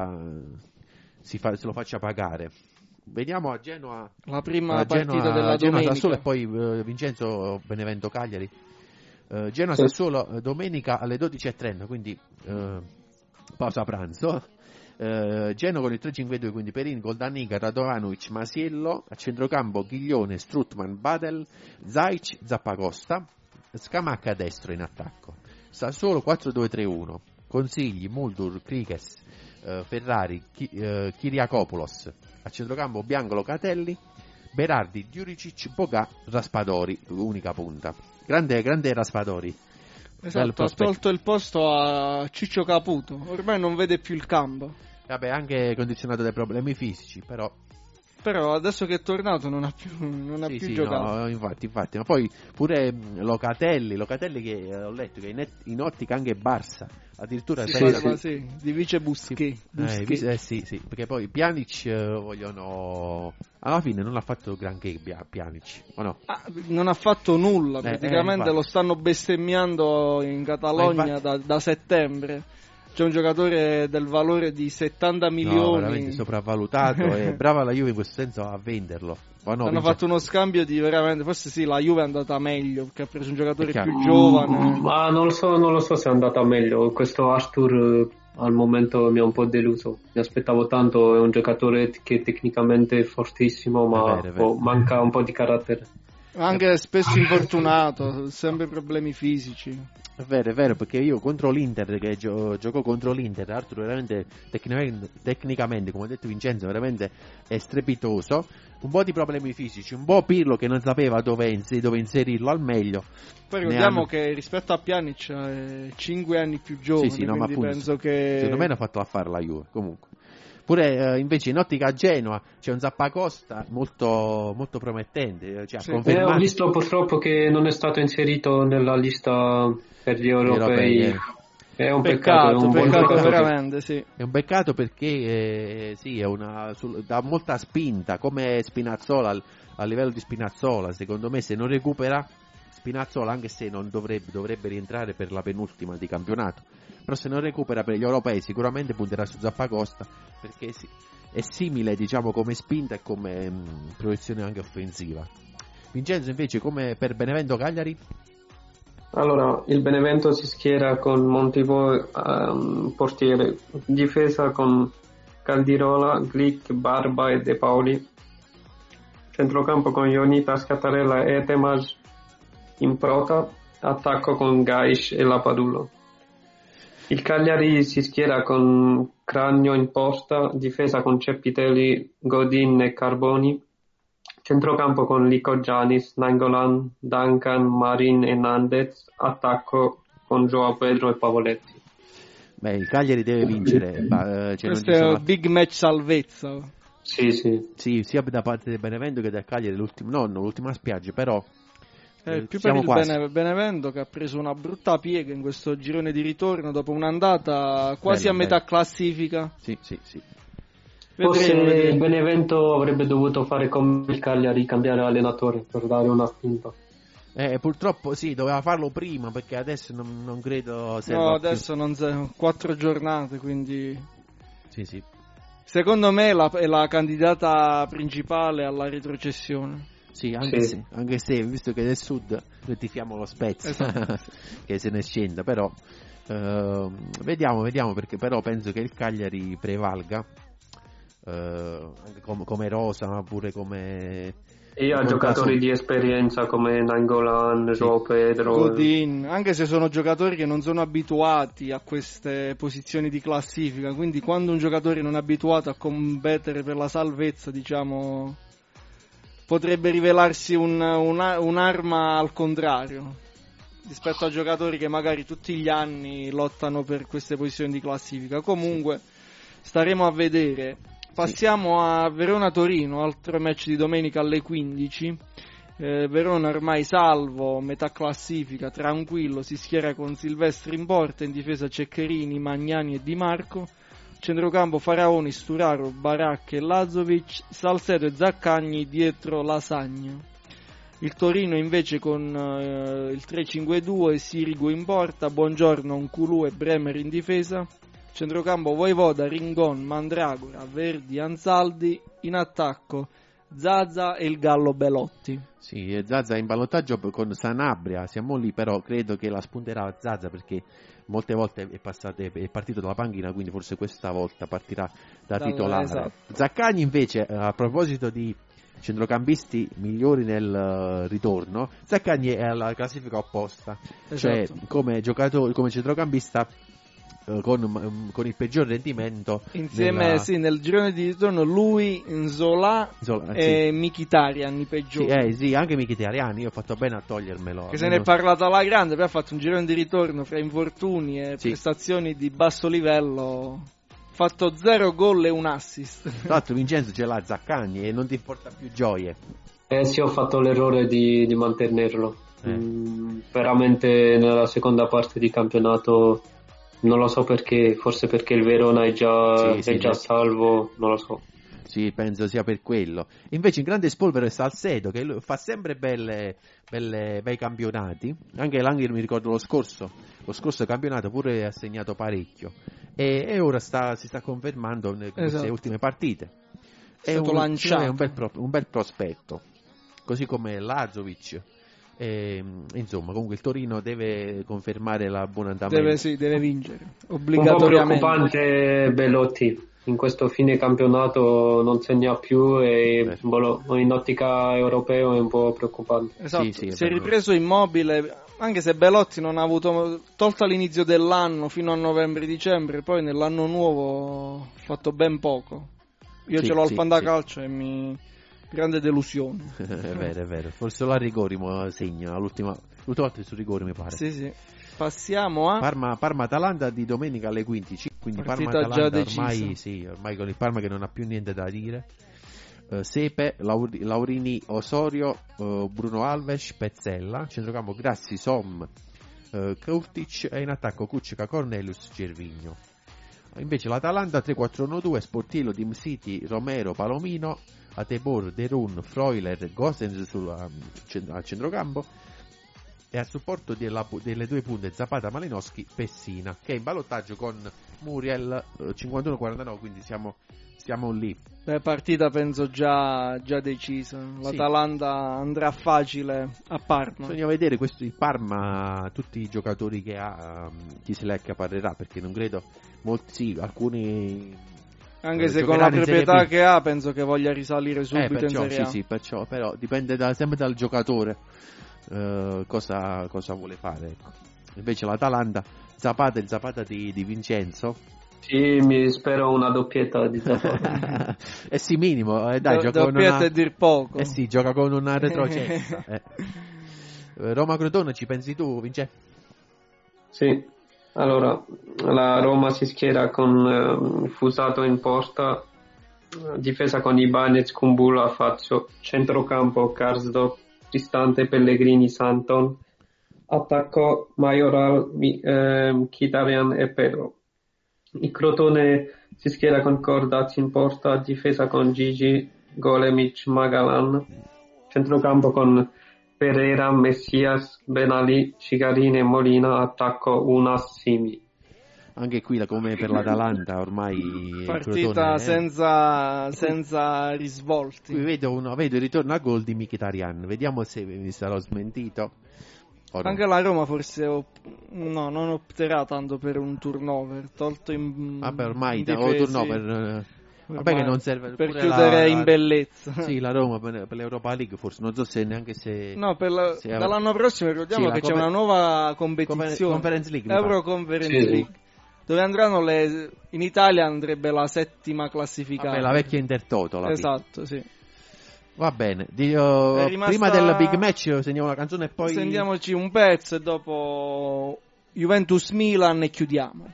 se lo faccia pagare. Vediamo a Genoa la prima partita della domenica. Sassuolo e poi Vincenzo Benevento Cagliari. Genoa Sassuolo domenica alle 12:30, quindi pausa pranzo. Genoa con il 3-5-2, quindi Perin, Goldanica, Radovanovic, Masiello, a centrocampo Ghiglione, Strutman, Badel, Zaic, Zappacosta, Scamacca a destro in attacco. Sassuolo 4-2-3-1, Consigli, Muldur, Krikes, Ferrari, Kyriakopoulos, a centrocampo Bianco, Locatelli, Berardi, Djuricic, Bogà, Raspadori, unica punta. Grande Raspadori. Esatto, ha tolto il posto a Ciccio Caputo, ormai non vede più il campo. Vabbè, anche condizionato dai problemi fisici, però adesso che è tornato non ha più giocato. No, infatti, ma poi pure Locatelli che ho letto che è in ottica anche Barça, addirittura di vice Busquets. Sì, perché poi Pjanic vogliono, alla fine non ha fatto granché Pjanic, o no? Non ha fatto nulla, praticamente lo stanno bestemmiando in Catalogna da settembre. C'è un giocatore del valore di 70 milioni. Veramente sopravvalutato e brava la Juve in questo senso a venderlo. Hanno fatto uno scambio di veramente, forse sì, la Juve è andata meglio perché ha preso un giocatore più giovane. Ma non lo so se è andata meglio. Questo Arthur al momento mi ha un po' deluso. Mi aspettavo tanto, è un giocatore che tecnicamente è fortissimo, ma manca un po' di carattere. Anche spesso infortunato, sempre problemi fisici. È vero, perché io contro l'Inter, che gioco contro l'Inter, Arturo veramente tecnicamente, come ha detto Vincenzo, veramente è strepitoso. Un po' di problemi fisici, un po' Pirlo che non sapeva dove inserirlo al meglio. Poi ricordiamo che rispetto a Pjanic è 5 anni più giovane, sì, no, quindi appunto, penso che... secondo me ne ha fatto affare la Juve, comunque. Pure invece in ottica Genoa c'è un Zappacosta molto, molto promettente. Cioè, ho visto purtroppo che non è stato inserito nella lista per gli europei. È un peccato veramente, sì. È un peccato perché sì, dà molta spinta, come Spinazzola a livello di Spinazzola. Secondo me, se non recupera Spinazzola, anche se non dovrebbe rientrare per la penultima di campionato, però se non recupera per gli europei sicuramente punterà su Zappacosta, perché è simile, diciamo, come spinta e come proiezione anche offensiva. Vincenzo invece, come per Benevento Cagliari? Allora, il Benevento si schiera con Montivo portiere, difesa con Caldirola, Glick, Barba e De Paoli, centrocampo con Ionita, Scattarella e Etemaj in prota, attacco con Gaish e Lapadullo. Il Cagliari si schiera con Cragno in posta, difesa con Ceppitelli, Godin e Carboni, centrocampo con Lico Giannis, Nainggolan, Duncan, Marin e Nandez, attacco con Joao Pedro e Pavoletti. Beh, il Cagliari deve vincere. Questo è un big match salvezza. Sì, sia da parte del Benevento che del Cagliari, l'ultima spiaggia, però più per il Benevento, che ha preso una brutta piega in questo girone di ritorno dopo un'andata quasi a metà classifica. Sì. Forse il Benevento avrebbe dovuto fare come il Cagliari, cambiare allenatore per dare una spinta. Purtroppo sì, doveva farlo prima, perché adesso non credo serva. No, adesso più. Non 4 giornate, quindi sì. Secondo me è la candidata principale alla retrocessione. Sì, anche se visto che del sud noi tifiamo lo Spezia, esatto. Che se ne scenda, però vediamo, perché però penso che il Cagliari prevalga, anche come rosa, ma pure come... E ha giocatori di esperienza come Nainggolan, Joao Pedro, Godin, anche se sono giocatori che non sono abituati a queste posizioni di classifica, quindi quando un giocatore non è abituato a competere per la salvezza, diciamo, potrebbe rivelarsi un'arma al contrario rispetto a giocatori che magari tutti gli anni lottano per queste posizioni di classifica. Comunque staremo a vedere. Passiamo a Verona-Torino, altro match di domenica alle 15. Verona ormai salvo, metà classifica, tranquillo, si schiera con Silvestri in porta, in difesa Ceccherini, Magnani e Di Marco, centrocampo Faraoni, Sturaro, Baracche e Lazovic, Salcedo e Zaccagni dietro Lasagna. Il Torino invece con il 3-5-2, Sirigu in porta, Buongiorno, Nkulù e Bremer in difesa, centrocampo Voivoda, Ringon, Mandragora, Verdi, Anzaldi, in attacco Zaza e il Gallo Belotti. Sì, Zaza in ballottaggio con Sanabria, siamo lì, però credo che la spunterà Zaza, perché molte volte è partito dalla panchina, quindi forse questa volta partirà da titolare. Esatto. Zaccagni invece, a proposito di centrocampisti migliori nel ritorno, Zaccagni è alla classifica opposta, esatto. Cioè come centrocampista con il peggior rendimento insieme nel girone di ritorno lui, Nzola e Mkhitaryan i peggiori. Sì, anche Mkhitaryan, io ho fatto bene a togliermelo, che se ne è parlato alla grande, poi ha fatto un girone di ritorno fra infortuni e prestazioni di basso livello, fatto 0 gol e un assist. Tra l'altro Vincenzo ce l'ha Zaccagni e non ti porta più gioie. Sì, ho fatto l'errore di mantenerlo. Veramente nella seconda parte di campionato non lo so perché, forse perché il Verona è già salvo, non lo so. Sì, penso sia per quello. Invece in grande spolvero è Salcedo, che fa sempre bei campionati. Anche mi ricordo lo scorso campionato pure ha segnato parecchio. E ora si sta confermando nelle queste ultime partite. È stato lanciato. È un bel prospetto. Così come Lazovic, Insomma, comunque il Torino deve confermare la buona andamento. Deve vincere obbligatoriamente. Un po' preoccupante Belotti, in questo fine campionato non segna più e in ottica europeo è un po' preoccupante. Esatto, si è ripreso Immobile, anche se Belotti non ha avuto, tolto all'inizio dell'anno fino a novembre-dicembre, poi nell'anno nuovo ha fatto ben poco. Io ce l'ho al Fantacalcio e grande delusione. È vero. Forse la rigori segna l'ultima volta su rigori mi pare. Sì. Passiamo a Parma-Atalanta di domenica alle 15. Quindi Parma-Atalanta ormai con il Parma che non ha più niente da dire. Sepe, Laurini, Osorio, Bruno Alves, Pezzella, centrocampo Grassi, Som, Kurtic e in attacco Kucka, Cornelius, Gervinho. Invece l'Atalanta 3-4-1-2, Sportillo, Dimsiti, Romero, Palomino, Atebor, Derun, Freuler, Gosens al centrocampo e a supporto delle due punte Zapata, Malinowski, Pessina, che è in ballottaggio con Muriel 51-49, quindi siamo lì. Partita penso già decisa. L'Atalanta andrà facile a Parma. Bisogna vedere il Parma, tutti i giocatori che ha, chi se le accaparrerà, perché non credo alcuni. Anche se con la proprietà che ha penso che voglia risalire subito in Serie A. Perciò, però dipende sempre dal giocatore cosa vuole fare, ecco. Invece l'Atalanta, Zapata di Vincenzo. Sì, mi spero una doppietta di Zapata. Sì, minimo, dai, gioca con doppietta è dir poco. Sì, gioca con una retrocessa. Roma-Crotone, ci pensi tu, Vincenzo? Sì. Allora, la Roma si schiera con Fusato in porta, difesa con Ibanez, Kumbula, Fazio, centrocampo Karsdorp, Cristante, Pellegrini, Santon, attacco Majoral, Mkhitaryan e Pedro. Il Crotone si schiera con Cordaz in porta, difesa con Gigi, Golemic, Magalan, centrocampo con Pereira, Messias, Benali, Cigarini e Molina, attacco Unas, Simi. Anche qui, come per l'Atalanta, ormai partita senza risvolti. Qui vedo il ritorno a gol di Mkhitaryan, vediamo se mi sarò smentito. Anche la Roma forse non opterà tanto per un turnover, tolto in ormai turnover. Vabbè, che non serve per chiudere in bellezza. Sì, la Roma per l'Europa League forse, non so se neanche se dall'anno prossimo ricordiamo che c'è una nuova competizione, Conference League, Euro Conference League, dove andranno in Italia andrebbe la settima classificata. La vecchia Intertoto. Esatto, sì. Va bene, prima del big match segniamo una canzone e poi sentiamoci un pezzo e dopo Juventus Milan e chiudiamo.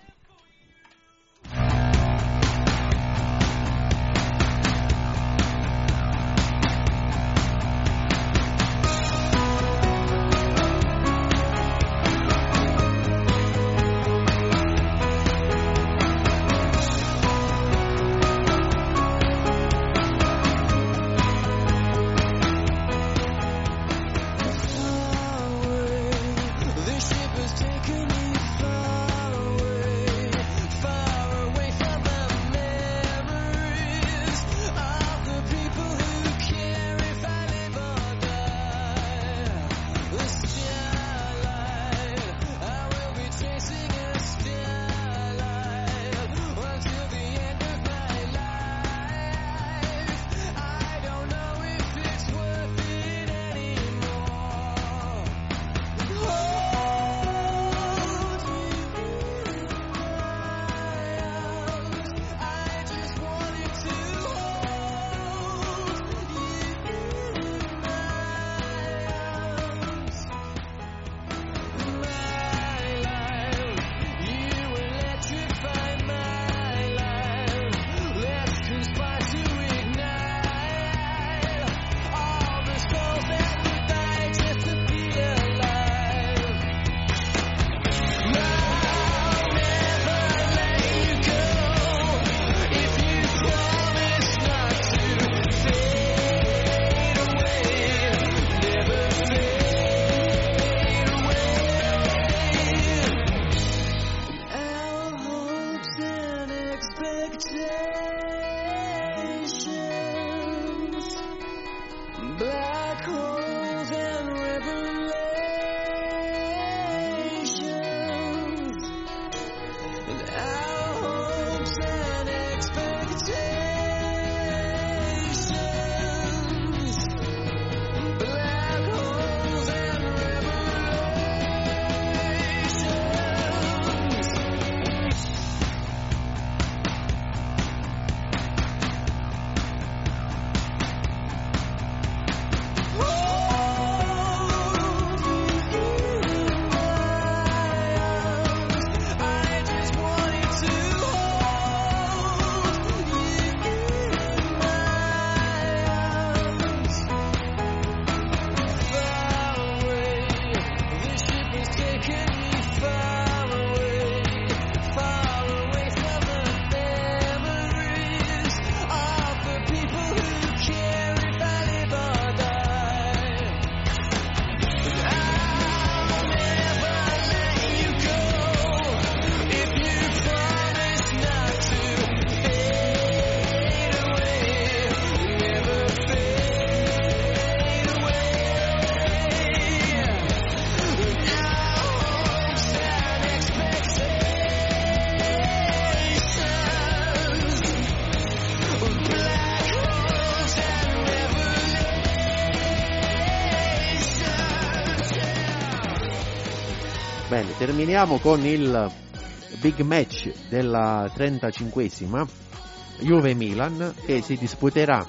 This ship has taken me far away. Bene, terminiamo con il big match della 35esima Juve-Milan che si disputerà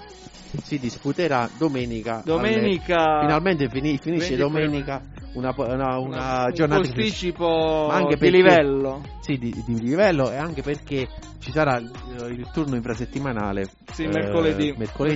domenica. Finalmente finisce domenica una giornata un posticipo anche di livello. Sì, di livello, e anche perché ci sarà il turno infrasettimanale. Sì, mercoledì.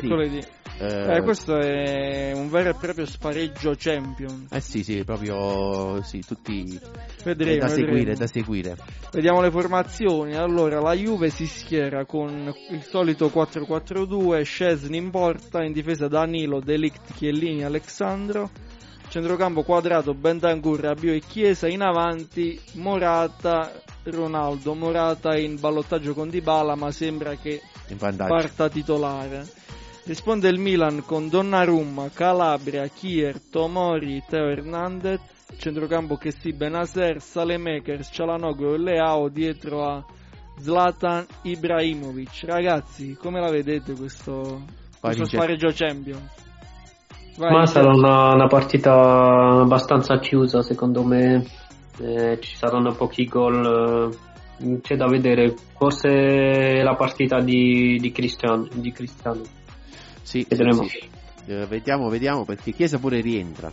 Questo è un vero e proprio spareggio champion. Sì, proprio tutti vedremo. Da seguire. Vediamo le formazioni. Allora, la Juve si schiera con il solito 4-4-2, Szczesny in porta, in difesa Danilo, De Ligt, Chiellini, Alexandro, centrocampo quadrato, Bentancur, Rabiot e Chiesa, in avanti Morata, Ronaldo. Morata in ballottaggio con Dybala, ma sembra che parta titolare. Risponde il Milan con Donnarumma, Calabria, Kier, Tomori, Teo Hernandez, centrocampo Kessi, Benazer, Saelemaekers, Çalhanoğlu e Leao dietro a Zlatan Ibrahimovic. Ragazzi, come la vedete questo spareggio champion? Ma sarà una partita abbastanza chiusa, secondo me. Ci saranno pochi gol. C'è da vedere. Forse la partita di Cristiano. Sì, vedremo. Sì. Vediamo perché Chiesa pure rientra.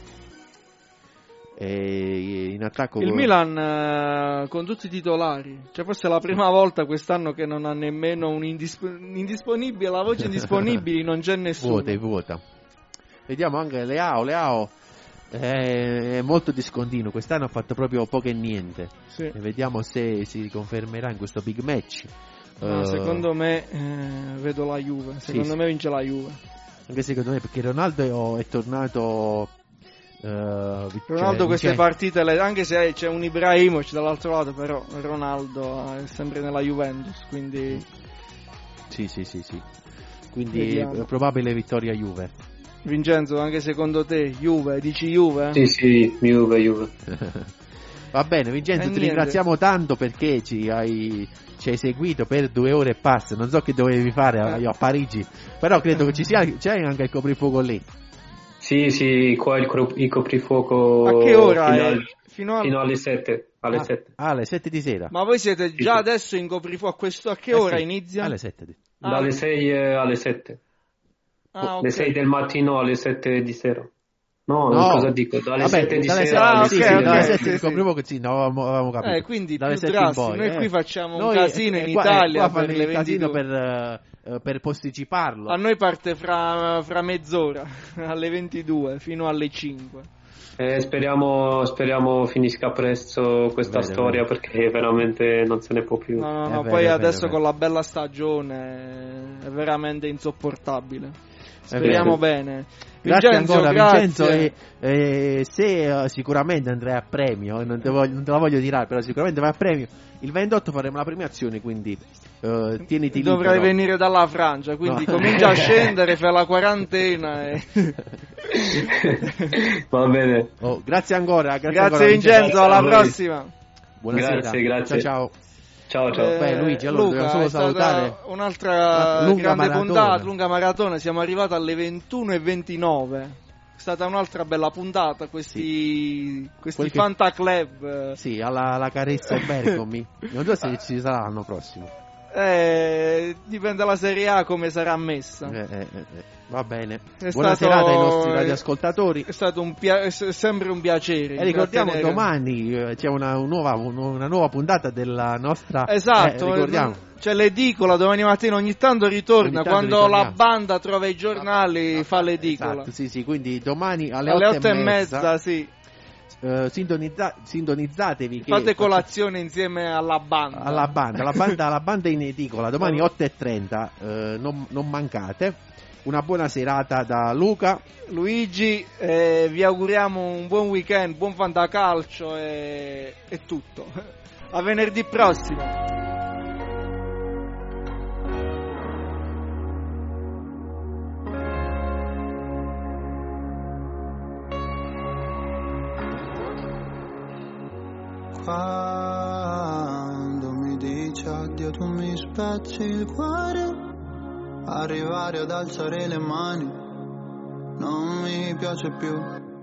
In attacco il Milan con tutti i titolari, cioè forse è la prima volta quest'anno che non ha nemmeno un indisponibile, la voce indisponibili non c'è nessuno. Vuota. Vediamo anche Leao è molto discontinuo, quest'anno ha fatto proprio poco e niente. Sì. E vediamo se si confermerà in questo big match. Secondo me vedo la Juve. Secondo me vince la Juve. Anche secondo me, perché Ronaldo è tornato. Ronaldo queste partite, anche se c'è un Ibrahimovic dall'altro lato, però Ronaldo è sempre nella Juventus, quindi sì. Quindi vediamo. Probabile vittoria Juve. Vincenzo, anche secondo te Juve? Dici Juve? Sì, Juve. Va bene, Vincenzo, ti ringraziamo tanto perché ci hai seguito per 2 ore e passa. Non so che dovevi fare a Parigi, però credo che c'è anche il coprifuoco lì. Sì, qua il coprifuoco. A che ora fino alle 7. Alle 7 di sera. Ma voi siete già adesso in coprifuoco? A che ora inizia? Alle 7. Dalle 6 alle 7. Okay. Le 6 del mattino alle 7 di sera. No, cosa dico? Dalle 7 di sera alle 6 dalle 7 di coprifuoco, avevamo capito. Quindi dalle più drastico. Noi qui facciamo un casino in Italia per le 22. Per posticiparlo. A noi parte fra mezz'ora, alle 22 fino alle 5. Speriamo finisca presto questa storia, perché veramente non se ne può più. No, poi adesso con la bella stagione è veramente insopportabile. Speriamo bene. Grazie ancora Vincenzo, e se sicuramente andrei a premio, non te la voglio tirare, però sicuramente vai a premio. Il 28 faremo la premiazione, quindi tieniti lì. Dovrai venire dalla Francia, quindi comincia a scendere, fai la quarantena Va bene. Grazie ancora. Grazie Vincenzo, alla prossima. Buonasera. Grazie. Ciao. Ciao. Beh, Luigi, allora Luca, dobbiamo solo salutare un'altra grande puntata, lunga maratona. Siamo arrivati alle 21:29. È stata un'altra bella puntata. Questi Fanta Club. Sì, alla Carezza e Bergomi. Non so se ci sarà l'anno prossimo. Dipende dalla Serie A come sarà messa. Va bene. Buona serata ai nostri radioascoltatori. È stato sempre un piacere. E ricordiamo domani c'è una nuova puntata della nostra. Esatto. Ricordiamo. C'è l'edicola domani mattina, ogni tanto ritorna. Quando la banda trova i giornali fa l'edicola. Esatto, sì, quindi domani alle 8:30, sì. Sintonizzatevi. Fate colazione insieme alla banda. La banda in edicola domani 8:30. Non mancate. Una buona serata da Luca, Luigi, vi auguriamo un buon weekend, buon fantacalcio e tutto. A venerdì prossimo. Quando mi dici addio tu mi spezzi il cuore. Arrivare ad alzare le mani non mi piace più.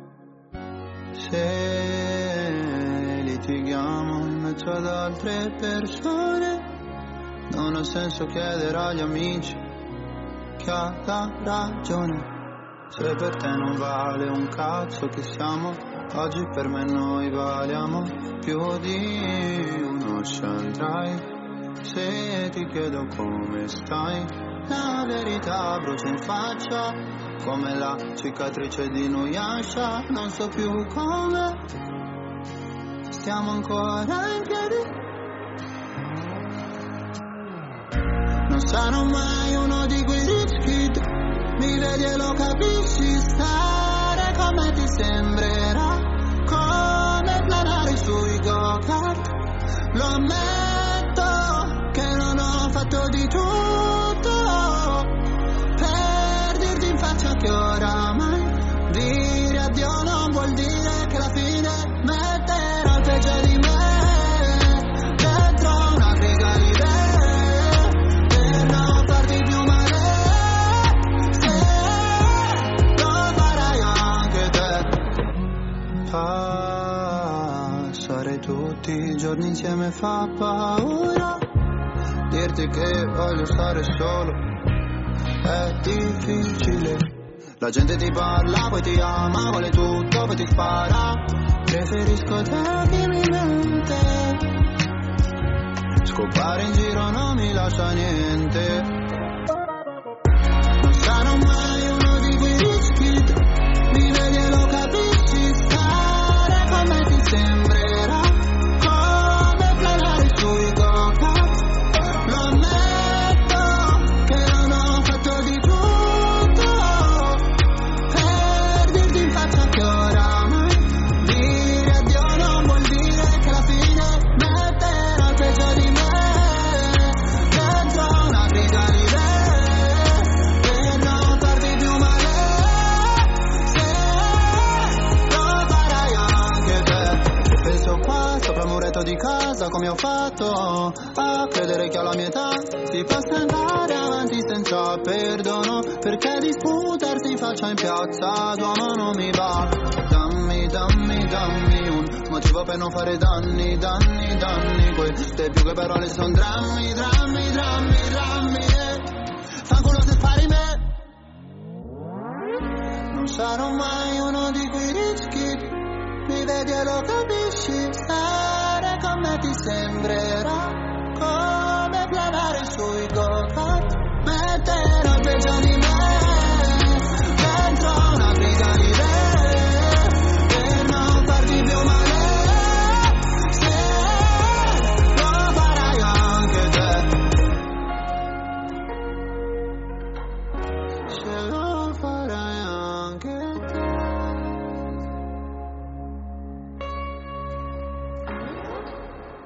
Se litighiamo in mezzo ad altre persone, non ha senso chiedere agli amici chi ha la ragione. Se per te non vale un cazzo che siamo, oggi per me noi valiamo più di un Ocean Drive. Se ti chiedo come stai, la verità brucia in faccia, come la cicatrice di Nuyasha. Non so più come stiamo ancora in piedi. Non sarò mai uno di quei rich kid, mi vedi e lo capisci. Stare come ti sembrerà, come planare sui go-kart. Lo ammetto che non ho fatto di tutto per dirti in faccia che oramai dire addio non vuol dire che alla fine metterò il peggio di me dentro una griga di idee per non farti più male. Se lo farai anche te, passare tutti i giorni insieme fa paura. Dirti che voglio stare solo è difficile. La gente ti parla, poi ti ama, vuole tutto, poi ti spara. Preferisco te che mi mente. Scopare in giro non mi lascia niente. Non sarò mai uno di quei rich kid, mi vedi e lo capisci. Stare come ti sembrerà, come planare sui go-kart. Di casa come ho fatto a credere che alla mia età si possa andare avanti senza perdono, perché disputarsi faccia in piazza d'uomo non mi va. Dammi un motivo per non fare danni. Queste più che parole son drammi fanculo se spari me. Non sarò mai uno di quei rich kid, mi vedi e lo capisci. Stare con me ti sembrerà come planare sui go-kart. Metterò il peggio di me dentro una griga di idee per non farti più male. Se lo farai anche te, se lo